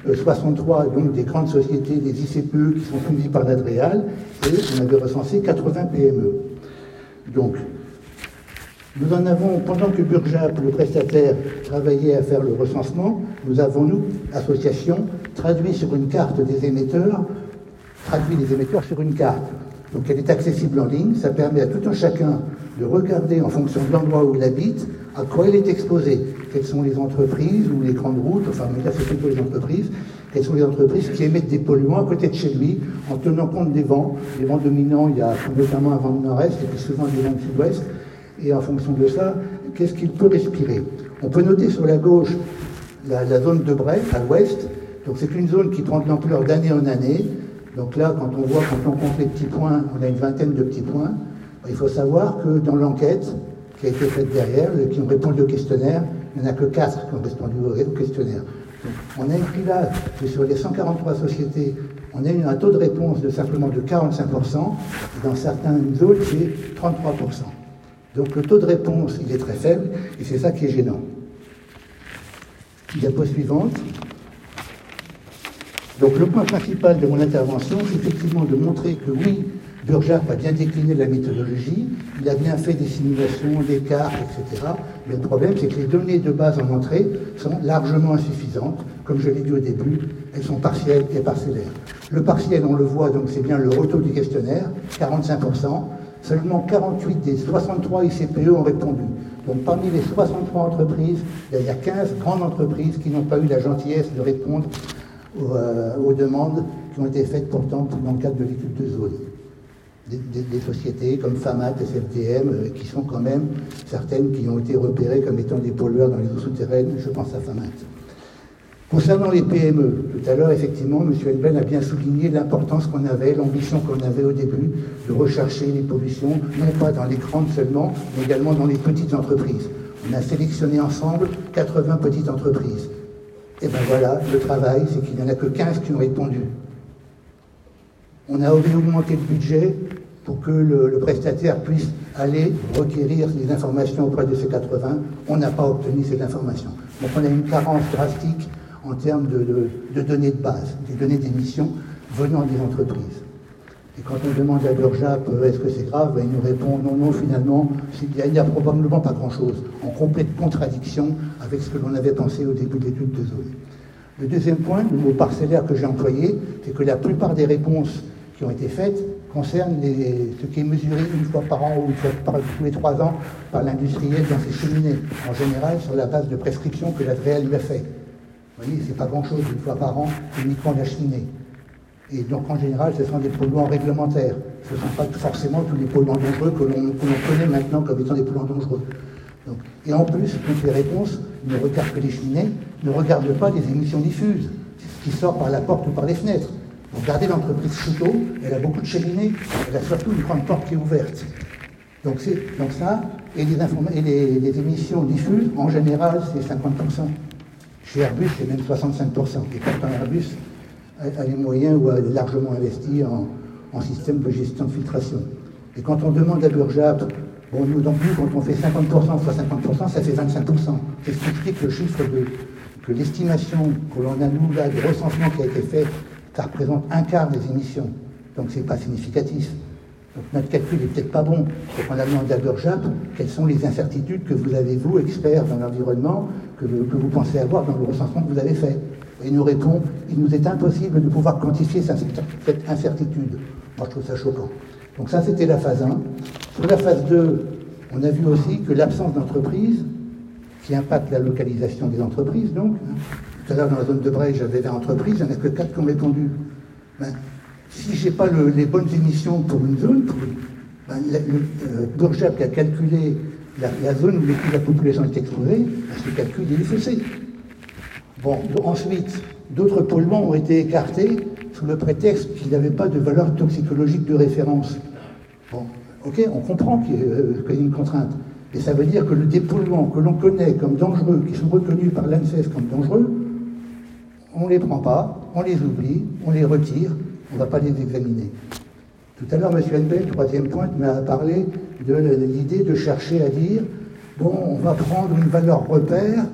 euh, soixante-trois donc des grandes sociétés, des I C P E qui sont suivies par l'Adréal, et on avait recensé quatre-vingts P M E. Donc, nous en avons, pendant que Burjap, le prestataire, travaillait à faire le recensement, nous avons, nous, association, traduit sur une carte des émetteurs, traduit les émetteurs sur une carte. Donc elle est accessible en ligne, ça permet à tout un chacun de regarder en fonction de l'endroit où il habite, à quoi il est exposé, quelles sont les entreprises ou les grandes routes, enfin mais là c'est plutôt les entreprises, quelles sont les entreprises qui émettent des polluants à côté de chez lui, en tenant compte des vents. Les vents dominants, il y a notamment un vent de nord-est et puis souvent des vents de sud-ouest, et en fonction de ça, qu'est-ce qu'il peut respirer. On peut noter sur la gauche la, la zone de Bray, à l'ouest, donc c'est une zone qui prend de l'ampleur d'année en année. Donc là, quand on voit, quand on compte les petits points, on a une vingtaine de petits points. Il faut savoir que dans l'enquête qui a été faite derrière, qui ont répondu au questionnaire, il n'y en a que quatre qui ont répondu au questionnaire. Donc, on a écrit là que sur les cent quarante-trois sociétés, on a eu un taux de réponse de simplement de quarante-cinq pour cent, et dans certaines zones, c'est trente-trois pour cent. Donc le taux de réponse, il est très faible, et c'est ça qui est gênant. Diapo suivante. Donc le point principal de mon intervention, c'est effectivement de montrer que oui, Burjap a bien décliné la méthodologie, il a bien fait des simulations, des cartes, et cetera. Mais le problème, c'est que les données de base en entrée sont largement insuffisantes. Comme je l'ai dit au début, elles sont partielles et parcellaires. Le partiel, on le voit, donc c'est bien le retour du questionnaire, quarante-cinq pour cent. Seulement quarante-huit des soixante-trois I C P E ont répondu. Donc parmi les soixante-trois entreprises, il y a quinze grandes entreprises qui n'ont pas eu la gentillesse de répondre aux, euh, aux demandes qui ont été faites pourtant dans le cadre de l'étude de zone. Des, des, des sociétés comme FAMAT, S F D M, euh, qui sont quand même certaines qui ont été repérées comme étant des pollueurs dans les eaux souterraines, je pense à FAMAT. Concernant les P M E, tout à l'heure, effectivement, M. Elben a bien souligné l'importance qu'on avait, l'ambition qu'on avait au début de rechercher les pollutions, non pas dans les grandes seulement, mais également dans les petites entreprises. On a sélectionné ensemble quatre-vingts petites entreprises. Et bien voilà, le travail, c'est qu'il n'y en a que quinze qui ont répondu. On a augmenté le budget pour que le, le prestataire puisse aller requérir les informations auprès de ces quatre-vingts. On n'a pas obtenu ces informations. Donc on a une carence drastique en termes de, de, de données de base, des données d'émission venant des entreprises. Et quand on demande à Burjap euh, est-ce que c'est grave, ben, il nous répond non, non, finalement, il n'y a, a probablement pas grand-chose, en complète contradiction avec ce que l'on avait pensé au début de l'étude de zone. Le deuxième point, le mot parcellaire que j'ai employé, c'est que la plupart des réponses qui ont été faites concernent les, ce qui est mesuré une fois par an ou une fois par, tous les trois ans par l'industriel dans ses cheminées, en général sur la base de prescriptions que l'Adréal lui a fait. Vous voyez, c'est pas grand-chose, une fois par an, uniquement la cheminée. Et donc, en général, ce sont des polluants réglementaires. Ce ne sont pas forcément tous les polluants dangereux que l'on connaît maintenant comme étant des polluants dangereux. Donc, et en plus, toutes les réponses ne regardent que les cheminées, ne regardent pas les émissions diffuses, ce qui sort par la porte ou par les fenêtres. Vous regardez l'entreprise Chouteau, elle a beaucoup de cheminées, elle a surtout une grande porte qui est ouverte. Donc, donc ça, et, les, et les, les émissions diffuses, en général, c'est cinquante pour cent. Chez Airbus, c'est même soixante-cinq pour cent. Et pourtant, Airbus a les moyens ou a largement investi en, en système de gestion de filtration. Et quand on demande à Burjap, bon, nous non plus, quand on fait cinquante pour cent fois cinquante pour cent, ça fait vingt-cinq pour cent. C'est ce qui explique le chiffre de, que l'estimation que l'on a, nous, là, du recensement qui a été fait, ça représente un quart des émissions. Donc, c'est pas significatif. Donc, notre calcul n'est peut-être pas bon. Donc, on a demandé à Burjap quelles sont les incertitudes que vous avez, vous, experts dans l'environnement, que, que vous pensez avoir dans le recensement que vous avez fait. Et il nous répond, il nous est impossible de pouvoir quantifier cette incertitude. Moi, je trouve ça choquant. Donc ça, c'était la phase un. Sur la phase deux, on a vu aussi que l'absence d'entreprise, qui impacte la localisation des entreprises, donc, hein, tout à l'heure, dans la zone de Bray, j'avais vingt entreprises, il n'y en a que quatre qui ont répondu. Ben, si je n'ai pas le, les bonnes émissions pour une zone, pour, ben, le, euh, Burjap qui a calculé la, la zone où la population est exposée, ben, ce calcul il est faussé. Bon, ensuite, d'autres polluants ont été écartés sous le prétexte qu'ils n'avaient pas de valeur toxicologique de référence. Bon, ok, on comprend qu'il y a une contrainte. Et ça veut dire que le dépolluant que l'on connaît comme dangereux, qui sont reconnus par l'ANSES comme dangereux, on ne les prend pas, on les oublie, on les retire, on ne va pas les examiner. Tout à l'heure, M. Elben, troisième point, m'a parlé de l'idée de chercher à dire, bon, on va prendre une valeur repère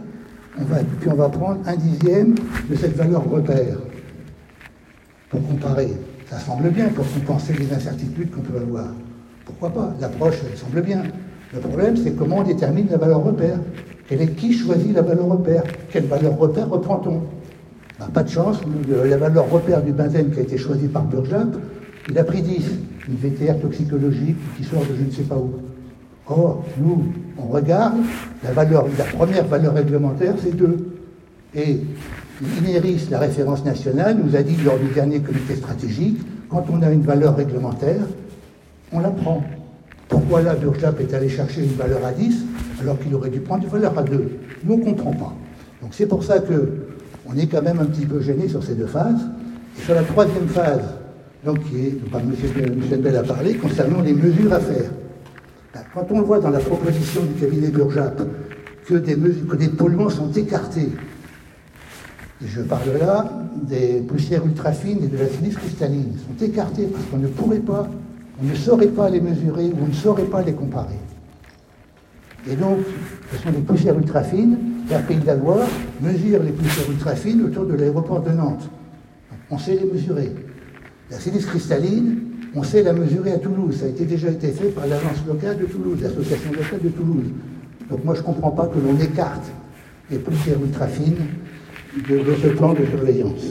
on va, puis on va prendre un dixième de cette valeur repère pour comparer. Ça semble bien pour compenser les incertitudes qu'on peut avoir. Pourquoi pas? L'approche, elle semble bien. Le problème, c'est comment on détermine la valeur repère. Quel est, qui choisit la valeur repère? Quelle valeur repère reprend-on? Ben, pas de chance, la valeur repère du benzène qui a été choisie par Burjap, il a pris dix, une V T R toxicologique qui sort de je ne sais pas où. Or, nous, on regarde, la, valeur, la première valeur réglementaire, c'est deux. Et l'INERIS, la référence nationale, nous a dit lors du dernier comité stratégique, quand on a une valeur réglementaire, on la prend. Pourquoi là, Burjap est allé chercher une valeur à dix, alors qu'il aurait dû prendre une valeur à deux? Nous, on ne comprend pas. Donc c'est pour ça qu'on est quand même un petit peu gêné sur ces deux phases. Et sur la troisième phase, donc qui est, enfin, M. Bell a parlé, concernant les mesures à faire. Quand on voit dans la proposition du cabinet Burjap que des, mesures, que des polluants sont écartés, et je parle là des poussières ultra-fines et de la silice cristalline, sont écartés parce qu'on ne pourrait pas, on ne saurait pas les mesurer ou on ne saurait pas les comparer. Et donc, ce sont des poussières ultra-fines, et la Pays de la Loire mesure les poussières ultra-fines autour de l'aéroport de Nantes. On sait les mesurer. La silice cristalline, on sait la mesurer à Toulouse. Ça a été, déjà été fait par l'agence locale de Toulouse, l'association locale de Toulouse. Donc moi, je ne comprends pas que l'on écarte les poussières ultra-fines de, de ce plan de surveillance.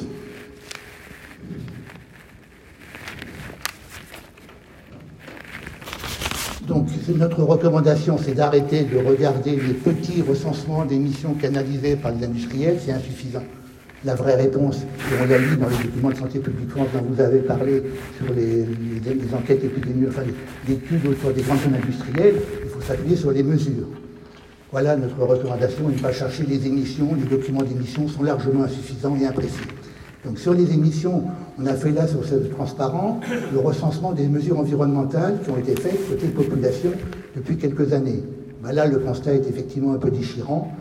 Donc notre recommandation, c'est d'arrêter de regarder les petits recensements d'émissions canalisées par les industriels, c'est insuffisant. La vraie réponse, et on l'a lu dans les documents de Santé publique France dont vous avez parlé sur les, les, les enquêtes épidémiologiques, enfin les études autour des grandes zones industrielles, il faut s'appuyer sur les mesures. Voilà notre recommandation, ne pas chercher les émissions, les documents d'émissions sont largement insuffisants et imprécis. Donc sur les émissions, on a fait là sur ce transparent le recensement des mesures environnementales qui ont été faites côté population depuis quelques années. Ben là, le constat est effectivement un peu déchirant.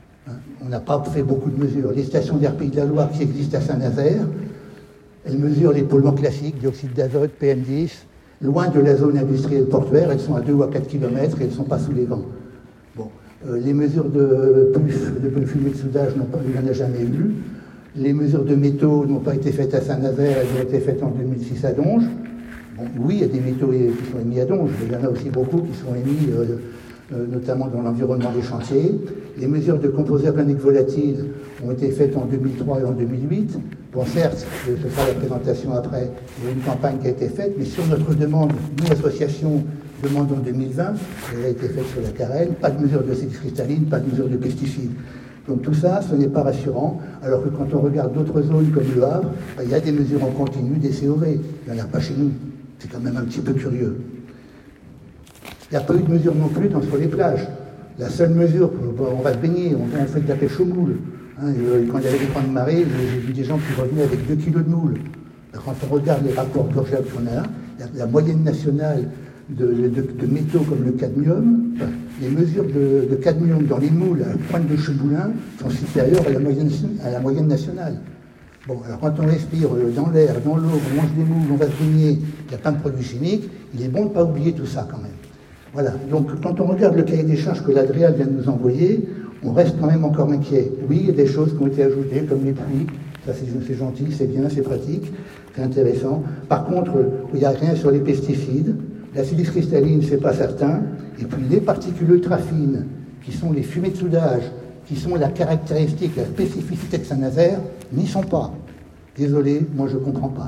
On n'a pas fait beaucoup de mesures. Les stations d'air Pays de la Loire qui existent à Saint-Nazaire, elles mesurent les polluants classiques, dioxyde d'azote, P M dix, loin de la zone industrielle portuaire, elles sont à deux ou à quatre kilomètres et elles ne sont pas sous les vents. Bon. Euh, les mesures de pulf, de fumée de soudage, non pas, il n'y en a jamais eu. Les mesures de métaux n'ont pas été faites à Saint-Nazaire, elles ont été faites en deux mille six à Donge. Bon, oui, il y a des métaux qui sont émis à Donge, mais il y en a aussi beaucoup qui sont émis euh, euh, notamment dans l'environnement des chantiers. Les mesures de composés organiques volatiles ont été faites en deux mille trois et en deux mille huit. Bon, certes, ce sera la présentation après, il y a une campagne qui a été faite, mais sur notre demande, nous, association, demande en deux mille vingt, elle a été faite sur la Carène, pas de mesures de silice cristalline, pas de mesures de pesticides. Donc tout ça, ce n'est pas rassurant, alors que quand on regarde d'autres zones comme Le Havre, ben, il y a des mesures en continu, des C O V, il n'y en a pas chez nous. C'est quand même un petit peu curieux. Il n'y a pas eu de mesure non plus dans, sur les plages. La seule mesure, on va se baigner, on, on fait de la pêche au moule. Hein, et quand il y avait des grandes marées, j'ai vu des gens qui revenaient avec deux kilos de moules. Quand on regarde les rapports Burjap qu'on a, la, la moyenne nationale de, de, de métaux comme le cadmium, enfin, les mesures de, de cadmium dans les moules à pointe de Cheboulin sont supérieures à la moyenne, à la moyenne nationale. Bon, alors quand on respire dans l'air, dans l'eau, on mange des moules, on va se baigner, il y a plein de produits chimiques, il est bon de ne pas oublier tout ça quand même. Voilà, donc quand on regarde le cahier des charges que l'Adréal vient de nous envoyer, on reste quand même encore inquiet. Oui, il y a des choses qui ont été ajoutées, comme les pluies, ça c'est gentil, c'est bien, c'est pratique, c'est intéressant. Par contre, il n'y a rien sur les pesticides, la silice cristalline, c'est pas certain, et puis les particules ultra fines, qui sont les fumées de soudage, qui sont la caractéristique, la spécificité de Saint-Nazaire, n'y sont pas. Désolé, moi je ne comprends pas.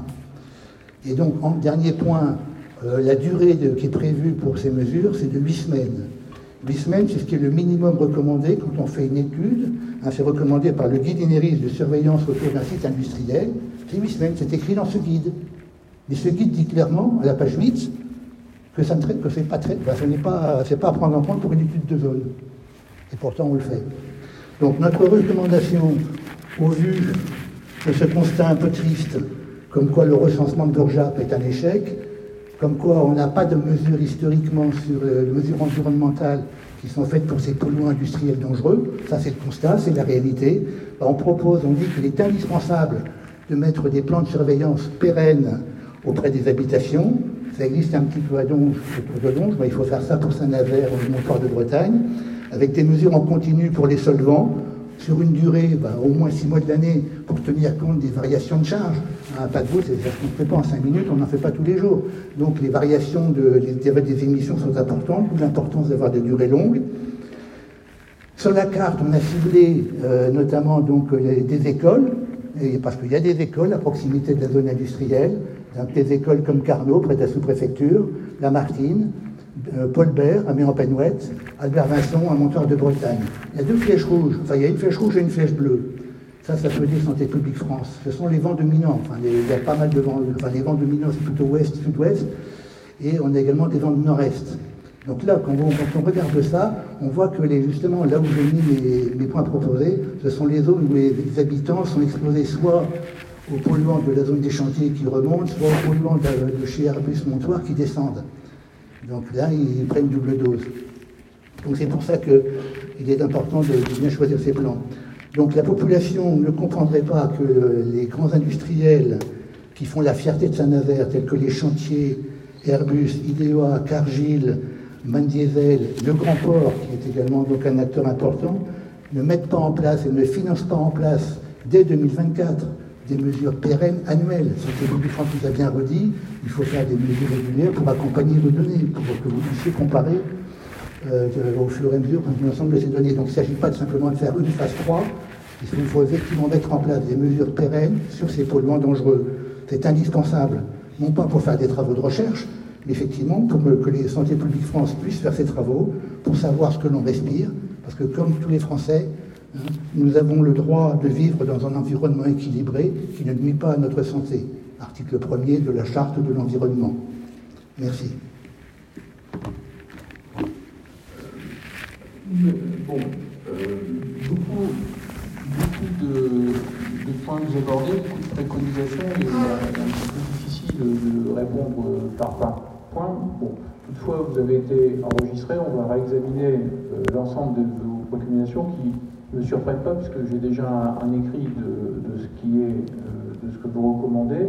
Et donc, en dernier point, euh, la durée de, qui est prévue pour ces mesures, c'est de huit semaines. huit semaines, c'est ce qui est le minimum recommandé quand on fait une étude. Hein, c'est recommandé par le guide INERIS de surveillance autour d'un site industriel. C'est huit semaines, c'est écrit dans ce guide. Mais ce guide dit clairement, à la page huit, que ça ne traite, que c'est pas très, ben, ce n'est pas, c'est pas à prendre en compte pour une étude de zone. Et pourtant, on le fait. Donc, notre recommandation, au vu de ce constat un peu triste, comme quoi le recensement de Burjap est un échec, comme quoi on n'a pas de mesures historiquement sur les mesures environnementales qui sont faites pour ces polluants industriels dangereux, ça c'est le constat, c'est la réalité. Ben, on propose, on dit qu'il est indispensable de mettre des plans de surveillance pérennes auprès des habitations. Ça existe un petit peu à Donge, autour de Donge, ben, il faut faire ça pour Saint-Nazaire, au Montoire de Bretagne, avec des mesures en continu pour les solvants, sur une durée, bah, au moins six mois de l'année, pour tenir compte des variations de charge. Un paquebot, c'est ça qu'on ne fait pas en cinq minutes, on n'en fait pas tous les jours. Donc les variations de, des, des émissions sont importantes, d'où l'importance d'avoir des durées longues. Sur la carte, on a ciblé euh, notamment donc, les, des écoles, et parce qu'il y a des écoles à proximité de la zone industrielle, donc des écoles comme Carnot, près de la sous-préfecture, La Martine, euh, Paul Bert, à Méan-Penouette, Albert Vincent, à Montoire de Bretagne. Il y a deux flèches rouges, enfin il y a une flèche rouge et une flèche bleue. Ça, ça peut dire Santé publique France. Ce sont les vents dominants. Enfin, les, il y a pas mal de vents. Enfin, les vents dominants, c'est plutôt ouest, sud-ouest. Et on a également des vents du nord-est. Donc là, quand on, quand on regarde ça, on voit que les, justement, là où j'ai mis mes, mes points proposés, ce sont les zones où les, les habitants sont exposés soit aux polluants de la zone des chantiers qui remontent, soit aux polluants de, de chez Airbus Montoire qui descendent. Donc là, ils prennent double dose. Donc c'est pour ça qu'il est important de, de bien choisir ces plans. Donc la population ne comprendrait pas que les grands industriels qui font la fierté de Saint-Nazaire, tels que les chantiers Airbus, Idéa, Cargill, Mandiesel, le Grand Port, qui est également donc un acteur important, ne mettent pas en place et ne financent pas en place dès deux mille vingt-quatre des mesures pérennes annuelles. Santé publique France nous a bien redit, il faut faire des mesures régulières pour accompagner vos données, pour que vous puissiez comparer Euh, au fur et à mesure de l'ensemble de ces données. Donc il ne s'agit pas de simplement de faire une phase trois, il faut, il faut effectivement mettre en place des mesures pérennes sur ces polluants dangereux. C'est indispensable, non pas pour faire des travaux de recherche, mais effectivement pour que les Santé publique France puissent faire ces travaux, pour savoir ce que l'on respire, parce que comme tous les Français, hein, nous avons le droit de vivre dans un environnement équilibré qui ne nuit pas à notre santé. Article premier de la Charte de l'environnement. Merci. Bon, euh, beaucoup, beaucoup de, de points que vous abordez, beaucoup de préconisations, et c'est un petit peu difficile de répondre par, par point. Bon, toutefois, vous avez été enregistré, on va réexaminer euh, l'ensemble de vos préconisations qui ne me surprennent pas, puisque j'ai déjà un, un écrit de, de ce qui est, euh, de ce que vous recommandez.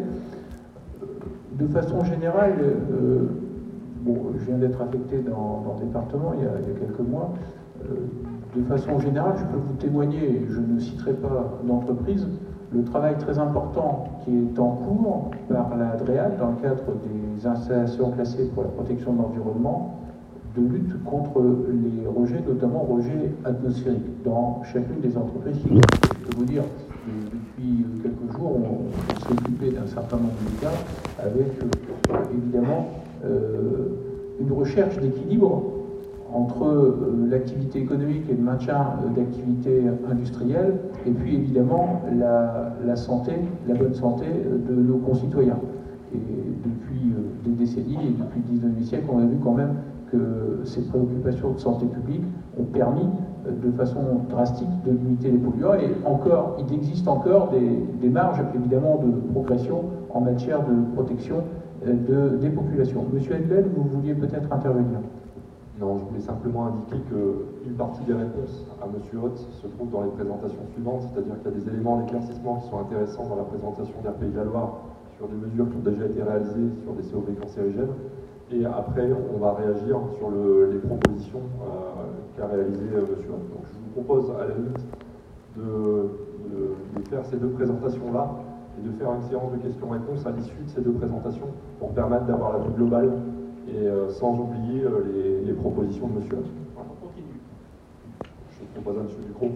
De façon générale, euh, bon, je viens d'être affecté dans, dans le département il y, a, il y a quelques mois. De façon générale, je peux vous témoigner, je ne citerai pas d'entreprise, le travail très important qui est en cours par la DREAL dans le cadre des installations classées pour la protection de l'environnement, de lutte contre les rejets, notamment rejets atmosphériques, dans chacune des entreprises. Je peux vous dire, depuis quelques jours, on, on s'est occupé d'un certain nombre de cas avec, euh, évidemment, euh, une recherche d'équilibre entre euh, l'activité économique et le maintien euh, d'activités industrielles, et puis évidemment la, la santé, la bonne santé euh, de nos concitoyens. Et depuis euh, des décennies, et depuis le dix-neuvième siècle, on a vu quand même que ces préoccupations de santé publique ont permis euh, de façon drastique de limiter les polluants, et encore, il existe encore des, des marges évidemment de progression en matière de protection euh, de, des populations. Monsieur Edlel, vous vouliez peut-être intervenir? Non, je voulais simplement indiquer qu'une partie des réponses à M. Hoth se trouve dans les présentations suivantes, c'est-à-dire qu'il y a des éléments d'éclaircissement qui sont intéressants dans la présentation d'R P I de la Loire sur des mesures qui ont déjà été réalisées sur des C O V cancérigènes, et après on va réagir sur le, les propositions euh, qu'a réalisées euh, M. Hoth. Donc je vous propose à la limite de, de, de faire ces deux présentations-là et de faire une séance de questions-réponses à l'issue de ces deux présentations pour permettre d'avoir la vue globale et euh, sans oublier euh, les, les propositions de M. Hoth. Voilà. On continue. Je propose à M. Ducrot.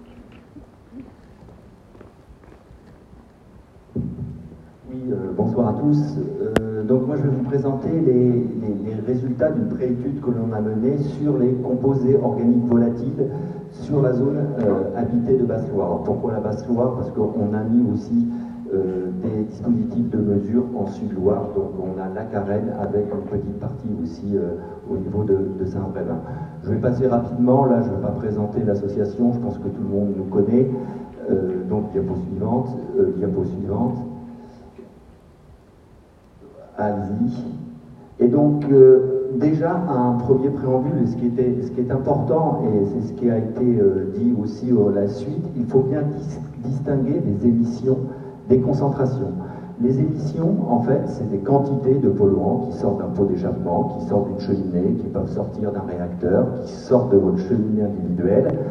Oui, euh, bonsoir à tous. Euh, donc moi je vais vous présenter les, les, les résultats d'une préétude que l'on a menée sur les composés organiques volatiles sur la zone euh, habitée de Basse-Loire. Pourquoi la Basse-Loire? Parce qu'on a mis aussi Euh, des dispositifs de mesure en Sud-Loire, donc on a la Carène avec une petite partie aussi euh, au niveau de, de Saint-Brévin. Je vais passer rapidement, là je ne vais pas présenter l'association, je pense que tout le monde nous connaît, euh, donc diapo suivante, euh, diapo suivante, allez-y. Et donc euh, déjà un premier préambule, et ce qui, était, ce qui est important, et c'est ce qui a été euh, dit aussi à la suite, il faut bien dis distinguer les émissions des concentrations. Les émissions, en fait, c'est des quantités de polluants qui sortent d'un pot d'échappement, qui sortent d'une cheminée, qui peuvent sortir d'un réacteur, qui sortent de votre cheminée individuelle.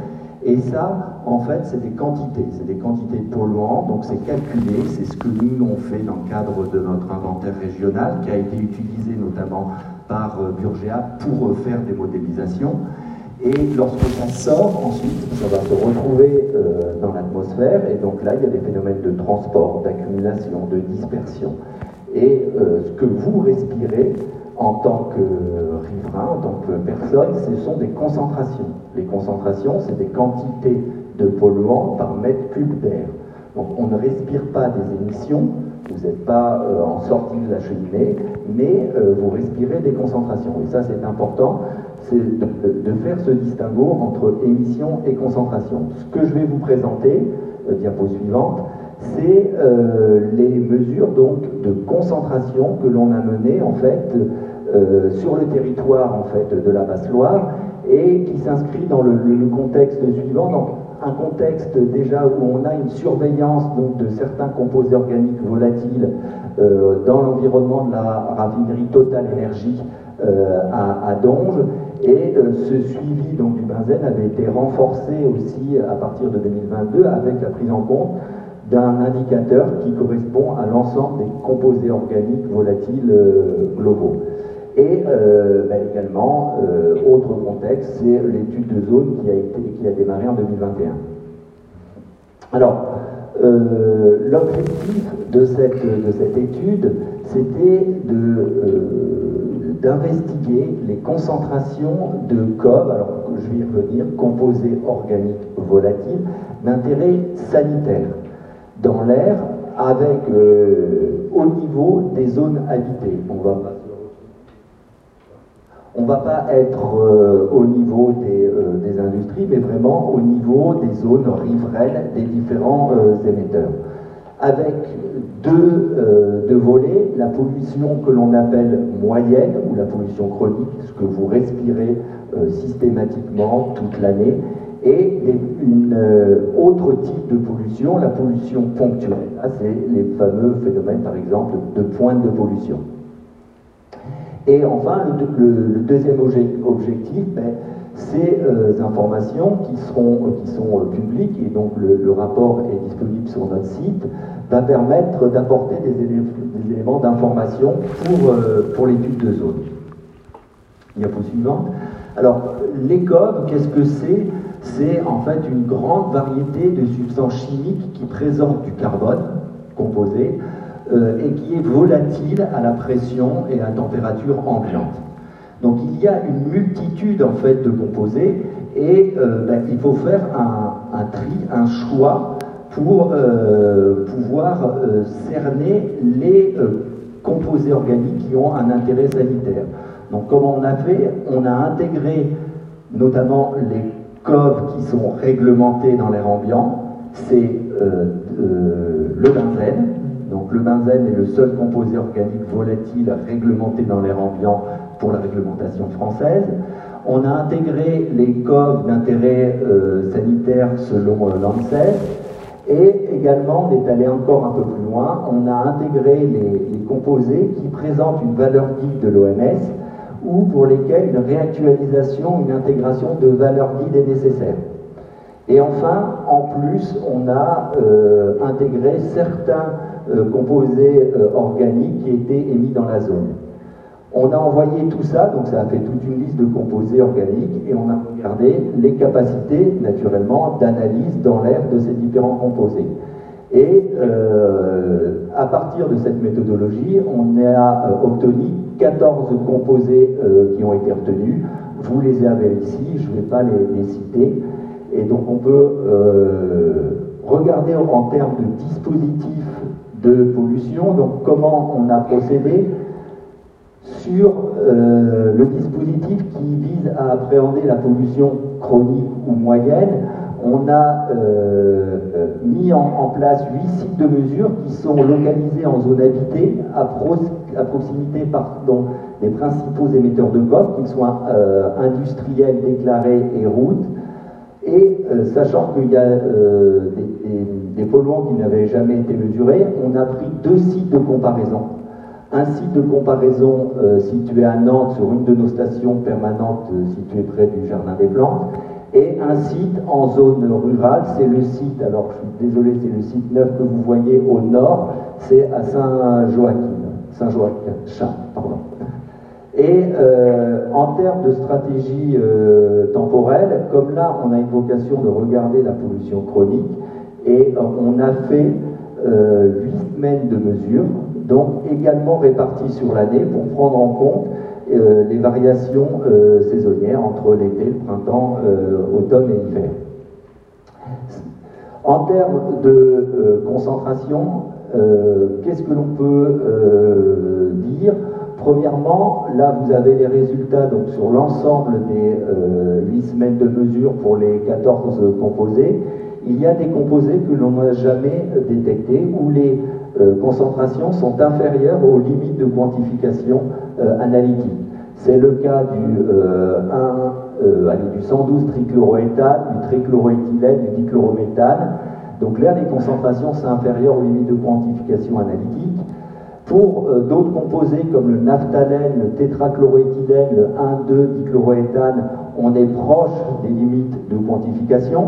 Et ça, en fait, c'est des quantités, c'est des quantités de polluants, donc c'est calculé, c'est ce que nous on fait dans le cadre de notre inventaire régional, qui a été utilisé notamment par Burgea pour faire des modélisations. Et lorsque ça sort, ensuite, ça va se retrouver euh, dans l'atmosphère, et donc là, il y a des phénomènes de transport, d'accumulation, de dispersion. Et euh, ce que vous respirez en tant que riverain, en tant que personne, ce sont des concentrations. Les concentrations, c'est des quantités de polluants par mètre cube d'air. Donc on ne respire pas des émissions, vous n'êtes pas euh, en sortie de la cheminée, mais euh, vous respirez des concentrations. Et ça, c'est important, c'est de, de faire ce distinguo entre émissions et concentration. Ce que je vais vous présenter, euh, diapo suivante, c'est euh, les mesures donc de concentration que l'on a menées en fait euh, sur le territoire en fait de la Basse-Loire et qui s'inscrit dans le, le, le contexte suivant. Donc, un contexte déjà où on a une surveillance donc, de certains composés organiques volatiles euh, dans l'environnement de la raffinerie Total Énergie euh, à, à Donge. Et euh, ce suivi donc, du benzène avait été renforcé aussi à partir de deux mille vingt-deux avec la prise en compte d'un indicateur qui correspond à l'ensemble des composés organiques volatiles euh, globaux. Et euh, bah, également, euh, autre contexte, c'est l'étude de zone qui a, été, qui a démarré en deux mille vingt et un. Alors, euh, l'objectif de cette, de cette étude, c'était de, euh, d'investiguer les concentrations de C O V, alors je vais y revenir, composés organiques volatiles, d'intérêt sanitaire dans l'air avec euh, au niveau des zones habitées. On va pas On ne va pas être euh, au niveau des, euh, des industries, mais vraiment au niveau des zones riveraines des différents euh, émetteurs. Avec deux, euh, deux volets, la pollution que l'on appelle moyenne, ou la pollution chronique, ce que vous respirez euh, systématiquement toute l'année, et une euh, autre type de pollution, la pollution ponctuelle. Là, c'est les fameux phénomènes, par exemple, de pointe de pollution. Et enfin, le, le, le deuxième objectif, ben, ces euh, informations qui, seront, qui sont euh, publiques, et donc le, le rapport est disponible sur notre site, va permettre d'apporter des, élé des éléments d'information pour, euh, pour l'étude de zone. Diapo suivante. Alors, les C O V, qu'est-ce que c'est? C'est en fait une grande variété de substances chimiques qui présentent du carbone composé, Euh, et qui est volatile à la pression et à la température ambiante. Donc il y a une multitude en fait de composés et euh, ben, il faut faire un, un tri, un choix pour euh, pouvoir euh, cerner les euh, composés organiques qui ont un intérêt sanitaire. Donc comment on a fait? On a intégré notamment les C O V qui sont réglementés dans l'air ambiant, c'est euh, euh, le benzène. Donc le benzène est le seul composé organique volatile réglementé dans l'air ambiant pour la réglementation française. On a intégré les C O V d'intérêt euh, sanitaire selon euh, l'ANSES et également, on est allé encore un peu plus loin, on a intégré les, les composés qui présentent une valeur guide de l'O M S ou pour lesquels une réactualisation, une intégration de valeur guide est nécessaire. Et enfin, en plus, on a euh, intégré certains euh, composés euh, organiques qui étaient émis dans la zone. On a envoyé tout ça, donc ça a fait toute une liste de composés organiques, et on a regardé les capacités, naturellement, d'analyse dans l'air de ces différents composés. Et euh, à partir de cette méthodologie, on a euh, obtenu quatorze composés euh, qui ont été retenus. Vous les avez ici, je ne vais pas les, les citer. Et donc on peut euh, regarder en termes de dispositifs de pollution, donc comment on a procédé sur euh, le dispositif qui vise à appréhender la pollution chronique ou moyenne. On a euh, mis en, en place huit sites de mesure qui sont localisés en zone habitée à, pro, à proximité pardon, des principaux émetteurs de C O V, qu'ils soient euh, industriels déclarés et routes. Et euh, sachant qu'il y a euh, des, des, des polluants qui n'avaient jamais été mesurés, on a pris deux sites de comparaison. Un site de comparaison euh, situé à Nantes sur une de nos stations permanentes euh, situées près du Jardin des Plantes, Et un site en zone rurale, c'est le site, alors je suis désolé, c'est le site neuf que vous voyez au nord, c'est à Saint-Joachim, Saint-Joachim, pardon. Et euh, en termes de stratégie euh, temporelle, comme là on a une vocation de regarder la pollution chronique, et euh, on a fait euh, huit semaines de mesures, donc également réparties sur l'année pour prendre en compte euh, les variations euh, saisonnières entre l'été, le printemps, euh, automne et l'hiver. En termes de euh, concentration, euh, qu'est-ce que l'on peut euh, dire? Premièrement, là vous avez les résultats donc, sur l'ensemble des euh, huit semaines de mesure pour les quatorze composés. Il y a des composés que l'on n'a jamais détectés où les euh, concentrations sont inférieures aux limites de quantification euh, analytique. C'est le cas du, euh, un, euh, allez, du cent douze trichloroéthane, du trichloroéthylène, du dichlorométhane. Donc là, les concentrations sont inférieures aux limites de quantification analytique. Pour euh, d'autres composés comme le naphthalène, le tétrachloroéthylène, le un deux dichloroéthane, on est proche des limites de quantification.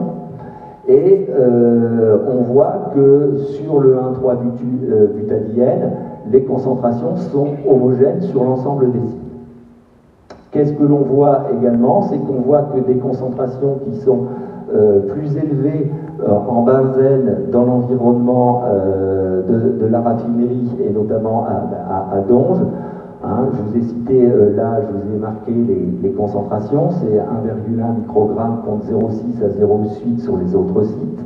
Et euh, on voit que sur le un trois euh, butadiène, les concentrations sont homogènes sur l'ensemble des sites. Qu'est-ce que l'on voit également? C'est qu'on voit que des concentrations qui sont euh, plus élevées euh, en benzène dans l'environnement euh, de, de la raffinerie et notamment à, à, à Donge. Hein, je vous ai cité euh, là, je vous ai marqué les, les concentrations, c'est un virgule un microgramme contre zéro virgule six à zéro virgule huit sur les autres sites.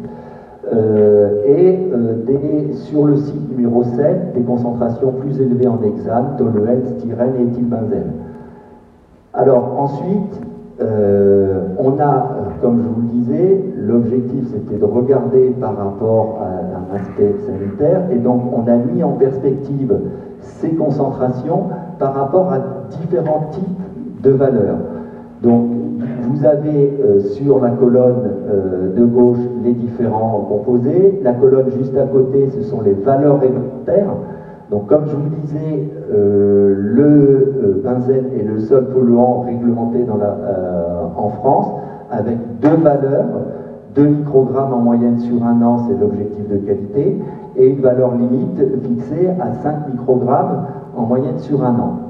Euh, et euh, des, sur le site numéro sept, des concentrations plus élevées en hexane, toluène, styrène et éthylbenzène. Alors ensuite, euh, on a, comme je vous le disais, l'objectif c'était de regarder par rapport à un aspect sanitaire, et donc on a mis en perspective ces concentrations par rapport à différents types de valeurs. Donc vous avez euh, sur la colonne euh, de gauche les différents composés, la colonne juste à côté ce sont les valeurs réglementaires. Donc comme je vous le disais, euh, le euh, benzène est le seul polluant réglementé dans la, euh, en France, avec deux valeurs, deux microgrammes en moyenne sur un an, c'est l'objectif de qualité, et une valeur limite fixée à cinq microgrammes en moyenne sur un an.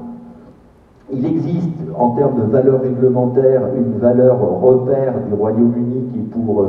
Il existe en termes de valeur réglementaire une valeur repère du Royaume-Uni qui, pour,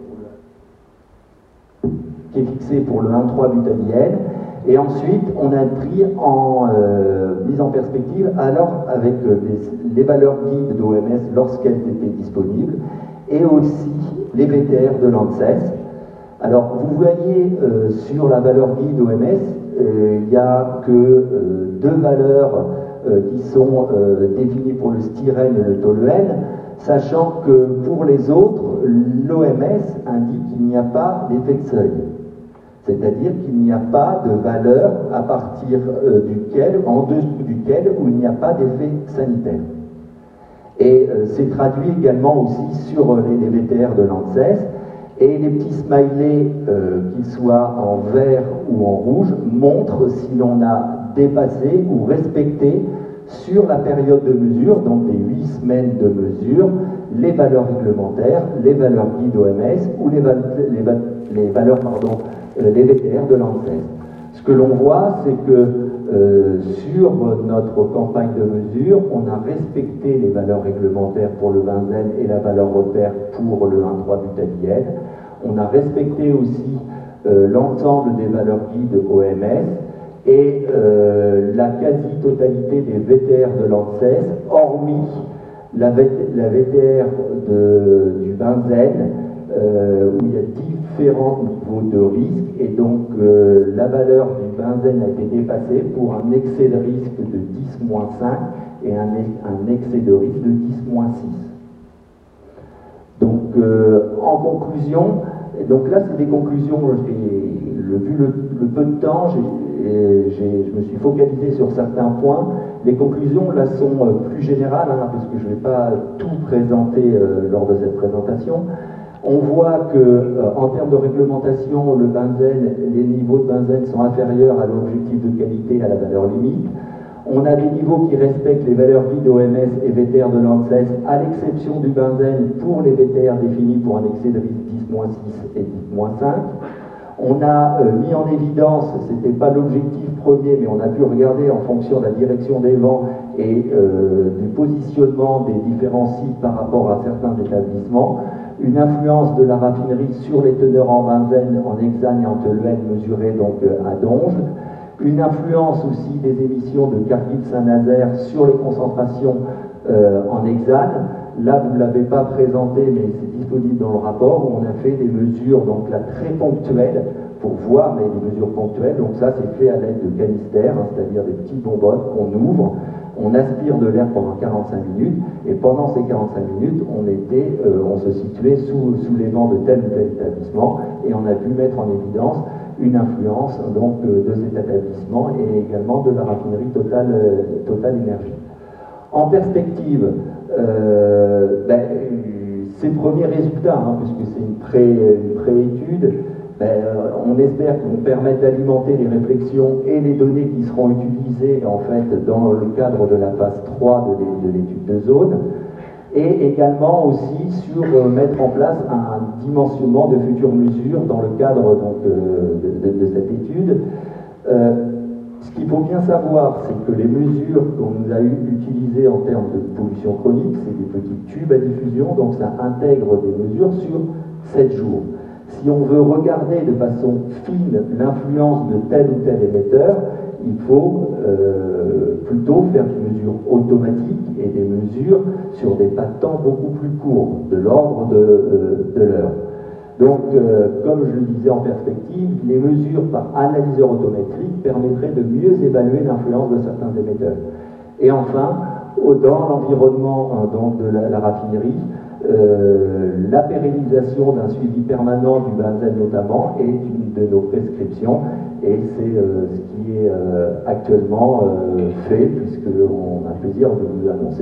qui est fixée pour le un trois butadiène. Et ensuite, on a pris en euh, mise en perspective, alors avec euh, des, les valeurs guides d'O M S lorsqu'elles étaient disponibles, et aussi les V T R de l'ANSES. Alors, vous voyez euh, sur la valeur guide O M S, euh, il n'y a que euh, deux valeurs euh, qui sont euh, définies pour le styrène et le toluène, sachant que pour les autres, l'O M S indique qu'il n'y a pas d'effet de seuil. C'est-à-dire qu'il n'y a pas de valeur à partir euh, duquel, en dessous duquel, où il n'y a pas d'effet sanitaire. Et euh, c'est traduit également aussi sur euh, les, les V T R de l'ANSES. Et les petits smileys, euh, qu'ils soient en vert ou en rouge, montrent si l'on a dépassé ou respecté sur la période de mesure, donc des huit semaines de mesure, les valeurs réglementaires, les valeurs guides O M S ou les, val les, val les valeurs, pardon, euh, les V T R de l'ANSES. Ce que l'on voit, c'est que euh, sur notre campagne de mesure, on a respecté les valeurs réglementaires pour le benzène et la valeur repère pour le un trois butadiène. On a respecté aussi euh, l'ensemble des valeurs guides O M S et euh, la quasi-totalité des V T R de l'ANSES, hormis la, la V T R de, du benzène, euh, où il y a différents niveaux de risque, et donc euh, la valeur du benzène a été dépassée pour un excès de risque de dix moins cinq et un, un excès de risque de dix moins six. Donc euh, en conclusion, donc là c'est des conclusions, le, vu le, le peu de temps, je me suis focalisé sur certains points. Les conclusions là sont plus générales, hein, parce que je ne vais pas tout présenter euh, lors de cette présentation. On voit que, euh, en termes de réglementation, le benzène, les niveaux de benzène sont inférieurs à l'objectif de qualité à la valeur limite. On a des niveaux qui respectent les valeurs guides O M S et V T R de l'ANSES, à l'exception du benzène pour les V T R définis pour un excès de risque dix moins six et dix moins cinq. On a euh, mis en évidence, ce n'était pas l'objectif premier, mais on a pu regarder en fonction de la direction des vents et euh, du positionnement des différents sites par rapport à certains établissements, une influence de la raffinerie sur les teneurs en benzène, en hexane et en toluène mesurées donc à Donges, une influence aussi des émissions de Cargill Saint-Nazaire sur les concentrations euh, en hexane. Là, vous ne l'avez pas présenté, mais c'est disponible dans le rapport, où on a fait des mesures, donc là, très ponctuelles, pour voir les, les mesures ponctuelles. Donc ça, c'est fait à l'aide de canistères, hein, c'est-à-dire des petites bonbonnes qu'on ouvre, on aspire de l'air pendant quarante-cinq minutes, et pendant ces quarante-cinq minutes, on, était, euh, on se situait sous, sous les vents de tel ou tel établissement, et on a pu mettre en évidence une influence donc, euh, de cet établissement, et également de la raffinerie Total, euh, Total Énergie. En perspective, Euh, ben, ces premiers résultats, hein, puisque c'est une, pré, une pré-étude, ben, on espère qu'ils vont permettre d'alimenter les réflexions et les données qui seront utilisées en fait dans le cadre de la phase trois de l'étude de zone, et également aussi sur euh, mettre en place un dimensionnement de futures mesures dans le cadre donc, de, de, de cette étude. Euh, Ce qu'il faut bien savoir, c'est que les mesures qu'on nous a utilisées en termes de pollution chronique, c'est des petits tubes à diffusion, donc ça intègre des mesures sur sept jours. Si on veut regarder de façon fine l'influence de tel ou tel émetteur, il faut euh, plutôt faire des mesures automatiques et des mesures sur des pas de temps beaucoup plus courts, de l'ordre de, euh, de l'heure. Donc, euh, comme je le disais en perspective, les mesures par analyseur autométrique permettraient de mieux évaluer l'influence de certains émetteurs. Et enfin, dans l'environnement hein, donc de la, la raffinerie, euh, la pérennisation d'un suivi permanent du benzène notamment est une de nos prescriptions, et c'est euh, ce qui est euh, actuellement euh, fait, puisqu'on a le plaisir de vous annoncer.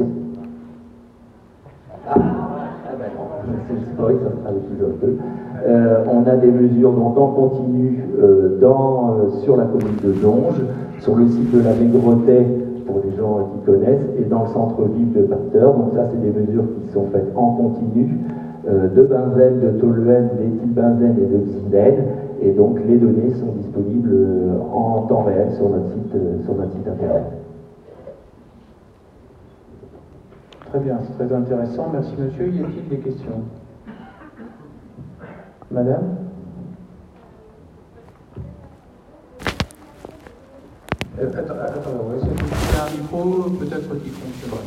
Ah, ah ben non, c'est le spoil, ça sera le plus peu. Euh, on a des mesures donc en continu euh, dans, euh, sur la commune de Donges, sur le site de la Mégrotet, pour les gens euh, qui connaissent, et dans le centre-ville de Pasteur. Donc ça, c'est des mesures qui sont faites en continu, euh, de benzène, de toluène, d'éthylbenzène et d'oxydène, et donc les données sont disponibles euh, en temps réel sur notre site, euh, sur notre site internet. Très bien, c'est très intéressant. Merci monsieur. Y a-t-il des questions? Madame? euh, Attends, attends, on va essayer de faire un micro, peut-être qui fonctionnera.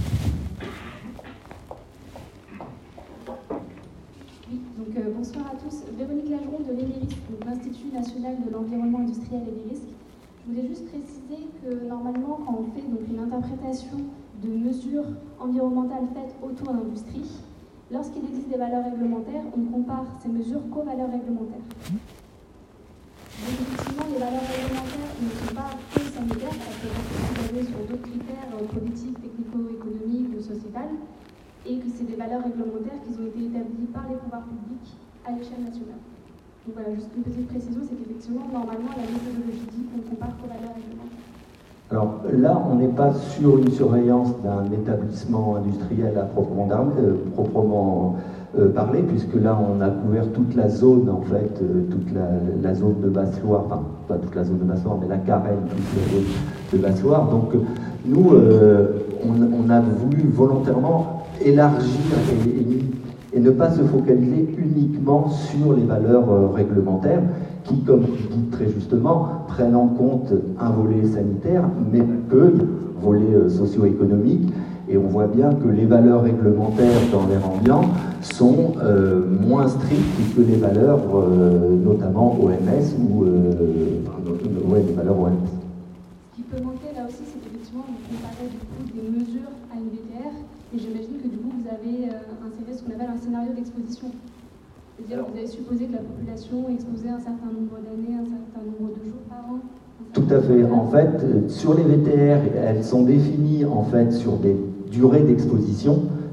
Oui, donc euh, bonsoir à tous. Véronique Lageron de l'E L I R I S, donc l'Institut National de l'Environnement Industriel et des Risques. Je voulais juste préciser que normalement, quand on fait donc, une interprétation de mesures environnementales faites autour de l'industrie, lorsqu'il existe des valeurs réglementaires, on compare ces mesures qu'aux valeurs réglementaires. Donc effectivement, les valeurs réglementaires ne sont pas que sanitaires, parce que vous avez sur d'autres critères euh, politiques, technico-économiques, ou sociétales, et que c'est des valeurs réglementaires qui ont été établies par les pouvoirs publics à l'échelle nationale. Donc voilà, juste une petite précision, c'est qu'effectivement, normalement, la méthodologie dit qu'on compare qu'aux valeurs réglementaires. Alors là, on n'est pas sur une surveillance d'un établissement industriel à proprement, euh, proprement euh, parler, puisque là, on a couvert toute la zone, en fait, euh, toute la, la zone de Basse-Loire, enfin, pas toute la zone de Basse-Loire, mais la Carène, toute la zone de Basse-Loire. Donc, nous, euh, on, on a voulu volontairement élargir et, et, et ne pas se focaliser uniquement sur les valeurs euh, réglementaires, qui, comme tu dis très justement, prennent en compte un volet sanitaire, mais que volet euh, socio-économique. Et on voit bien que les valeurs réglementaires dans l'air ambiant sont euh, moins strictes que les valeurs, euh, notamment O M S, ou euh, enfin, ouais, les valeurs O M S. Ce qui peut manquer là aussi, c'est qu'effectivement, vous comparez du coup des mesures à une V T R, et j'imagine que du coup, vous avez euh, inséré ce qu'on appelle un scénario d'exposition. C'est-à-dire que vous avez supposé que la population est exposée un certain nombre d'années, un certain nombre de jours par an. Tout à fait. En fait, sur les V T R, elles sont définies en fait sur des durées d'exposition,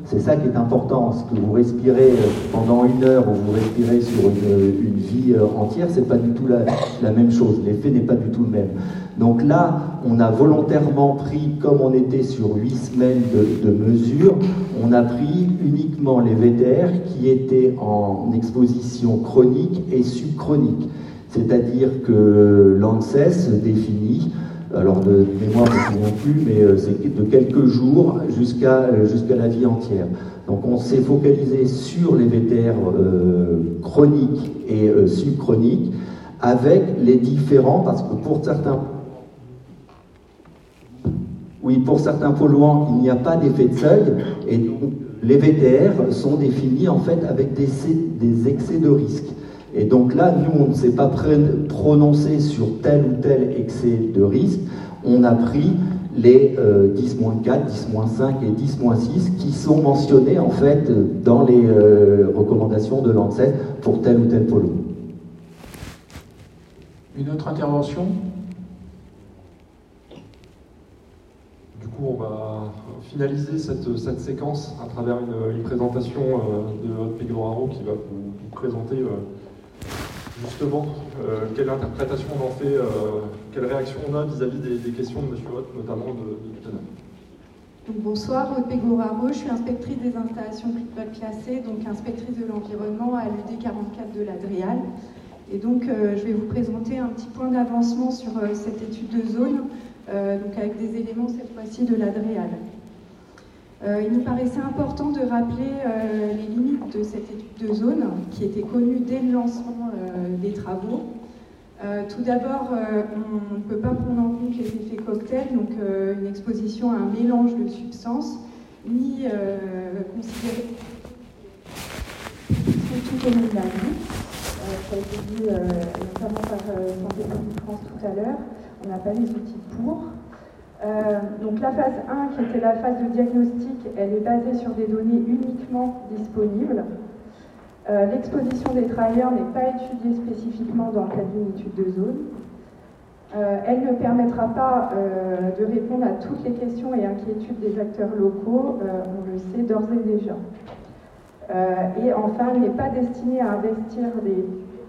C'est ça qui est important. Ce que vous respirez pendant une heure ou vous respirez sur une, une vie entière, c'est pas du tout la, la même chose. L'effet n'est pas du tout le même. Donc là, on a volontairement pris, comme on était sur huit semaines de, de mesures, on a pris uniquement les V T R qui étaient en exposition chronique et subchronique. C'est-à-dire que l'ANSES définit, alors de mémoire je ne me souviens plus, mais c'est de quelques jours jusqu'à jusqu'à la vie entière. Donc on s'est focalisé sur les V T R euh, chroniques et euh, subchroniques, avec les différents, parce que pour certains Oui, pour certains polluants, il n'y a pas d'effet de seuil, et donc les V T R sont définis en fait avec des, des excès de risque. Et donc là, nous, on ne s'est pas prononcé sur tel ou tel excès de risque, on a pris les euh, dix moins quatre, dix moins cinq et dix moins six qui sont mentionnés en fait dans les euh, recommandations de l'ANSES pour tel ou tel polluant. Une autre intervention ? Du coup, on va finaliser cette, cette séquence à travers une, une présentation euh, de Aude Pegroraro qui va vous, vous présenter euh, justement euh, quelle interprétation on en fait, euh, quelle réaction on a vis-à-vis des, des questions de M. Haute, notamment de, de tout à l'heure. Bonsoir, Aude Pegroraro, je suis inspectrice des installations classées, donc inspectrice de l'environnement à l'U D quarante-quatre de l'Adréal. Et donc, euh, je vais vous présenter un petit point d'avancement sur euh, cette étude de zone. Euh, donc avec des éléments cette fois-ci de l'Adréal. Euh, il nous paraissait important de rappeler euh, les limites de cette étude de zone qui était connue dès le lancement euh, des travaux. Euh, tout d'abord, euh, on ne peut pas prendre en compte les effets cocktails, donc euh, une exposition à un mélange de substances, ni euh, considérer tout au long de la vie. Euh, ça a été dit euh, notamment par euh, Santé publique France tout à l'heure. On n'a pas les outils pour. Euh, donc la phase un, qui était la phase de diagnostic, elle est basée sur des données uniquement disponibles. Euh, L'exposition des travailleurs n'est pas étudiée spécifiquement dans le cadre d'une étude de zone. Euh, elle ne permettra pas euh, de répondre à toutes les questions et inquiétudes des acteurs locaux, euh, on le sait d'ores et déjà. Euh, et enfin, elle n'est pas destinée à investir des...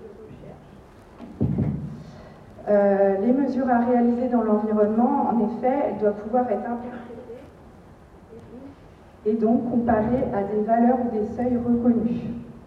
Euh, les mesures à réaliser dans l'environnement, en effet, elles doivent pouvoir être interprétées et donc comparées à des valeurs ou des seuils reconnus.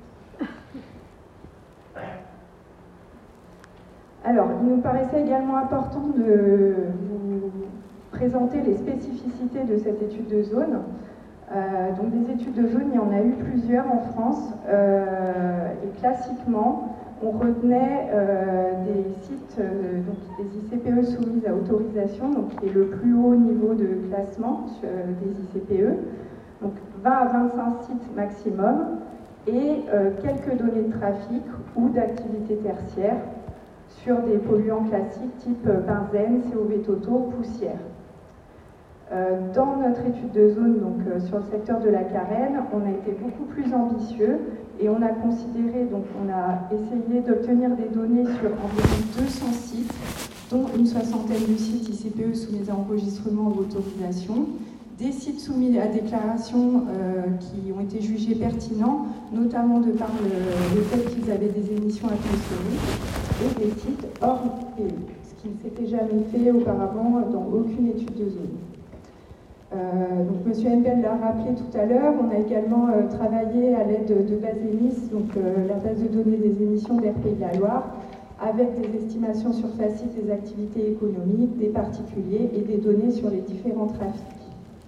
Alors, il nous paraissait également important de vous présenter les spécificités de cette étude de zone. Euh, donc, des études de zone, il y en a eu plusieurs en France, euh, et classiquement, on retenait euh, des sites, euh, donc des I C P E soumis à autorisation, donc qui est le plus haut niveau de classement euh, des I C P E, donc vingt à vingt-cinq sites maximum, et euh, quelques données de trafic ou d'activité tertiaire sur des polluants classiques type benzène, C O V totaux, poussière. Euh, dans notre étude de zone, donc euh, sur le secteur de la Carène, on a été beaucoup plus ambitieux et on a considéré, donc on a essayé d'obtenir des données sur environ deux cents sites, dont une soixantaine de sites I C P E soumis à enregistrement ou autorisation, des sites soumis à déclaration euh, qui ont été jugés pertinents, notamment de par le, le fait qu'ils avaient des émissions atmosphériques, et des sites hors I C P E, ce qui ne s'était jamais fait auparavant dans aucune étude de zone. Euh, donc M. Henbel l'a rappelé tout à l'heure, on a également euh, travaillé à l'aide de, de Basenis, donc euh, la base de données des émissions d'Air Pays de la Loire, avec des estimations sur facile des activités économiques, des particuliers et des données sur les différents trafics.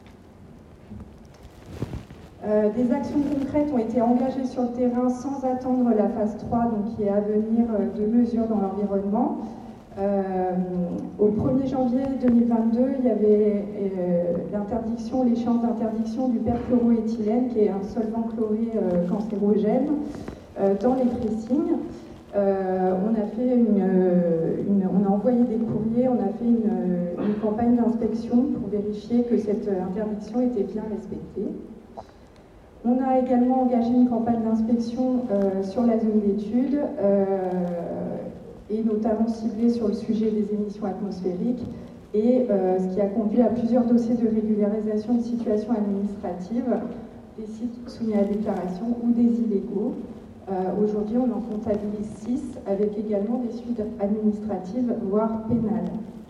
Euh, des actions concrètes ont été engagées sur le terrain sans attendre la phase trois, donc qui est à venir euh, de mesures dans l'environnement. Euh, au premier janvier deux mille vingt-deux, il y avait euh, l'interdiction, l'échéance d'interdiction du perfluoroéthylène, qui est un solvant chloré euh, cancérogène, euh, dans les pressings. Euh, on a fait une, une, on a envoyé des courriers, on a fait une, une campagne d'inspection pour vérifier que cette interdiction était bien respectée. On a également engagé une campagne d'inspection euh, sur la zone d'étude. Euh, et notamment ciblé sur le sujet des émissions atmosphériques, et euh, ce qui a conduit à plusieurs dossiers de régularisation de situation administrative des sites soumis à déclaration ou des illégaux. Euh, Aujourd'hui, on en comptabilise six, avec également des suites administratives, voire pénales.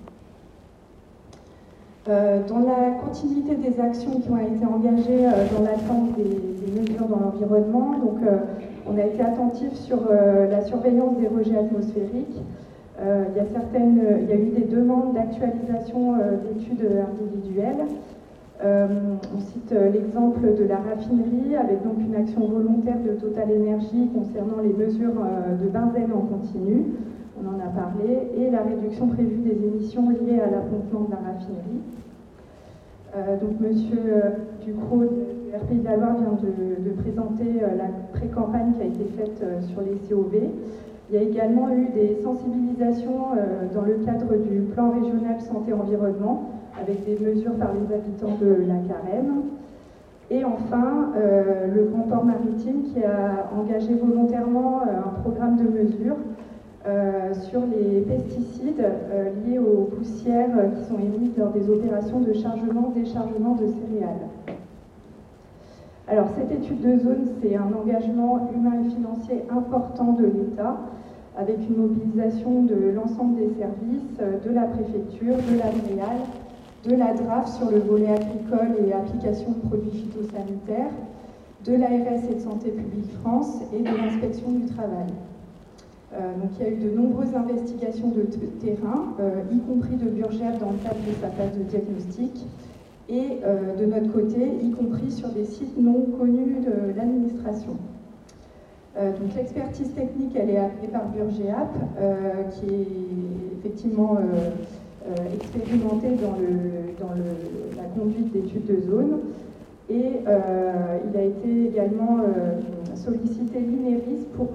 Euh, dans la continuité des actions qui ont été engagées euh, dans l'attente des, des mesures dans l'environnement, donc euh, on a été attentif sur euh, la surveillance des rejets atmosphériques. Euh, il y a certaines, il y a eu des demandes d'actualisation euh, d'études individuelles. Euh, on cite euh, l'exemple de la raffinerie avec donc une action volontaire de Total Energy concernant les mesures euh, de benzène en continu, on en a parlé, et la réduction prévue des émissions liées à l'appontement de la raffinerie. Euh, donc Monsieur euh, Ducrot de R P I de la Loire vient de, de présenter euh, la pré-campagne qui a été faite euh, sur les C O V. Il y a également eu des sensibilisations euh, dans le cadre du plan régional santé-environnement, avec des mesures par les habitants de la Carême. Et enfin, euh, le Grand Port Maritime qui a engagé volontairement euh, un programme de mesures euh, sur les pesticides euh, liés aux poussières euh, qui sont émises lors des opérations de chargement-déchargement de céréales. Alors, cette étude de zone, c'est un engagement humain et financier important de l'État, avec une mobilisation de l'ensemble des services, de la préfecture, de la l'ADREAL, de la D R A F sur le volet agricole et application de produits phytosanitaires, de l'A R S et de Santé publique France et de l'inspection du travail. Euh, donc il y a eu de nombreuses investigations de terrain, euh, y compris de Burgère dans le cadre de sa phase de diagnostic, et euh, de notre côté, y compris sur des sites non connus de l'administration. Euh, donc l'expertise technique, elle est appelée par Burgéap, euh, qui est effectivement euh, euh, expérimentée dans, le, dans le, la conduite d'études de zone. Et euh, il a été également euh, sollicité l'INERIS pour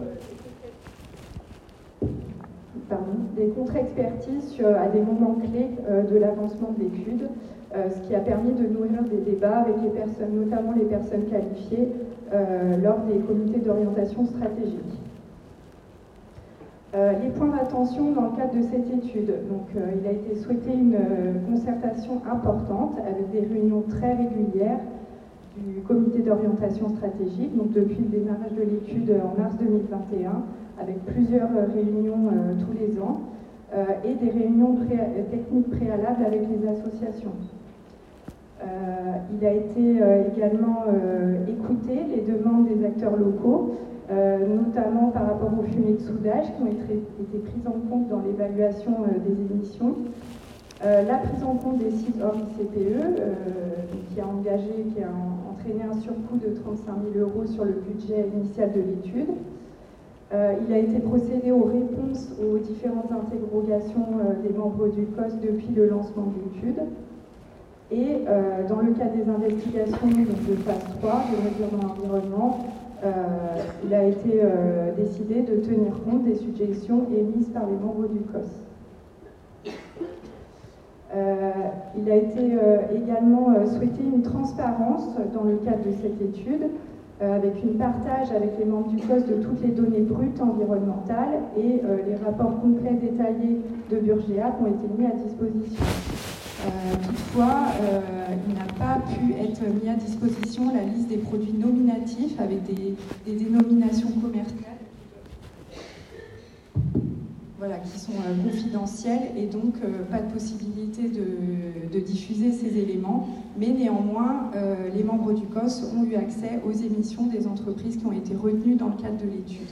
pardon, des contre-expertises à des moments clés euh, de l'avancement de l'étude, euh, ce qui a permis de nourrir des débats avec les personnes, notamment les personnes qualifiées, Euh, lors des comités d'orientation stratégique. Euh, les points d'attention dans le cadre de cette étude. Donc, euh, il a été souhaité une euh, concertation importante avec des réunions très régulières du comité d'orientation stratégique, donc depuis le démarrage de l'étude en mars deux mille vingt et un, avec plusieurs euh, réunions euh, tous les ans, euh, et des réunions pré techniques préalables avec les associations. Euh, il a été euh, également euh, écouté les demandes des acteurs locaux, euh, notamment par rapport aux fumées de soudage qui ont été, été prises en compte dans l'évaluation euh, des émissions, euh, la prise en compte des sites hors I C P E, euh, qui a engagé, qui a entraîné un surcoût de trente-cinq mille euros sur le budget initial de l'étude. Euh, il a été procédé aux réponses aux différentes interrogations euh, des membres du C O S depuis le lancement de l'étude. Et euh, dans le cadre des investigations donc de phase trois, de mesures dans l'environnement, euh, il a été euh, décidé de tenir compte des suggestions émises par les membres du C O S. Euh, il a été euh, également euh, souhaité une transparence dans le cadre de cette étude, euh, avec une partage avec les membres du C O S de toutes les données brutes environnementales, et euh, les rapports complets détaillés de Burgéap ont été mis à disposition. Euh, toutefois, euh, il n'a pas pu être mis à disposition la liste des produits nominatifs avec des, des dénominations commerciales, voilà, qui sont euh, confidentielles, et donc euh, pas de possibilité de, de diffuser ces éléments. Mais néanmoins, euh, les membres du C O S ont eu accès aux émissions des entreprises qui ont été retenues dans le cadre de l'étude.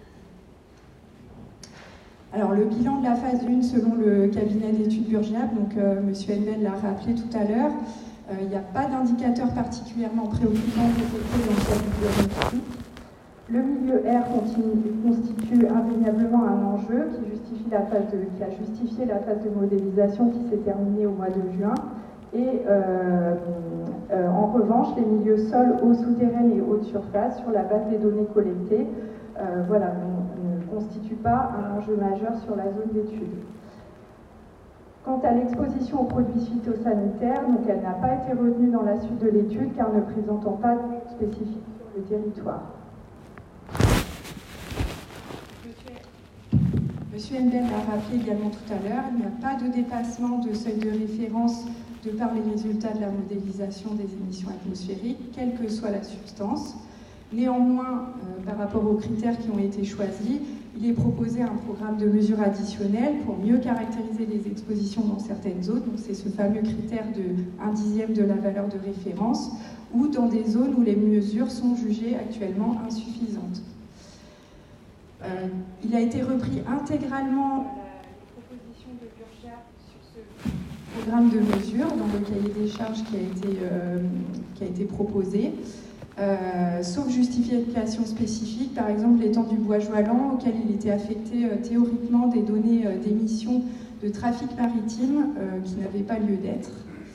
Alors, le bilan de la phase un, selon le cabinet d'études Burgéap, donc euh, M. Henbel l'a rappelé tout à l'heure, euh, il n'y a pas d'indicateur particulièrement préoccupant détecté dans le cadre du diagnostic. Le milieu R continue, constitue indéniablement un enjeu qui, justifie la phase de, qui a justifié la phase de modélisation qui s'est terminée au mois de juin. Et euh, euh, en revanche, les milieux sol, eau souterraine et eau de surface, sur la base des données collectées, euh, voilà, ne constituent pas un enjeu majeur sur la zone d'étude. Quant à l'exposition aux produits phytosanitaires, donc elle n'a pas été retenue dans la suite de l'étude car ne présentant pas de spécifique sur le territoire. Monsieur Enbel l'a rappelé également tout à l'heure, il n'y a pas de dépassement de seuil de référence de par les résultats de la modélisation des émissions atmosphériques, quelle que soit la substance. Néanmoins, euh, par rapport aux critères qui ont été choisis, il est proposé un programme de mesures additionnelles pour mieux caractériser les expositions dans certaines zones. Donc c'est ce fameux critère de un dixième de la valeur de référence, ou dans des zones où les mesures sont jugées actuellement insuffisantes. Euh, il a été repris intégralement la proposition de Burgia sur ce programme de mesure dans le cahier des charges qui a été, euh, qui a été proposé, euh, sauf justification spécifique, par exemple l'étang du Bois-Joalan, auquel il était affecté euh, théoriquement des données euh, d'émissions de trafic maritime euh, qui n'avaient pas lieu d'être.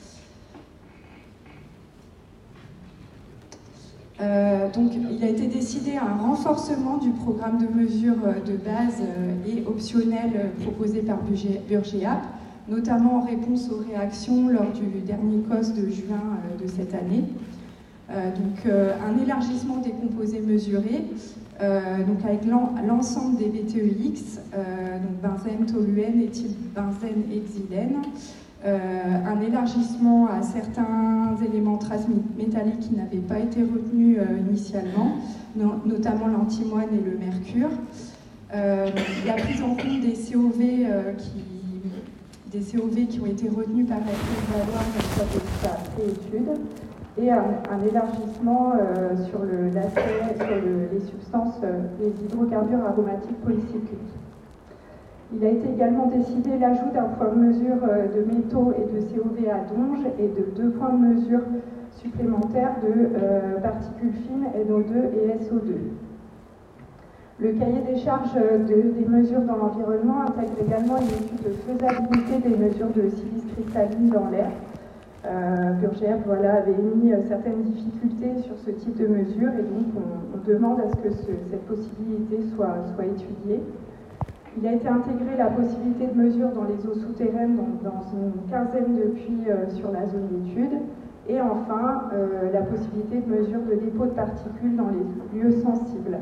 Euh, donc, il a été décidé un renforcement du programme de mesures de base euh, et optionnel euh, proposé par Burgia, notamment en réponse aux réactions lors du dernier C O S de juin euh, de cette année. Euh, donc, euh, un élargissement des composés mesurés, euh, donc avec l'ensemble des B T E X, euh, donc benzène, toluène, éthylbenzène et xylène. Euh, un élargissement à certains éléments traces métalliques qui n'avaient pas été retenus euh, initialement, no notamment l'antimoine et le mercure. Euh, la prise en compte des C O V, euh, qui, des C O V qui ont été retenus par la prévaloir dans sa préétude, et un, un élargissement euh, sur, le, sur le, les substances, euh, les hydrocarbures aromatiques polycycliques. Il a été également décidé l'ajout d'un point de mesure de métaux et de C O V à Donge et de deux points de mesure supplémentaires de euh, particules fines N O deux et S O deux. Le cahier des charges de, des mesures dans l'environnement intègre également une étude de faisabilité des mesures de silice cristalline dans l'air. Euh, Burgia voilà, avait émis certaines difficultés sur ce type de mesure et donc on, on demande à ce que ce, cette possibilité soit, soit étudiée. Il a été intégré la possibilité de mesure dans les eaux souterraines, donc dans une quinzaine de puits euh, sur la zone d'étude. Et enfin, euh, la possibilité de mesure de dépôt de particules dans les lieux sensibles.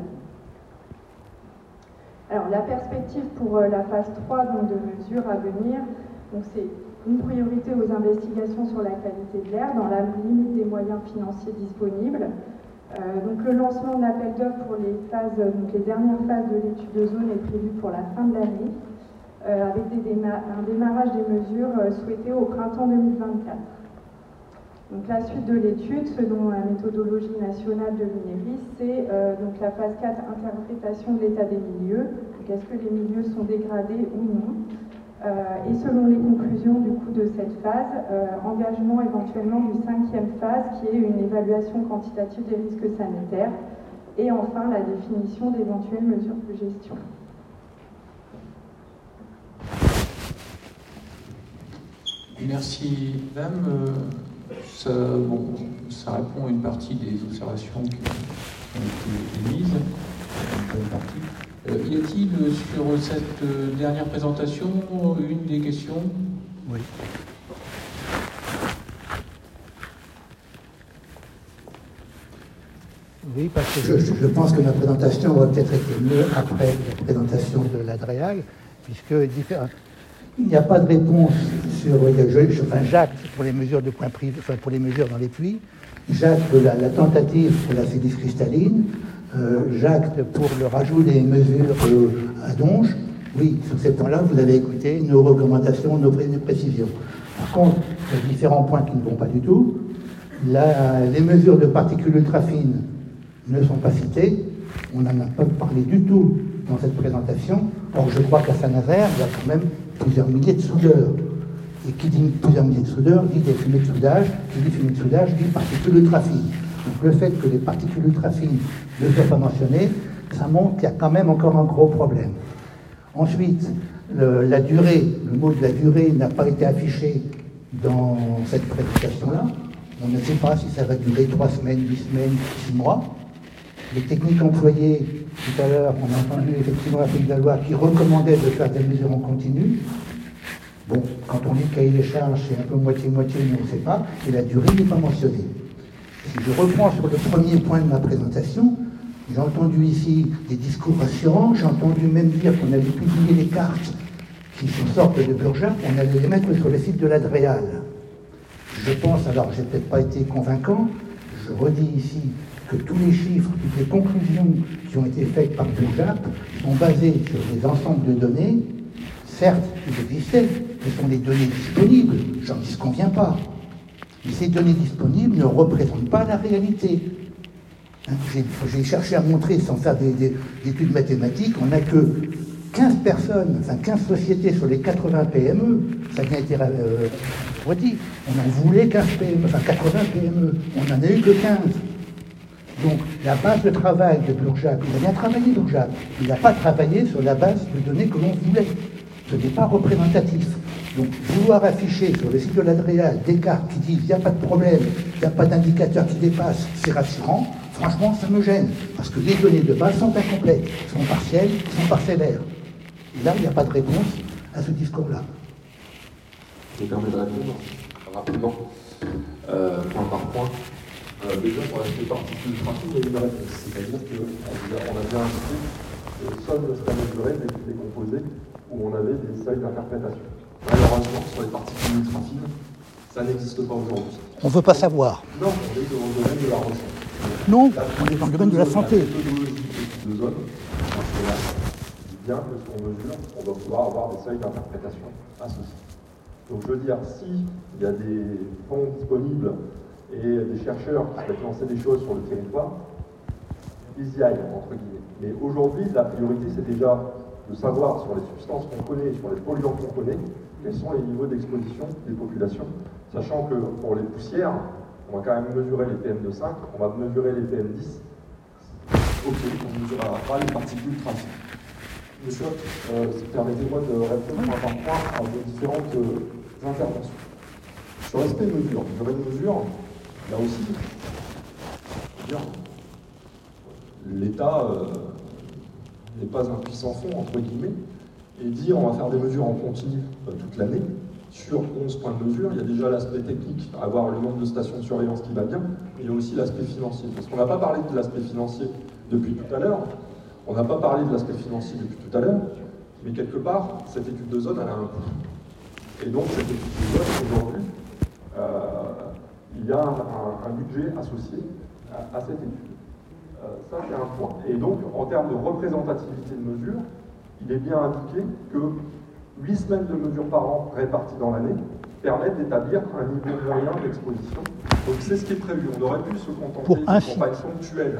Alors, la perspective pour euh, la phase trois donc, de mesure à venir, c'est une priorité aux investigations sur la qualité de l'air dans la limite des moyens financiers disponibles. Euh, donc le lancement de l'appel d'offres pour les phases, donc les dernières phases de l'étude de zone est prévu pour la fin de l'année, euh, avec des déma un démarrage des mesures euh, souhaitées au printemps deux mille vingt-quatre. Donc la suite de l'étude, selon la méthodologie nationale de l'I N E R I, c'est euh, donc la phase quatre, interprétation de l'état des milieux. Est-ce que les milieux sont dégradés ou non? Euh, et selon les conclusions du coup de cette phase, euh, engagement éventuellement d'une cinquième phase qui est une évaluation quantitative des risques sanitaires et enfin la définition d'éventuelles mesures de gestion. Merci Madame. Euh, ça, bon, ça répond à une partie des observations qui ont été émises, une bonne partie. Euh, y a-t-il euh, sur cette euh, dernière présentation une des questions? Oui. Oui, parce que je, je pense que ma présentation aurait peut-être été mieux après la présentation de l'Adréag, puisque il n'y a pas de réponse sur je, je, enfin, Jacques pour les mesures de points privés, enfin pour les mesures dans les puits, Jacques la, la tentative pour la silice cristalline. Euh, Jacques, pour le rajout des mesures euh, à Donge, oui, sur ces points-là, vous avez écouté nos recommandations, nos précisions. Par contre, il y a différents points qui ne vont pas du tout. La, les mesures de particules ultra fines ne sont pas citées. On n'en a pas parlé du tout dans cette présentation. Or, je crois qu'à Saint-Nazaire, il y a quand même plusieurs milliers de soudeurs. Et qui dit plusieurs milliers de soudeurs, dit des fumées de soudage. Qui dit fumées de soudage, dit particules ultra fines. Donc le fait que les particules ultra fines ne soient pas mentionnées, ça montre qu'il y a quand même encore un gros problème. Ensuite, le, la durée, le mot de la durée n'a pas été affiché dans cette présentation-là. On ne sait pas si ça va durer trois semaines, huit semaines, six mois. Les techniques employées, tout à l'heure, on a entendu effectivement la Pays de la Loire qui recommandait de faire des mesures en continu. Bon, quand on lit le cahier des charges, c'est un peu moitié-moitié, mais on ne sait pas, et la durée n'est pas mentionnée. Si je reprends sur le premier point de ma présentation, J'ai entendu ici des discours rassurants, j'ai entendu même dire qu'on allait publier les cartes qui sortent de Burjak, on allait les mettre sur le site de l'Adréal. Je pense, alors j'ai peut-être pas été convaincant, je redis ici que tous les chiffres, toutes les conclusions qui ont été faites par Burjak sont basées sur des ensembles de données, certes, ils existaient, ce sont des données disponibles, j'en disconviens pas. Mais ces données disponibles ne représentent pas la réalité. Hein, j'ai cherché à montrer, sans faire des, des, des études mathématiques, on n'a que quinze personnes, enfin quinze sociétés sur les quatre-vingts P M E, ça a bien été euh, redit, on en voulait quinze P M E, enfin quatre-vingts P M E, on n'en a eu que quinze. Donc la base de travail de Burjak, il a bien travaillé Burjak, il n'a pas travaillé sur la base de données que l'on voulait. Ce n'est pas représentatif. Donc vouloir afficher sur le site de l'Adréal des cartes qui disent il n'y a pas de problème, il n'y a pas d'indicateur qui dépasse, c'est rassurant, franchement ça me gêne, parce que les données de base sont incomplètes, sont partielles, sont parcellaires. Et là, il n'y a pas de réponse à ce discours-là. Je me permets de répondre rapidement, euh, point par point. Euh, déjà, pour l'aspect particules fine, il y a une réponse. C'est-à-dire qu'on a bien indiqué que seul le scan mesuré des composés où on avait des seuils d'interprétation. Malheureusement, sur les particules ultra fines, ça n'existe pas aujourd'hui. On ne veut pas savoir. Non, on est dans le domaine de la recherche. Non, on est dans le domaine de la santé. La méthodologie de zone, bien que ce qu'on mesure, on va pouvoir avoir des seuils d'interprétation associés. Donc je veux dire, s'il y a des fonds disponibles et des chercheurs qui souhaitent lancer des choses sur le territoire, ils y aillent, entre guillemets. Mais aujourd'hui, la priorité, c'est déjà de savoir sur les substances qu'on connaît, sur les polluants qu'on connaît, quels sont les niveaux d'exposition des populations, sachant que pour les poussières, on va quand même mesurer les P M deux virgule cinq, on va mesurer les P M dix. Ok, on ne mesurera pas les particules trafic. Monsieur, euh, permettez-moi de répondre point par point à vos différentes euh, interventions. Sur l'aspect mesure, une vraie mesure, là aussi, bien, l'État euh, n'est pas un puissant fond, entre guillemets, et dire on va faire des mesures en continu euh, toute l'année, sur onze points de mesure, il y a déjà l'aspect technique, avoir le nombre de stations de surveillance qui va bien, mais il y a aussi l'aspect financier. Parce qu'on n'a pas parlé de l'aspect financier depuis tout à l'heure, on n'a pas parlé de l'aspect financier depuis tout à l'heure, mais quelque part, cette étude de zone, elle a un coût. Et donc, cette étude de zone, aujourd'hui, euh, il y a un, un, un budget associé à, à cette étude. Euh, ça, c'est un point. Et donc, en termes de représentativité de mesure, il est bien indiqué que huit semaines de mesure par an réparties dans l'année permettent d'établir un niveau moyen d'exposition. Donc, c'est ce qui est prévu. On aurait pu se contenter d'une campagne ponctuelle.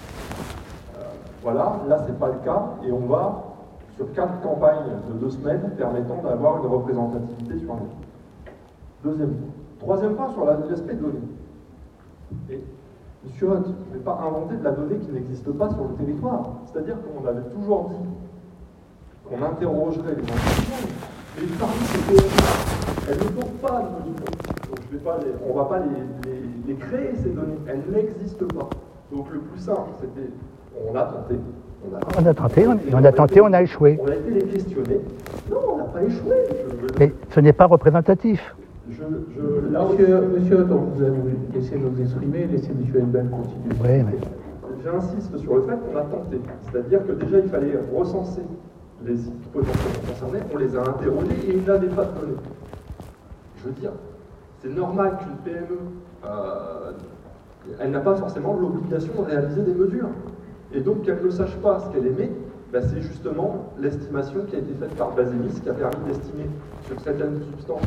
Voilà, là c'est pas le cas, et on va sur quatre campagnes de deux semaines permettant d'avoir une représentativité sur l'année. Deuxième point. Troisième point sur l'aspect données. Et Monsieur Hutt, je ne vais pas inventer de la donnée qui n'existe pas sur le territoire. C'est-à-dire qu'on avait toujours dit qu'on interrogerait les enseignants, mais parmi ces P M E, elles ne portent pas de monitoring. Donc je vais pas les, on ne va pas les, les, les créer ces données, elles n'existent pas. Donc le plus simple, c'était on a tenté. On a, on a tenté, on, on a tenté, on a échoué. On a été les questionner. Non, on n'a pas échoué. Je, je, Mais ce n'est pas représentatif. Je, je, là, monsieur, monsieur Otto, vous avez laissé nous exprimer, laissez M. Elben continuer. Oui, mais... J'insiste sur le fait qu'on a tenté. C'est-à-dire que déjà, il fallait recenser les sites potentiellement concernés, on les a interrogés et ils n'avaient pas de données. Je veux dire, c'est normal qu'une P M E, euh, elle n'a pas forcément l'obligation de réaliser des mesures. Et donc qu'elle ne sache pas ce qu'elle émet, ben c'est justement l'estimation qui a été faite par Baselis qui a permis d'estimer sur certaines substances.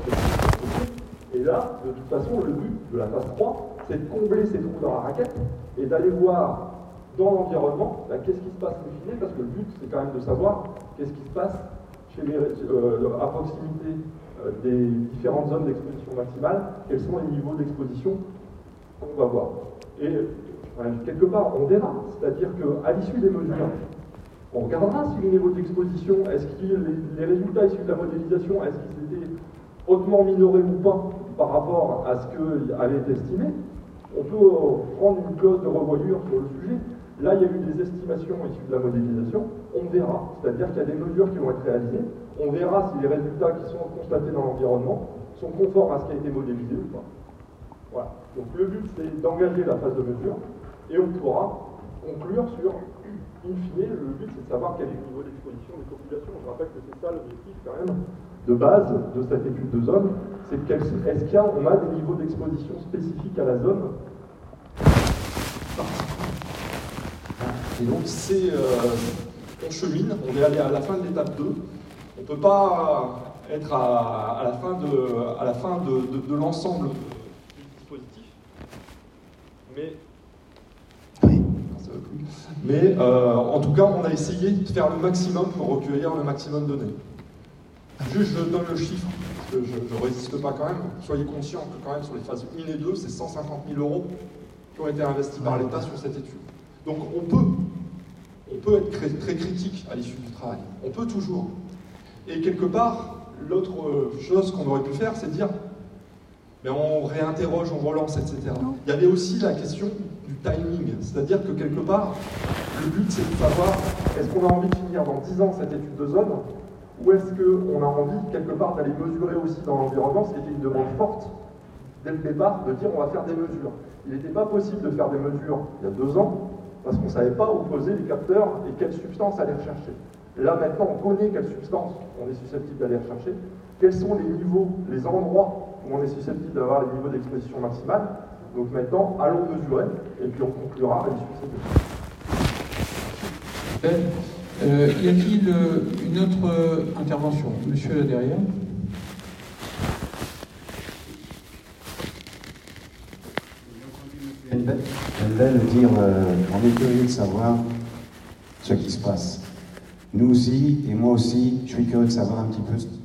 Et là, de toute façon, le but de la phase trois, c'est de combler ces trous dans la raquette et d'aller voir dans l'environnement ben, qu'est-ce qui se passe in fine, parce que le but, c'est quand même de savoir qu'est-ce qui se passe chez les, euh, à proximité euh, des différentes zones d'exposition maximale, quels sont les niveaux d'exposition qu'on va voir. Et quelque part, on verra. C'est-à-dire qu'à l'issue des mesures, on regardera si les niveaux d'exposition, est-ce que les, les résultats issus de la modélisation, est-ce qu'ils étaient hautement minorés ou pas par rapport à ce qui avait été estimé. On peut prendre une clause de revoyure sur le sujet. Là, il y a eu des estimations issues de la modélisation. On verra. C'est-à-dire qu'il y a des mesures qui vont être réalisées. On verra si les résultats qui sont constatés dans l'environnement sont conformes à ce qui a été modélisé ou pas. Voilà. Donc le but, c'est d'engager la phase de mesure. Et on pourra conclure sur, in fine, le but c'est de savoir quel est le niveau d'exposition des populations. Je rappelle que c'est ça l'objectif quand même de base de cette étude de zone, c'est est-ce qu'il y a, on a des niveaux d'exposition spécifiques à la zone. Et donc c'est, euh, on chemine, on est allé à la fin de l'étape deux. On ne peut pas être à, à la fin de, à la fin de, de, de l'ensemble du dispositif, mais, mais euh, en tout cas, on a essayé de faire le maximum pour recueillir le maximum de données. Juste, je donne le chiffre, parce que je ne résiste pas quand même. Soyez conscients que quand même sur les phases un et deux, c'est cent cinquante mille euros qui ont été investis par l'État sur cette étude. Donc on peut, on peut être très, très critique à l'issue du travail. On peut toujours. Et quelque part, l'autre chose qu'on aurait pu faire, c'est dire, mais on réinterroge, on relance, et cetera. Il y avait aussi la question du timing, c'est-à-dire que quelque part, le but c'est de savoir, est-ce qu'on a envie de finir dans dix ans cette étude de zone, ou est-ce qu'on a envie quelque part d'aller mesurer aussi dans l'environnement, ce qui était une demande forte dès le départ, de dire on va faire des mesures. Il n'était pas possible de faire des mesures il y a deux ans, parce qu'on ne savait pas où poser les capteurs et quelles substances aller rechercher. Là, maintenant, on connaît quelles substances on est susceptible d'aller rechercher, quels sont les niveaux, les endroits où on est susceptible d'avoir les niveaux d'exposition maximale. Donc maintenant, allons mesurer, et puis on conclura à l'issue de cette étude. Euh, y a-t-il euh, une autre euh, intervention? Monsieur là derrière. Elle va nous dire, euh, on est curieux de savoir ce qui se passe. Nous aussi, et moi aussi, je suis curieux de savoir un petit peu ce qui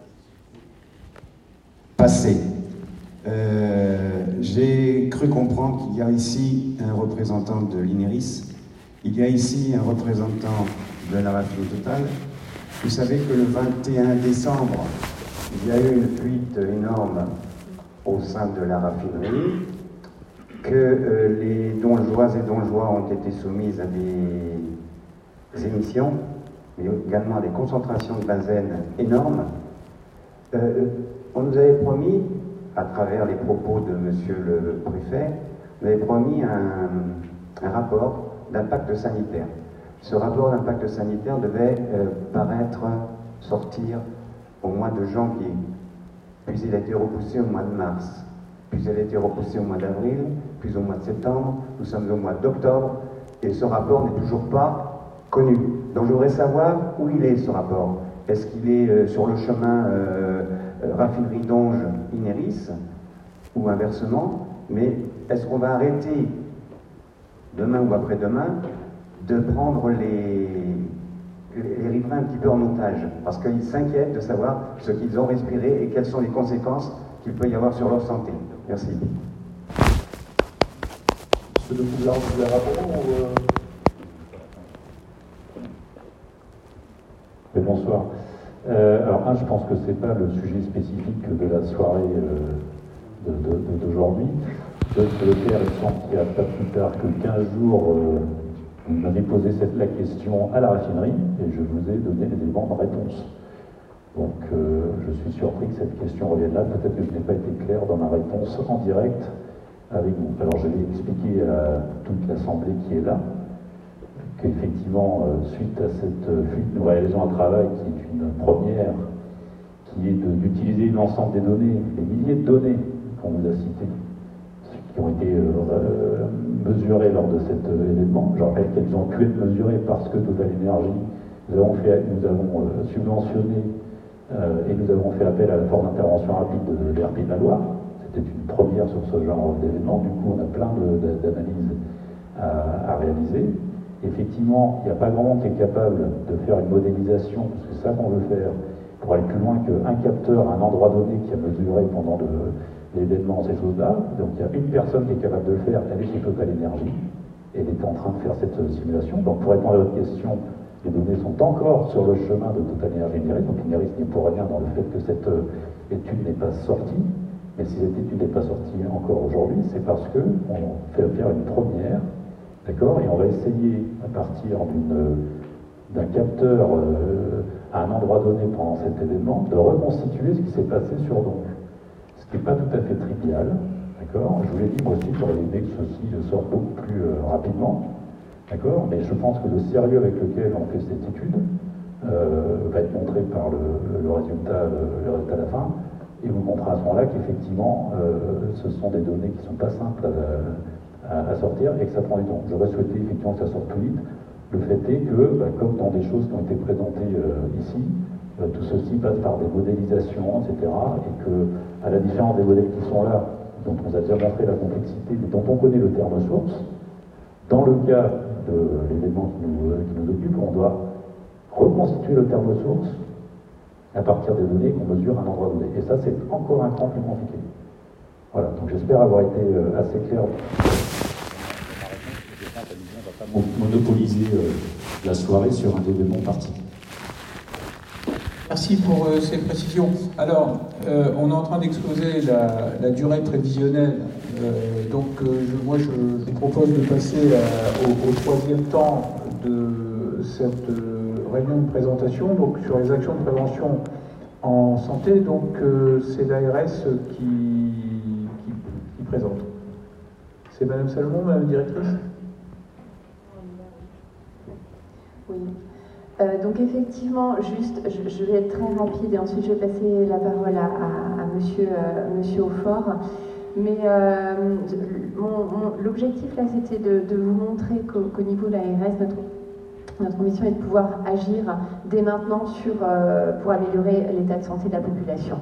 passé. Euh, J'ai cru comprendre qu'il y a ici un représentant de l'INERIS, il y a ici un représentant de la raffinerie Total. Vous savez que le vingt et un décembre, il y a eu une fuite énorme au sein de la raffinerie, que euh, les dongeoises et dongeois ont été soumises à des, des émissions, mais également à des concentrations de benzène énormes. Euh, on nous avait promis, à travers les propos de monsieur le préfet, on avait promis un, un rapport d'impact sanitaire. Ce rapport d'impact sanitaire devait euh, paraître, sortir au mois de janvier, puis il a été repoussé au mois de mars, puis il a été repoussé au mois d'avril, puis au mois de septembre, nous sommes au mois d'octobre, et ce rapport n'est toujours pas connu. Donc je voudrais savoir où il est, ce rapport. Est-ce qu'il est euh, sur le chemin euh, euh, raffinerie Donge-Ineris, ou inversement, mais est-ce qu'on va arrêter, demain ou après-demain, de prendre les, les, les riverains un petit peu en otage, parce qu'ils s'inquiètent de savoir ce qu'ils ont respiré et quelles sont les conséquences qu'il peut y avoir sur leur santé. Merci. Monsieur de Poulard, vous voulez répondre ou euh... Oui, bonsoir. Euh, alors, un, je pense que ce n'est pas le sujet spécifique de la soirée euh, d'aujourd'hui. Deux, que le père, il semble qu'il n'y a pas plus tard que quinze jours, euh, vous m'avez posé cette, la question à la raffinerie et je vous ai donné les éléments de réponse. Donc, euh, je suis surpris que cette question revienne là. Peut-être que je n'ai pas été clair dans ma réponse en direct avec vous. Alors, je vais expliquer à toute l'Assemblée qui est là qu'effectivement, euh, suite à cette fuite, nous réalisons un travail qui est une première, qui est d'utiliser l'ensemble des données, les milliers de données qu'on vous a citées, qui ont été euh, mesurées lors de cet euh, événement. Je rappelle qu'elles ont pu être mesurées parce que Total Energy, nous avons, fait, nous avons euh, subventionné euh, et nous avons fait appel à la forme d'intervention rapide de, de l'R P de la Loire. C'était une première sur ce genre d'événement. Du coup, on a plein d'analyses à, à réaliser. Effectivement, il n'y a pas grand monde qui est capable de faire une modélisation, parce que c'est ça qu'on veut faire, pour aller plus loin qu'un capteur à un endroit donné qui a mesuré pendant l'événement ces choses-là. Donc il y a une personne qui est capable de le faire, elle est chez Total Energy, et elle est en train de faire cette simulation. Donc pour répondre à votre question, les données sont encore sur le chemin de Total Energy Ineris, donc Ineris n'est pour rien dans le fait que cette étude n'est pas sortie. Mais si cette étude n'est pas sortie encore aujourd'hui, c'est parce qu'on fait faire une première. D'accord? Et on va essayer, à partir d'un capteur euh, à un endroit donné pendant cet événement, de reconstituer ce qui s'est passé sur Donge. Ce qui n'est pas tout à fait trivial. D'accord? Je vous l'ai dit, moi aussi, j'aurais aimé que ceci sorte beaucoup plus euh, rapidement. D'accord? Mais je pense que le sérieux avec lequel on fait cette étude euh, va être montré par le, le, résultat, le, le résultat à la fin, et vous montrera à ce moment-là qu'effectivement, euh, ce sont des données qui ne sont pas simples à, à, à sortir et que ça prend du temps. J'aurais souhaité effectivement que ça sorte plus vite. Le fait est que, bah, comme dans des choses qui ont été présentées euh, ici, euh, tout ceci passe par des modélisations, et cetera. Et que, à la différence des modèles qui sont là, dont on a déjà montré la complexité, mais dont on connaît le terme source, dans le cas de l'événement qui nous, euh, qui nous occupe, on doit reconstituer le terme source à partir des données qu'on mesure à un endroit donné. Et ça, c'est encore un cran plus compliqué. Voilà, donc j'espère avoir été euh, assez clair. On ne va pas monopoliser euh, la soirée sur un événement particulier. Merci pour euh, ces précisions. Alors, euh, on est en train d'exposer la, la durée prévisionnelle. Euh, donc, euh, je, moi, je, je propose de passer à, au, au troisième temps de cette euh, réunion de présentation, donc sur les actions de prévention en santé. Donc, euh, c'est l'A R S qui, qui, qui présente. C'est Madame Salomon, Madame la directrice? Oui. Euh, donc effectivement, juste, je, je vais être très rapide et ensuite je vais passer la parole à, à, à Monsieur, euh, Monsieur Aufort. Mais euh, l'objectif là, c'était de, de vous montrer qu'au qu'au niveau de l'A R S, notre, notre mission est de pouvoir agir dès maintenant sur, euh, pour améliorer l'état de santé de la population.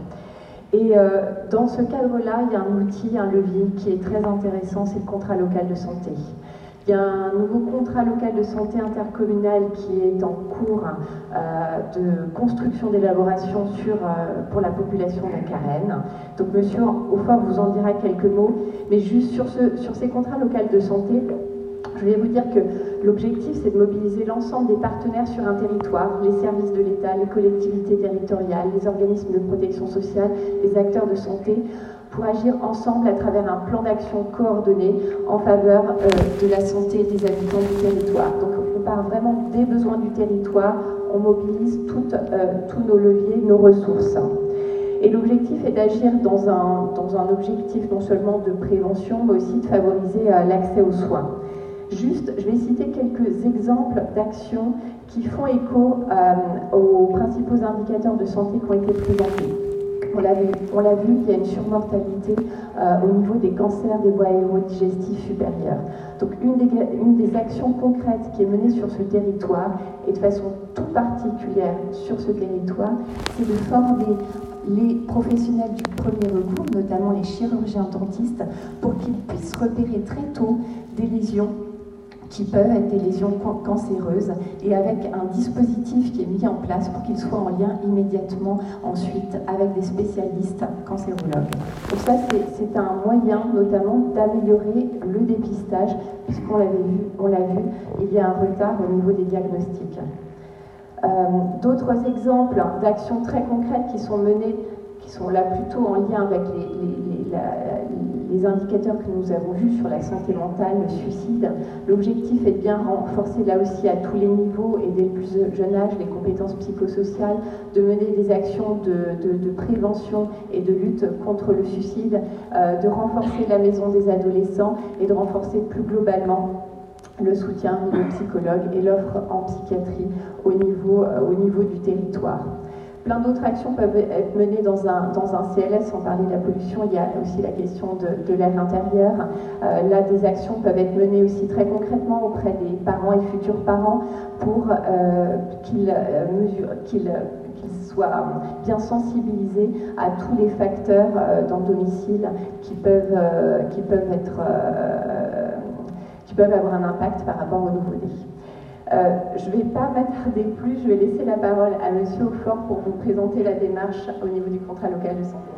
Et euh, dans ce cadre-là, il y a un outil, un levier qui est très intéressant, c'est le contrat local de santé. Il y a un nouveau contrat local de santé intercommunal qui est en cours euh, de construction d'élaboration sur, euh, pour la population de Carène. Donc Monsieur Aufort vous en dira quelques mots, mais juste sur, ce, sur ces contrats locaux de santé, je vais vous dire que l'objectif c'est de mobiliser l'ensemble des partenaires sur un territoire, les services de l'État, les collectivités territoriales, les organismes de protection sociale, les acteurs de santé, pour agir ensemble à travers un plan d'action coordonné en faveur euh, de la santé des habitants du territoire. Donc on part vraiment des besoins du territoire, on mobilise toutes, euh, tous nos leviers, nos ressources. Et l'objectif est d'agir dans un, dans un objectif non seulement de prévention, mais aussi de favoriser euh, l'accès aux soins. Juste, je vais citer quelques exemples d'actions qui font écho euh, aux principaux indicateurs de santé qui ont été présentés. On l'a vu, on l'a vu, il y a une surmortalité euh, au niveau des cancers des voies aérodigestives supérieures. Donc une des, une des actions concrètes qui est menée sur ce territoire, et de façon tout particulière sur ce territoire, c'est de former les professionnels du premier recours, notamment les chirurgiens dentistes, pour qu'ils puissent repérer très tôt des lésions qui peuvent être des lésions cancéreuses, et avec un dispositif qui est mis en place pour qu'il soit en lien immédiatement ensuite avec des spécialistes cancérologues. Donc ça, c'est un moyen notamment d'améliorer le dépistage, puisqu'on l'avait vu, on l'a vu, il y a un retard au niveau des diagnostics. Euh, D'autres exemples d'actions très concrètes qui sont menées, qui sont là plutôt en lien avec les, les, les, la, les indicateurs que nous avons vus sur la santé mentale, le suicide. L'objectif est de bien renforcer là aussi à tous les niveaux et dès le plus jeune âge les compétences psychosociales, de mener des actions de, de, de prévention et de lutte contre le suicide, euh, de renforcer la maison des adolescents et de renforcer plus globalement le soutien au niveau psychologue et l'offre en psychiatrie au niveau, euh, au niveau du territoire. Plein d'autres actions peuvent être menées dans un, dans un C L S, sans parler de la pollution, il y a aussi la question de, de l'air intérieur. Euh, là, des actions peuvent être menées aussi très concrètement auprès des parents et futurs parents pour euh, qu'ils euh, mesurent, qu'ils qu'ils soient bien sensibilisés à tous les facteurs euh, dans le domicile qui peuvent, euh, qui peuvent être, euh, qui peuvent avoir un impact par rapport aux nouveau-nés. Euh, je ne vais pas m'attarder plus, je vais laisser la parole à Monsieur Aufort pour vous présenter la démarche au niveau du contrat local de santé.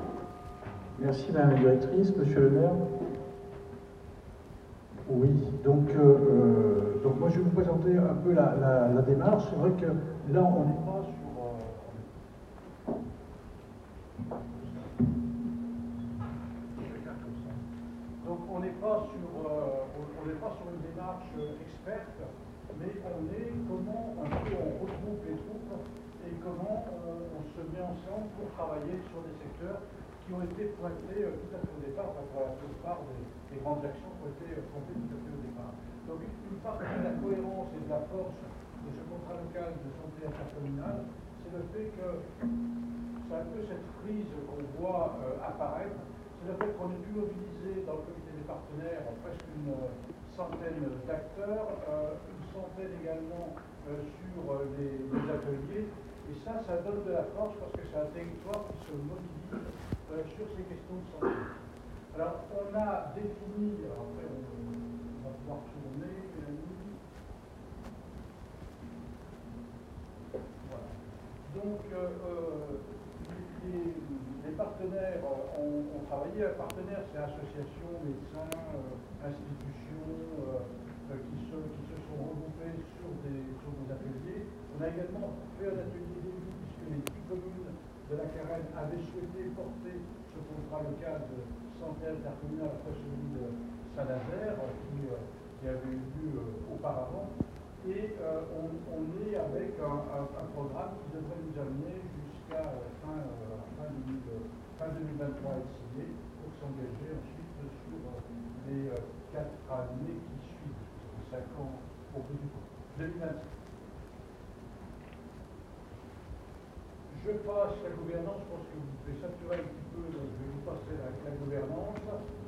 Merci Madame la directrice. Monsieur le maire. Oui, donc, euh, donc moi je vais vous présenter un peu la, la, la démarche. C'est vrai que là on n'est pas sur... Euh... Donc on n'est pas sur, euh, on n'est pas sur une démarche experte, mais on est comment un peu on regroupe les troupes et comment on, on se met ensemble pour travailler sur des secteurs qui ont été pointées euh, tout à fait au départ, enfin, pour la plupart des, des grandes actions qui ont été euh, pointées tout à fait au départ. Donc une partie de la cohérence et de la force de ce contrat local de santé intercommunale, c'est le fait que c'est un peu cette crise qu'on voit euh, apparaître, c'est le fait qu'on ait pu mobiliser dans le comité des partenaires presque une euh, centaine d'acteurs, euh, une centaine également euh, sur euh, les, les ateliers, et ça, ça donne de la force parce que c'est un territoire qui se mobilise euh, sur ces questions de santé. Alors, on a défini, alors après on, on va pouvoir tourner, Mélanie. Voilà. Donc, euh, les, les partenaires ont, ont travaillé. Un partenaire, c'est associations, médecins, euh, institutions euh, qui, se, qui se sont regroupés sur des, sur des ateliers. On a également fait un atelier début puisque les dix communes de la Carène avaient souhaité porter ce contrat local de santé intercommunale après celui de Saint-Nazaire qui, euh, qui avait eu lieu euh, auparavant. Et euh, on, on est avec un, un, un programme qui devrait nous amener jusqu'à euh, fin, euh, fin, fin deux mille vingt-trois à être signé pour s'engager ensuite sur euh, les euh, quatre années qui suivent, cinq ans au bout du compte. deux mille vingt-six. Je passe la gouvernance, je pense que vous pouvez saturer un petit peu, donc je vais vous passer la, la gouvernance.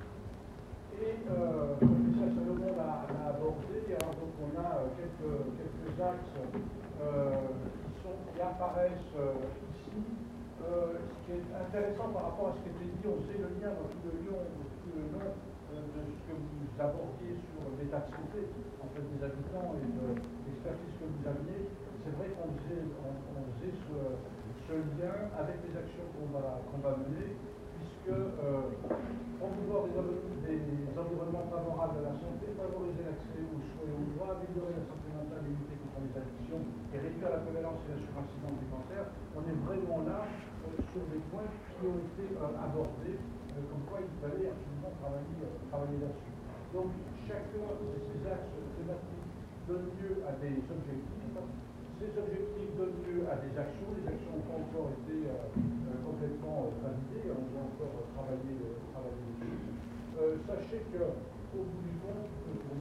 Et euh, le professeur Salomon l'a abordé, alors donc on a euh, quelques, quelques axes euh, qui, sont, qui apparaissent euh, ici. Euh, ce qui est intéressant par rapport à ce qui était dit, on faisait le lien dans tout le lion, tout le long euh, de ce que vous abordiez sur l'état de santé en fait, des habitants et de l'expertise que vous ameniez. C'est vrai qu'on faisait, on, on faisait ce, ce lien avec les actions qu'on va, qu'on va mener, puisque euh, promouvoir des, des environnements favorables à la santé, favoriser l'accès aux soins et aux droits, améliorer la santé mentale et lutter contre les addictions et réduire la prévalence et la surincidence du cancer, on est vraiment là euh, sur des points qui ont été euh, abordés, euh, comme quoi il fallait absolument travailler, euh, travailler là-dessus. Donc chacun de ces axes thématiques donne lieu à des objectifs. Ces objectifs donnent lieu à des actions. Les actions n'ont pas encore été euh, euh, complètement euh, validées. On doit encore euh, travailler, euh, travailler dessus. Euh, sachez qu'au bout du compte, euh,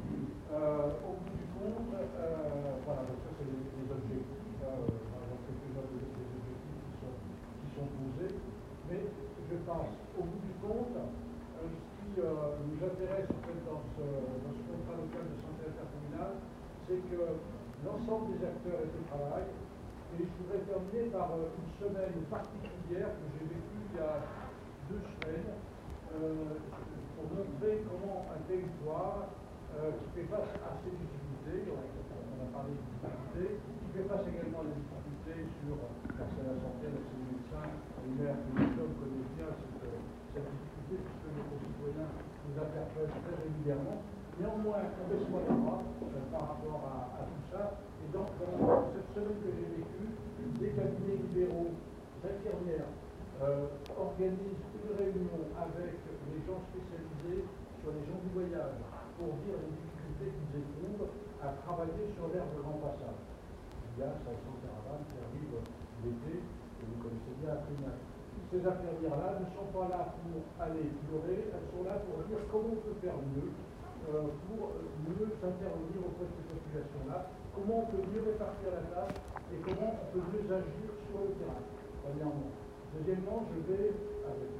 euh, au bout du compte, euh, voilà, donc ça c'est les, les objectifs. Euh, quelques-uns des objectifs qui sont, qui sont posés. Mais je passe au bout du compte. Euh, ce qui euh, nous intéresse en fait, dans, ce, dans ce contrat local de santé intercommunale, c'est que l'ensemble des acteurs étaient au travail. Et je voudrais terminer par euh, une semaine particulière que j'ai vécue il y a deux semaines euh, pour montrer comment un territoire euh, qui fait face à ces difficultés, on a, on a parlé de difficultés, qui fait face également à des difficultés sur l'accès à la santé, l'accès aux médecins, les maires que nous sommes connaissent bien cette, cette difficulté puisque nos concitoyens nous interpellent très régulièrement. Néanmoins, on baisse pas les bras euh, par rapport à, à tout ça. Et donc, dans cette semaine que j'ai vécue, des cabinets libéraux, d'infirmières, euh, organisent une réunion avec les gens spécialisés sur les gens du voyage pour dire les difficultés qu'ils éprouvent à travailler sur l'aire de grand passage. Il y a cinq cents caravanes qui arrivent l'été, et vous connaissez bien la primaire. Ces infirmières-là ne sont pas là pour aller pleurer, elles sont là pour dire comment on peut faire mieux. Euh, pour mieux intervenir auprès de ces populations-là, comment on peut mieux répartir la tâche et comment on peut mieux agir sur le terrain, premièrement. Deuxièmement, je vais, avec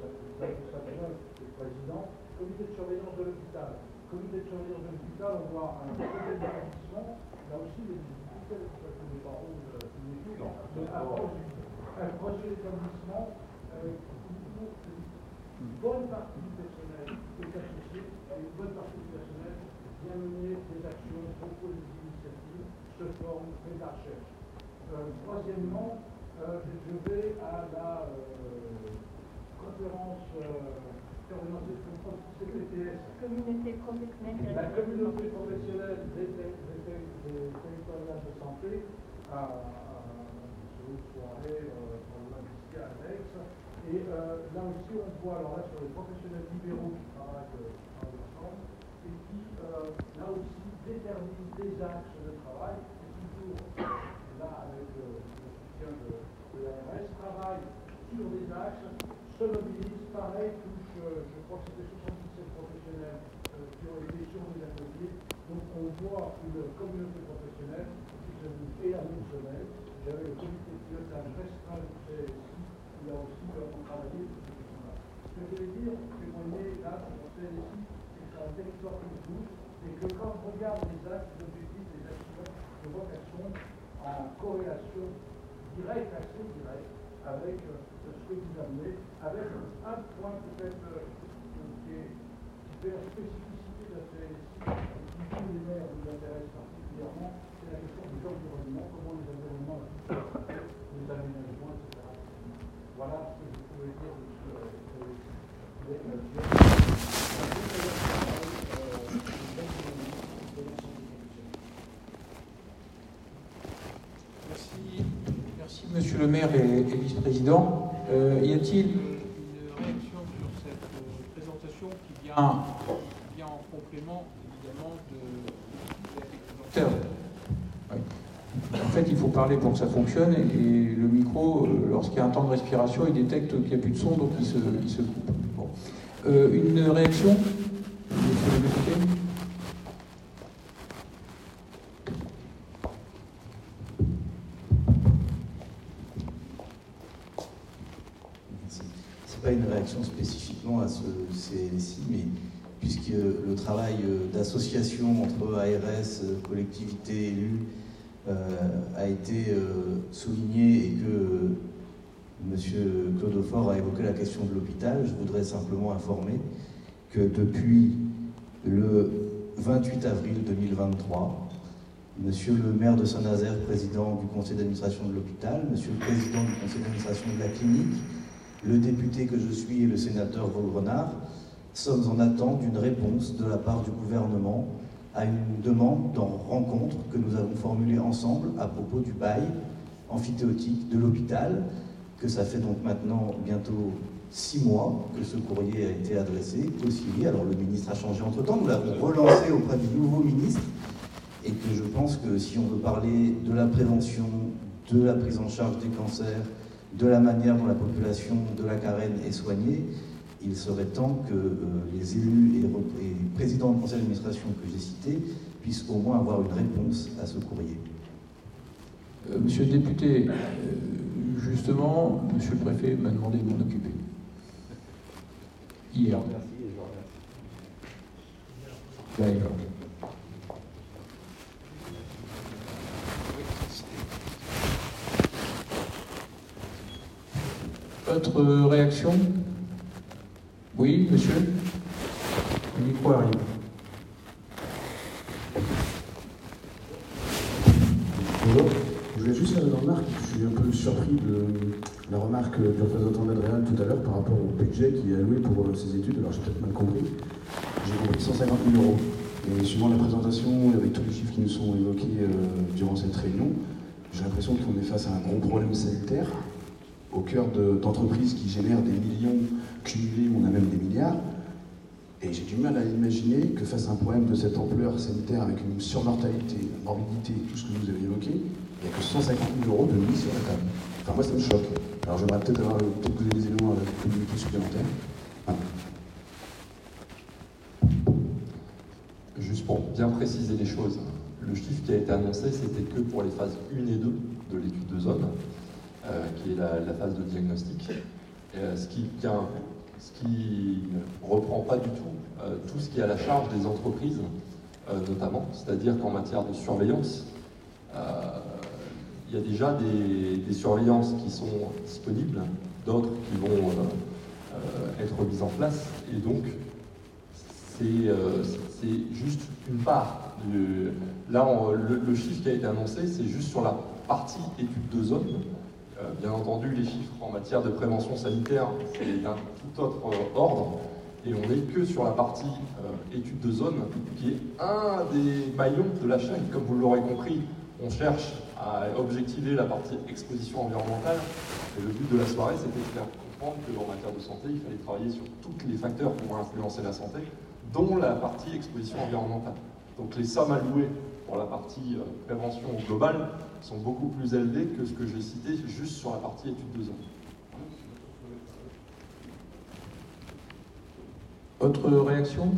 le président, comité de surveillance de l'hôpital. Comité de surveillance de l'hôpital, on voit un projet d'établissement, là aussi les difficultés, parce que les parents de un projet d'établissement euh, pour une bonne partie du personnel est associé à une bonne partie du personnel vient mener des actions, propose des initiatives, se forme, fait de la recherche. Euh, troisièmement, euh, je vais à la euh, conférence euh, C P T S. Communauté professionnelle. La communauté professionnelle des, des, des, des territoriales de santé à, à, sur une soirée euh, pour le lundi à Alex. Et euh, là aussi, on voit, alors là, sur les professionnels libéraux qui travaillent euh, ensemble, et qui, euh, là aussi, déterminent des axes de travail, et toujours, là, avec euh, le soutien de, de l'A R S, travaillent sur des axes se mobilisent. Pareil, touche, euh, je crois que c'était soixante-dix-sept professionnels euh, qui ont été sur des ateliers. Donc on voit une communauté professionnelle qui se dit et à une semaine. J'avais le comité de pilotage restreint du C S I, qui a aussi euh, travaillé sur ces questions-là. Ce que je voulais dire, c'est qu'on est là, sur le C S I, c'est un territoire qui nous touche, et que quand on regarde les actes, les objectifs, les actions, je vois qu'elles sont en corrélation directe, assez directe, avec euh, ce que vous amenez, avec un point peut-être euh, qui, est, qui fait la spécificité de la C S I, qui tous les maires nous intéresse particulièrement, c'est la question de l'environnement, comment les environnements, les aménagements, et cetera. Voilà ce que je pouvais dire de ce que Merci, merci Monsieur le maire et, et vice-président. Euh, y a-t-il une réaction sur cette euh, présentation qui vient, qui vient en complément évidemment de, de la présentateur? Oui. En fait, il faut parler pour que ça fonctionne et le micro, euh, lorsqu'il y a un temps de respiration, il détecte qu'il n'y a plus de son, donc il se, il se coupe. Bon. Euh, une réaction, monsieur le député? C'est pas une réaction spécifiquement à ce C L S I, mais puisque le travail d'association entre A R S, collectivités, élus, euh, a été euh, souligné et que M. Claudefort a évoqué la question de l'hôpital, je voudrais simplement informer que depuis le vingt-huit avril deux mille vingt-trois, Monsieur le maire de Saint-Nazaire, président du conseil d'administration de l'hôpital, Monsieur le président du conseil d'administration de la clinique, le député que je suis et le sénateur Vaugrenard sommes en attente d'une réponse de la part du gouvernement à une demande de rencontre que nous avons formulée ensemble à propos du bail amphithéotique de l'hôpital, que ça fait donc maintenant bientôt six mois que ce courrier a été adressé au Cili. Alors le ministre a changé entre-temps, nous l'avons relancé auprès du nouveau ministre, et que je pense que si on veut parler de la prévention, de la prise en charge des cancers, de la manière dont la population de la Carène est soignée, il serait temps que euh, les élus et, et présidents de conseil d'administration que j'ai cités puissent au moins avoir une réponse à ce courrier. Euh, monsieur le député, euh, justement, monsieur le préfet m'a demandé de m'en occuper. Hier. Merci et je vous remercie. D'accord. Autre réaction? Oui, monsieur? Le micro arrive. Bonjour, je voulais juste faire une remarque. Je suis un peu surpris de la remarque du représentant d'Adréal tout à l'heure par rapport au budget qui est alloué pour ces études. Alors j'ai peut-être mal compris. J'ai compris cent cinquante mille euros. Et suivant la présentation, avec tous les chiffres qui nous sont évoqués euh, durant cette réunion, j'ai l'impression qu'on est face à un gros problème sanitaire, au cœur d'entreprises qui génèrent des millions cumulés, où on a même des milliards. Et j'ai du mal à imaginer que face à un problème de cette ampleur sanitaire, avec une surmortalité, une morbidité, tout ce que vous avez évoqué, il n'y a que cent cinquante mille euros de mise sur la table. Enfin, moi, ça me choque. Alors, j'aimerais peut-être avoir peut-être que vous avez des éléments à communiquer supplémentaires. Voilà. Juste pour bien préciser les choses, le chiffre qui a été annoncé, c'était que pour les phases un et deux de l'étude de zone, euh, qui est la, la phase de diagnostic, euh, ce qui vient... ce qui ne reprend pas du tout euh, tout ce qui est à la charge des entreprises, euh, notamment, c'est-à-dire qu'en matière de surveillance, euh, il y a déjà des, des surveillances qui sont disponibles, d'autres qui vont euh, euh, être mises en place, et donc c'est euh, juste une part. De, là, on, le, le chiffre qui a été annoncé, c'est juste sur la partie étude de zone. Euh, bien entendu, les chiffres en matière de prévention sanitaire, c'est d'un tout autre euh, ordre, et on n'est que sur la partie euh, étude de zone, qui est un des maillons de la chaîne. Comme vous l'aurez compris, on cherche à objectiver la partie exposition environnementale, et le but de la soirée, c'était de faire comprendre qu'en matière de santé, il fallait travailler sur tous les facteurs qui vont influencer la santé, dont la partie exposition environnementale. Donc les sommes allouées pour la partie euh, prévention globale sont beaucoup plus élevées que ce que j'ai cité juste sur la partie étude de zone. Autre réaction?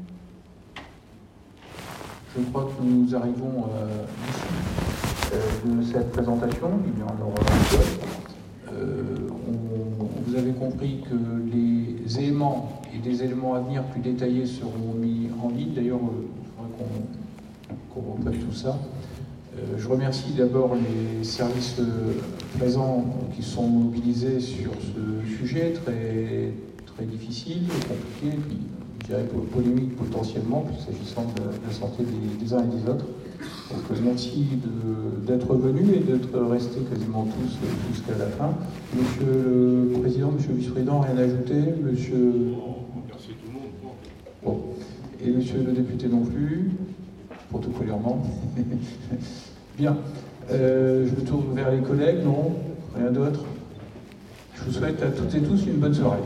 Je crois que nous arrivons à l'issue de cette présentation. Il y en aura d'autres. Euh, on, vous avez compris que les éléments et des éléments à venir plus détaillés seront mis en ligne. D'ailleurs, il faudra qu'on qu'on reprenne tout ça. Euh, je remercie d'abord les services présents qui sont mobilisés sur ce sujet très, très difficile, compliqué, puis je dirais polémique potentiellement, s'agissant de, de la santé des, des uns et des autres. Donc merci d'être venus et d'être restés quasiment tous jusqu'à la fin. Monsieur le Président, Monsieur le Vice-président, rien à ajouter? Monsieur... Merci tout le monde. Bon. Et Monsieur le député non plus, protocolairement. Bien. Euh, je me tourne vers les collègues, non? Rien d'autre? Je vous souhaite à toutes et tous une bonne soirée.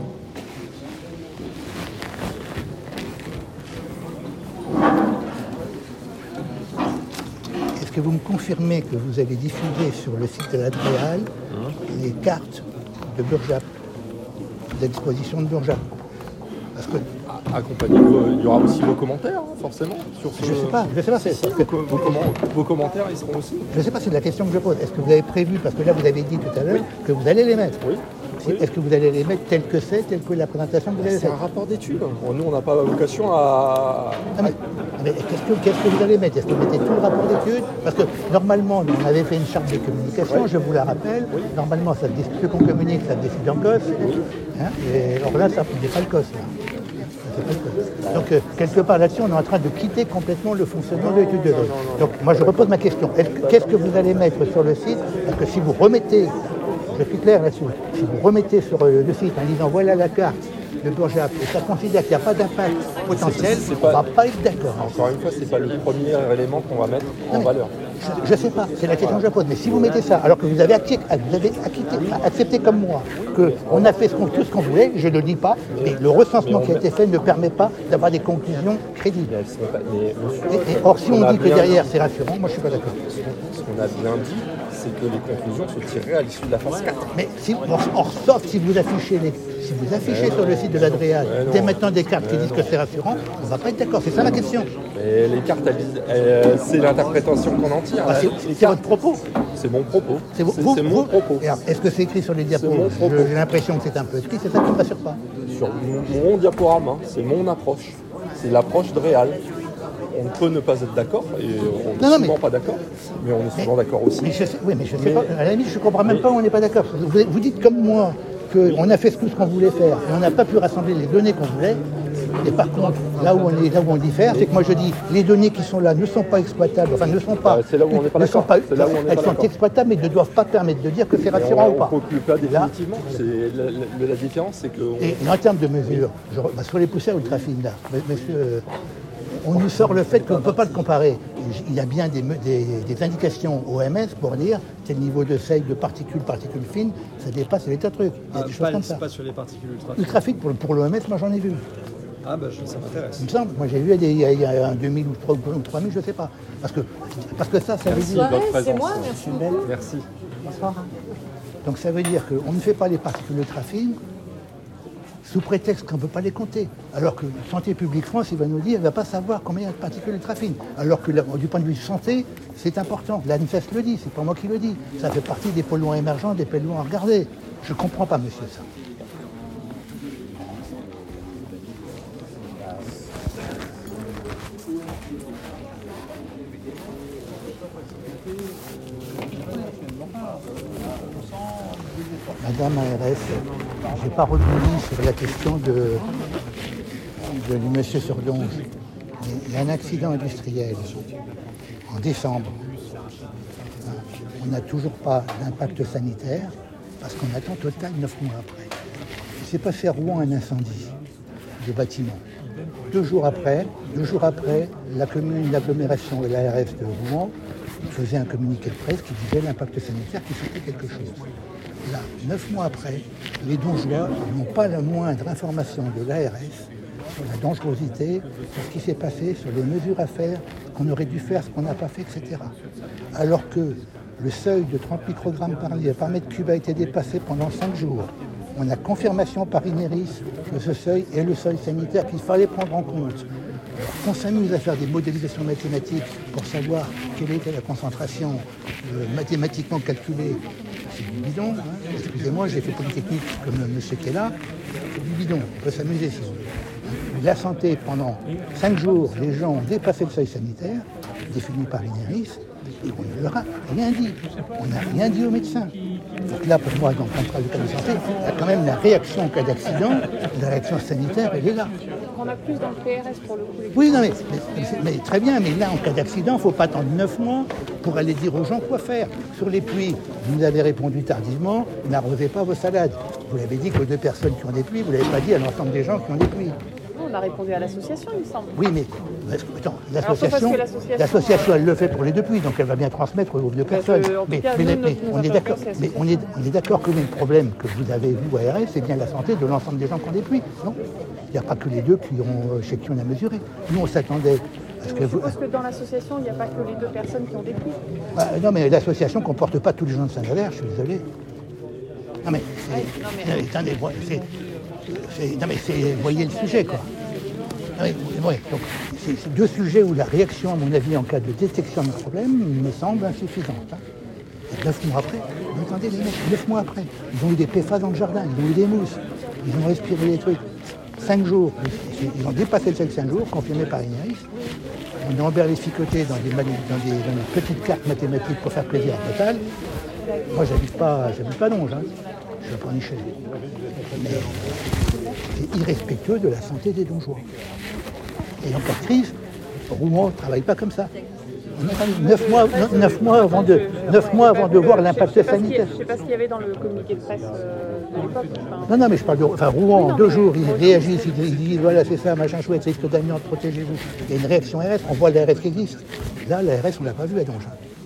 Est-ce que vous me confirmez que vous allez diffuser sur le site de l'Adréal les cartes de Burjap, d'exposition de Burjap? Parce que accompagné, il y aura aussi vos commentaires, hein, forcément. Sur ce... Je sais pas, je sais pas. Si, si, vos, vos, comment, vos commentaires, ils seront aussi. Je sais pas, c'est la question que je pose. Est-ce que vous avez prévu, parce que là vous avez dit tout à l'heure, oui. que vous allez les mettre? Oui. Oui. Est-ce que vous allez les mettre tels que c'est, tel que la présentation que vous avez faite? C'est un rapport d'études. Nous, on n'a pas vocation à... Ah mais, mais qu'est-ce que, qu'est-ce que vous allez mettre? Est-ce que vous mettez tout le rapport d'études? Parce que normalement, on avait fait une charte de communication, oui. je vous la rappelle. Oui. Normalement, ça se décide, ce qu'on communique, ça se décide en C O S. Oui. Hein, et alors là, ça n'est pas le C O S. Là. Donc, euh, quelque part là-dessus, on est en train de quitter complètement le fonctionnement de l'étude de zone. Donc, moi, je repose ma question. Qu'est-ce que vous allez mettre sur le site? Parce que si vous remettez, je suis clair là-dessus, si vous remettez sur le site en disant voilà la carte de Burjap et ça considère qu'il n'y a pas d'impact potentiel, c'est, c'est pas, on ne va pas être d'accord. Encore une fois, ce n'est pas le premier élément qu'on va mettre en non, valeur. Je ne sais pas, c'est la question que je pose. Mais si vous mettez ça, alors que vous avez, acquitté, vous avez acquitté, accepté comme moi qu'on a fait ce qu'on, tout ce qu'on voulait, je ne le dis pas, mais le recensement qui a été fait ne permet pas d'avoir des conclusions crédibles. Et, et, or, si on, on dit que derrière c'est rassurant, moi je ne suis pas d'accord. Ce qu'on a bien dit, c'est que les conclusions se tireraient à l'issue de la phase quatre. Mais si, or, sauf si vous affichez, les, si vous affichez ouais, sur le site de l'Adréal dès maintenant des cartes qui disent non. que c'est rassurant, on ne va pas être d'accord. C'est ça la question. Mais les cartes, elles, elles, c'est l'interprétation qu'on en tire. Ah, c'est, c'est votre propos. C'est mon propos. C'est, vous, c'est, vous, c'est mon vous, propos. Est-ce que c'est écrit sur les diapos? J'ai l'impression que c'est un peu écrit, c'est ça qui ne me rassure pas. Sur mon, mon diaporama, c'est mon approche. C'est l'approche de Réal. On peut ne pas être d'accord, et on n'est souvent mais, pas d'accord, mais on est souvent mais, d'accord aussi. Mais je sais, oui, mais je sais mais, pas, à la limite, je ne comprends même mais, pas où on n'est pas d'accord. Vous, vous dites comme moi qu'on a fait tout ce qu'on voulait faire, et on n'a pas pu rassembler les données qu'on voulait, et par contre, là où on, est, là où on diffère, c'est que moi je dis, les données qui sont là ne sont pas exploitables, enfin ne sont pas... C'est là où on n'est pas d'accord. Pas, c'est là où on elles pas sont d'accord. exploitables, mais ne doivent pas permettre de dire que c'est rassurant on, ou pas. On ne conclut pas définitivement. C'est, la, la, la différence, c'est que... On... Et, et en termes de mesures, je, bah, sur les poussières ultra-fines, là, monsieur... On nous sort le fait qu'on ne peut pas le comparer. Il y a bien des, des, des indications O M S pour dire tel niveau de seuil de particules, particules fines, ça dépasse les tas de trucs. Il y a ah, des choses pas, comme ça. Pas sur les particules ultra fines. Ultra fines, pour, pour l'O M S, moi j'en ai vu. Ah bah je, ça m'intéresse. Il me semble, moi j'ai vu il y a, il y a un deux mille ou trois mille, je ne sais pas. Parce que, parce que ça, ça merci veut dire... Merci c'est moi, merci beaucoup. Merci. Bonsoir. Donc ça veut dire qu'on ne fait pas les particules ultra fines sous prétexte qu'on ne peut pas les compter. Alors que Santé publique France, il va nous dire, il ne va pas savoir combien il y a de particules ultra fines. Alors que du point de vue santé, c'est important. L'ANSES le dit, c'est pas moi qui le dis. Ça fait partie des polluants émergents, des polluants à regarder. Je ne comprends pas, monsieur, ça. Madame A R S, je n'ai pas rebondi sur la question de, de, de monsieur Surdonge. Il y a un accident industriel en décembre. On n'a toujours pas d'impact sanitaire parce qu'on attend total neuf mois après. Il s'est passé à Rouen un incendie de bâtiment. Deux jours après, deux jours après, la commune, l'agglomération et l'A R S de Rouen faisaient un communiqué de presse qui disait l'impact sanitaire qui faisait quelque chose. Là, neuf mois après, les Dongeois n'ont pas la moindre information de l'A R S sur la dangerosité, sur ce qui s'est passé, sur les mesures à faire, qu'on aurait dû faire, ce qu'on n'a pas fait, et cetera. Alors que le seuil de trente microgrammes par, par mètre cube a été dépassé pendant cinq jours. on a confirmation par Ineris que ce seuil est le seuil sanitaire qu'il fallait prendre en compte. On s'amuse à faire des modélisations mathématiques pour savoir quelle était la concentration euh, mathématiquement calculée. C'est du bidon. Hein. Excusez-moi, j'ai fait Polytechnique comme monsieur qui est là. C'est du bidon. On peut s'amuser si on veut. La santé, pendant cinq jours, les gens ont dépassé le seuil sanitaire, défini par Ineris, et on ne leur a rien dit. On n'a rien dit aux médecins. Donc là, pour moi, dans le contrat de cas de santé, il y a quand même la réaction en cas d'accident, la réaction sanitaire, elle est là. On a plus dans le P R S pour le coup. Oui, non, mais, mais, mais très bien, mais là, en cas d'accident, il ne faut pas attendre neuf mois pour aller dire aux gens quoi faire. Sur les pluies, vous nous avez répondu tardivement, n'arrosez pas vos salades. Vous l'avez dit qu'aux deux personnes qui ont des pluies, vous ne l'avez pas dit à l'ensemble des gens qui ont des pluies. On a répondu à l'association, il me semble. Oui, mais attends, l'association, l'association, elle le fait pour les deux pluies, donc elle va bien transmettre aux deux personnes. Mais, cas, mais, nous, mais on est d'accord, mais on est, on est d'accord que le problème que vous avez vu à R S, c'est bien la santé de l'ensemble des gens qui ont des pluies, non? Il n'y a pas que les deux qui ont, chez qui on a mesuré. Nous, on s'attendait à ce que vous... Parce que dans l'association, il n'y a pas que les deux personnes qui ont des pluies. Bah, non, mais l'association ne comporte pas tous les gens de Saint-Nazaire, je suis désolé. Non, mais c'est... Ouais, non, mais... Attendez, c'est... c'est... Non, mais c'est... Vous voyez le sujet, quoi. Oui, oui, donc c'est deux sujets où la réaction, à mon avis, en cas de détection de problème, me semble insuffisante. Hein. Et neuf mois après, vous entendez les mecs, neuf mois après, ils ont eu des P F A S dans le jardin, ils ont eu des mousses, ils ont respiré des trucs. Cinq jours, ils ont dépassé le seuil cinq jours, confirmé par Ineris. On est emberlificoté dans des, dans, des, dans des petites cartes mathématiques pour faire plaisir à Total. Moi, j'habite pas, j'habite pas Donge, hein. Je suis à Pornichet. Mais c'est irrespectueux de la santé des dongeois. Et en cas de crise, Rouen ne travaille pas comme ça. Neuf mois, neuf mois avant de, neuf mois avant de voir l'impact sanitaire. Je ne sais pas ce qu'il y avait dans le communiqué de presse euh, de l'époque. Enfin... Non, non, mais je parle de enfin, Rouen, oui, en deux mais... jours, ils réagissent, ils, ils disent voilà, c'est ça, machin chouette, risque d'amiante, protégez-vous. Il y a une réaction R S, on voit l'A R S qui existe. Là, l'A R S, on ne l'a pas vu à Donge.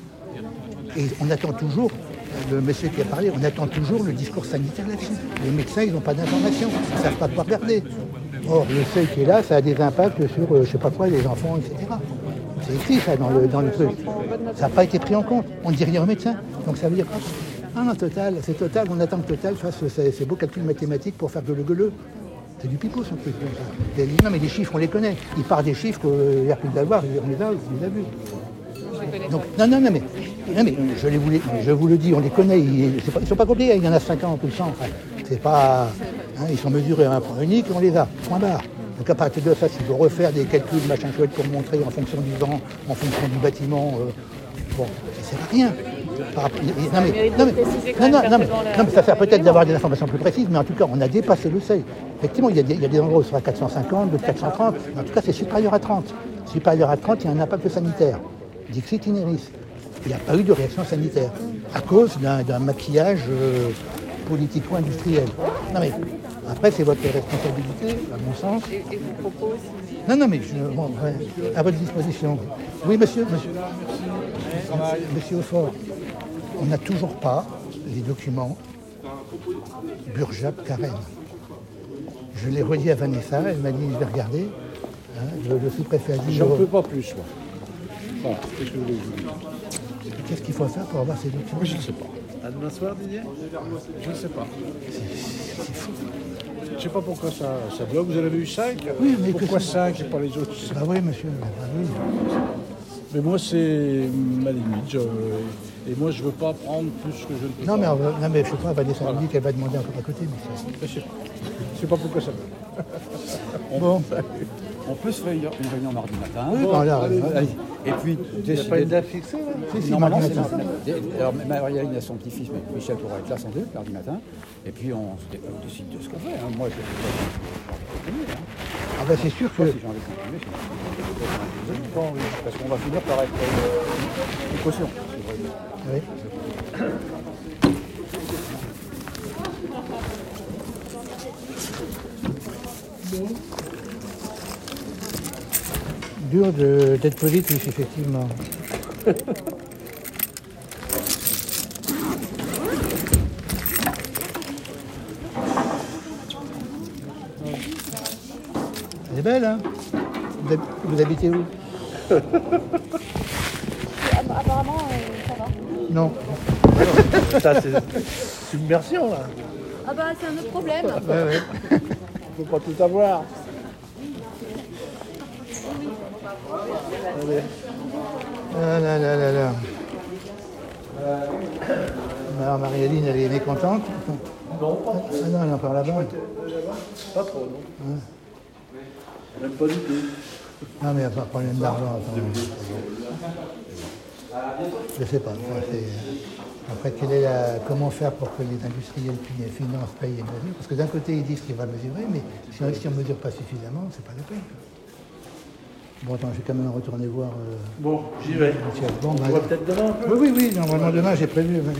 Et on attend toujours, le monsieur qui a parlé, on attend toujours le discours sanitaire là-dessus. Les médecins, ils n'ont pas d'informations, ils ne savent pas quoi regarder. Or, le seuil qui est là, ça a des impacts sur, euh, je ne sais pas quoi, les enfants, et cetera. C'est écrit ça dans le, dans le truc. Ça n'a pas été pris en compte. On ne dit rien aux médecins. Donc ça veut dire, ah non, Total, c'est Total, on attend que Total fasse ces beaux calculs mathématiques pour faire de le gueuleux. C'est du pipeau, son truc. Non, mais les chiffres, on les connaît. Il part des chiffres que Hercule d'Alvar, on les a, on les a vus. Donc, non, non, non, mais, non, mais je, les voulais, je vous le dis, on les connaît. Ils ne sont pas compliqués, il y en a cinquante ou cent. Enfin, c'est pas, hein, ils sont mesurés à un point unique et on les a. Point barre. Donc à partir de ça, s'il faut refaire des calculs, machin chouette, pour montrer en fonction du vent, en fonction du bâtiment, euh, bon, ça ne sert à rien. Non mais, non, mais, non, non, non, mais, non, mais ça sert peut-être d'avoir des informations plus précises, mais en tout cas, on a dépassé le seuil. Effectivement, il y a des, il y a des endroits où ce sera quatre cent cinquante, d'autres quatre cent trente, mais en tout cas, c'est supérieur à trente. Supérieur à trente, il y a un impact sanitaire. Dixit Ineris. Il n'y a pas eu de réaction sanitaire à cause d'un, d'un maquillage euh, politico-industriel. Non mais, après, c'est votre responsabilité, à mon sens. Et, et vous propose... Non, non, mais je, bon, ouais, à votre disposition. Oui, monsieur, monsieur. Monsieur Aufort, on n'a toujours pas les documents Burjab Karen. Je l'ai redit à Vanessa, elle m'a dit, je vais regarder. Hein, le, le sous-préfet a dit... J'en peux pas plus, moi. Voilà, qu'est-ce que vous voulez que je vous dise ? Qu'est-ce qu'il faut faire pour avoir ces documents ? Je ne sais pas. À demain soir, Didier ? Je ne sais pas. C'est, c'est fou. Je ne sais pas pourquoi ça, ça bloque. Vous en avez eu cinq ? Oui, mais pourquoi cinq et pas les autres ? Bah oui, monsieur. Bah oui. Mais moi, c'est ma limite. Je, et moi, je ne veux pas prendre plus que je ne peux non, pas. Mais, non, mais je ne sais pas, Vanessa voilà. dit qu'elle va demander encore à côté. Mais je ne sais pas. Je sais pas pourquoi ça bloque. On, bon. On peut se réunir une réunion mardi matin. Oui, bon, là, allez, allez. Et puis, il n'y a pas une date fixée, là si, si, normalement, mardi matin. Alors, Marielle a son petit-fils, Michel pourra être là sans doute, mardi matin. Et puis, on, on décide de ce qu'on fait. Hein. Moi, je vais continuer. Hein. Ah ben, c'est sûr que... Si j'ai envie de continuer, c'est bon, oui, parce qu'on va finir par être euh, une caution. Oui. Dur de, d'être positif, effectivement. Elle est belle, hein? Vous, hab- vous habitez où? Apparemment, euh, ça va. Non. Ça, c'est submersion, là. Ah bah c'est un autre problème. Ouais, ouais. Il ne faut pas tout avoir. Allez. Ah là là là là. Alors Marie-Aline, elle est mécontente. Non, pas trop. Ah non, elle est encore là-bas. Pas trop, non. Ouais. Même pas du tout. Non, mais il n'y a pas de problème d'argent. Je sais pas. Enfin, c'est- après, quelle est la... comment faire pour que les industriels qui financent payent les mesures? Parce que d'un côté, ils disent qu'ils vont mesurer, mais si on si on ne mesure pas suffisamment, c'est pas la peine. Bon, attends, je vais quand même retourner voir. Euh, Bon, j'y vais. Michel. Bon, On bah, voit peut-être demain un peu. Oui, oui, oui, normalement demain, j'ai prévu. Ouais.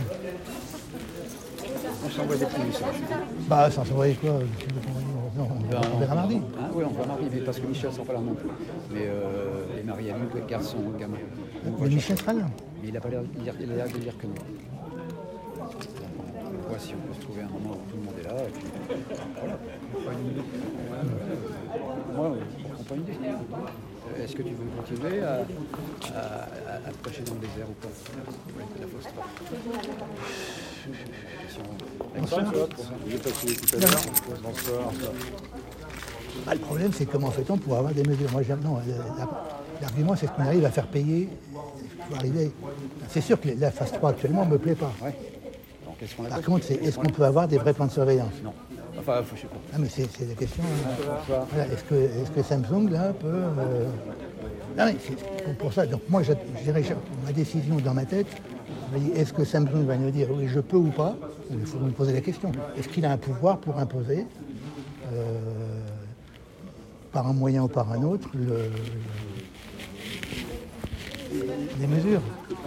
On s'envoie des petits messages. Bah, sans s'envoyer quoi euh, tu veux qu'on va dire? Non, on Ben, on verra mardi. Ah oui, on verra mardi, mais parce que Michel ne sera pas là non plus. Mais euh, les Marie-Aline, le garçon, le gamin. Mais Michel sera là. Mais il n'a pas l'air de lire, il a l'air de lire que non. On voit si on peut se trouver un moment où tout le monde est là. Et puis, voilà. Moi, on prend pas une idée. Est-ce que tu veux continuer à, à, à, à te cacher dans le désert ou pas? Ouais, la fausse toi. Bonsoir. Bonsoir. Ah, le problème, c'est comment fait-on pour avoir des mesures? Moi, j'aime, non, l'argument, c'est qu'on arrive à faire payer. Pour arriver. C'est sûr que la phase trois actuellement ne me plaît pas. Ouais. Donc, est-ce qu'on Par contre, c'est est-ce qu'on peut avoir des vrais plans de surveillance? Non. Enfin, je sais pas. Ah, mais c'est, c'est la question. Hein. Voilà, est-ce, que, est-ce que Samsung, là, peut... Euh... Non, mais c'est pour, pour ça. Donc, moi, je, je dirais, ma décision dans ma tête, je me dis, est-ce que Samsung va nous dire, oui, je peux ou pas? Il faut nous poser la question. Est-ce qu'il a un pouvoir pour imposer, euh, par un moyen ou par un autre, le, les mesures?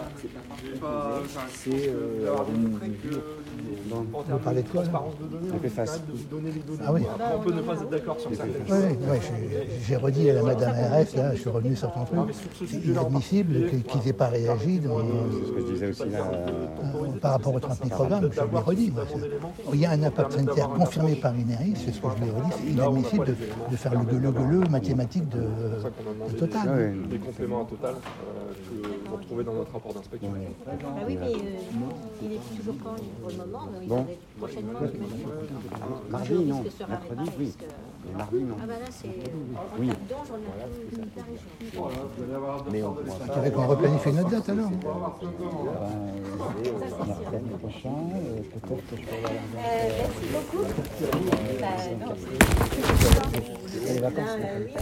C'est euh, une mesure. Vous parlez de quoi là? De face. Ah oui. Après, on peut ne pas être d'accord sur ça. Oui, oui, j'ai, j'ai redit à la madame R S, là, je suis revenu sur ton truc, c'est inadmissible qu'ils n'aient pas réagi dans, C'est ce que je disais aussi là. euh, par rapport aux trente microgrammes, je l'ai redit. Moi, il y a un impact sanitaire confirmé par l'I N R I, c'est ce que je lui ai redit, c'est inadmissible de, de faire le gueuleux-gueuleux mathématique de, de Total. Des compléments à Total euh, que vous retrouvez dans notre rapport d'inspection. Bah oui, mais euh, il est toujours quand pour le moment, il Bon. va être prochainement, j'imagine. Mardi, non. Puisque ce sera Mercredi, réparé, oui. puisque- Mais mardi, non. Ah bah là, c'est Oui. donc j'en ai toute la région. Mais on pourra Tu veux qu'on replanifie notre date alors? Mercredi prochain, euh, peut-être que je peux avoir l'argent. Euh, merci beaucoup. Bah, non, c'est- Les vacances. Ben, oui.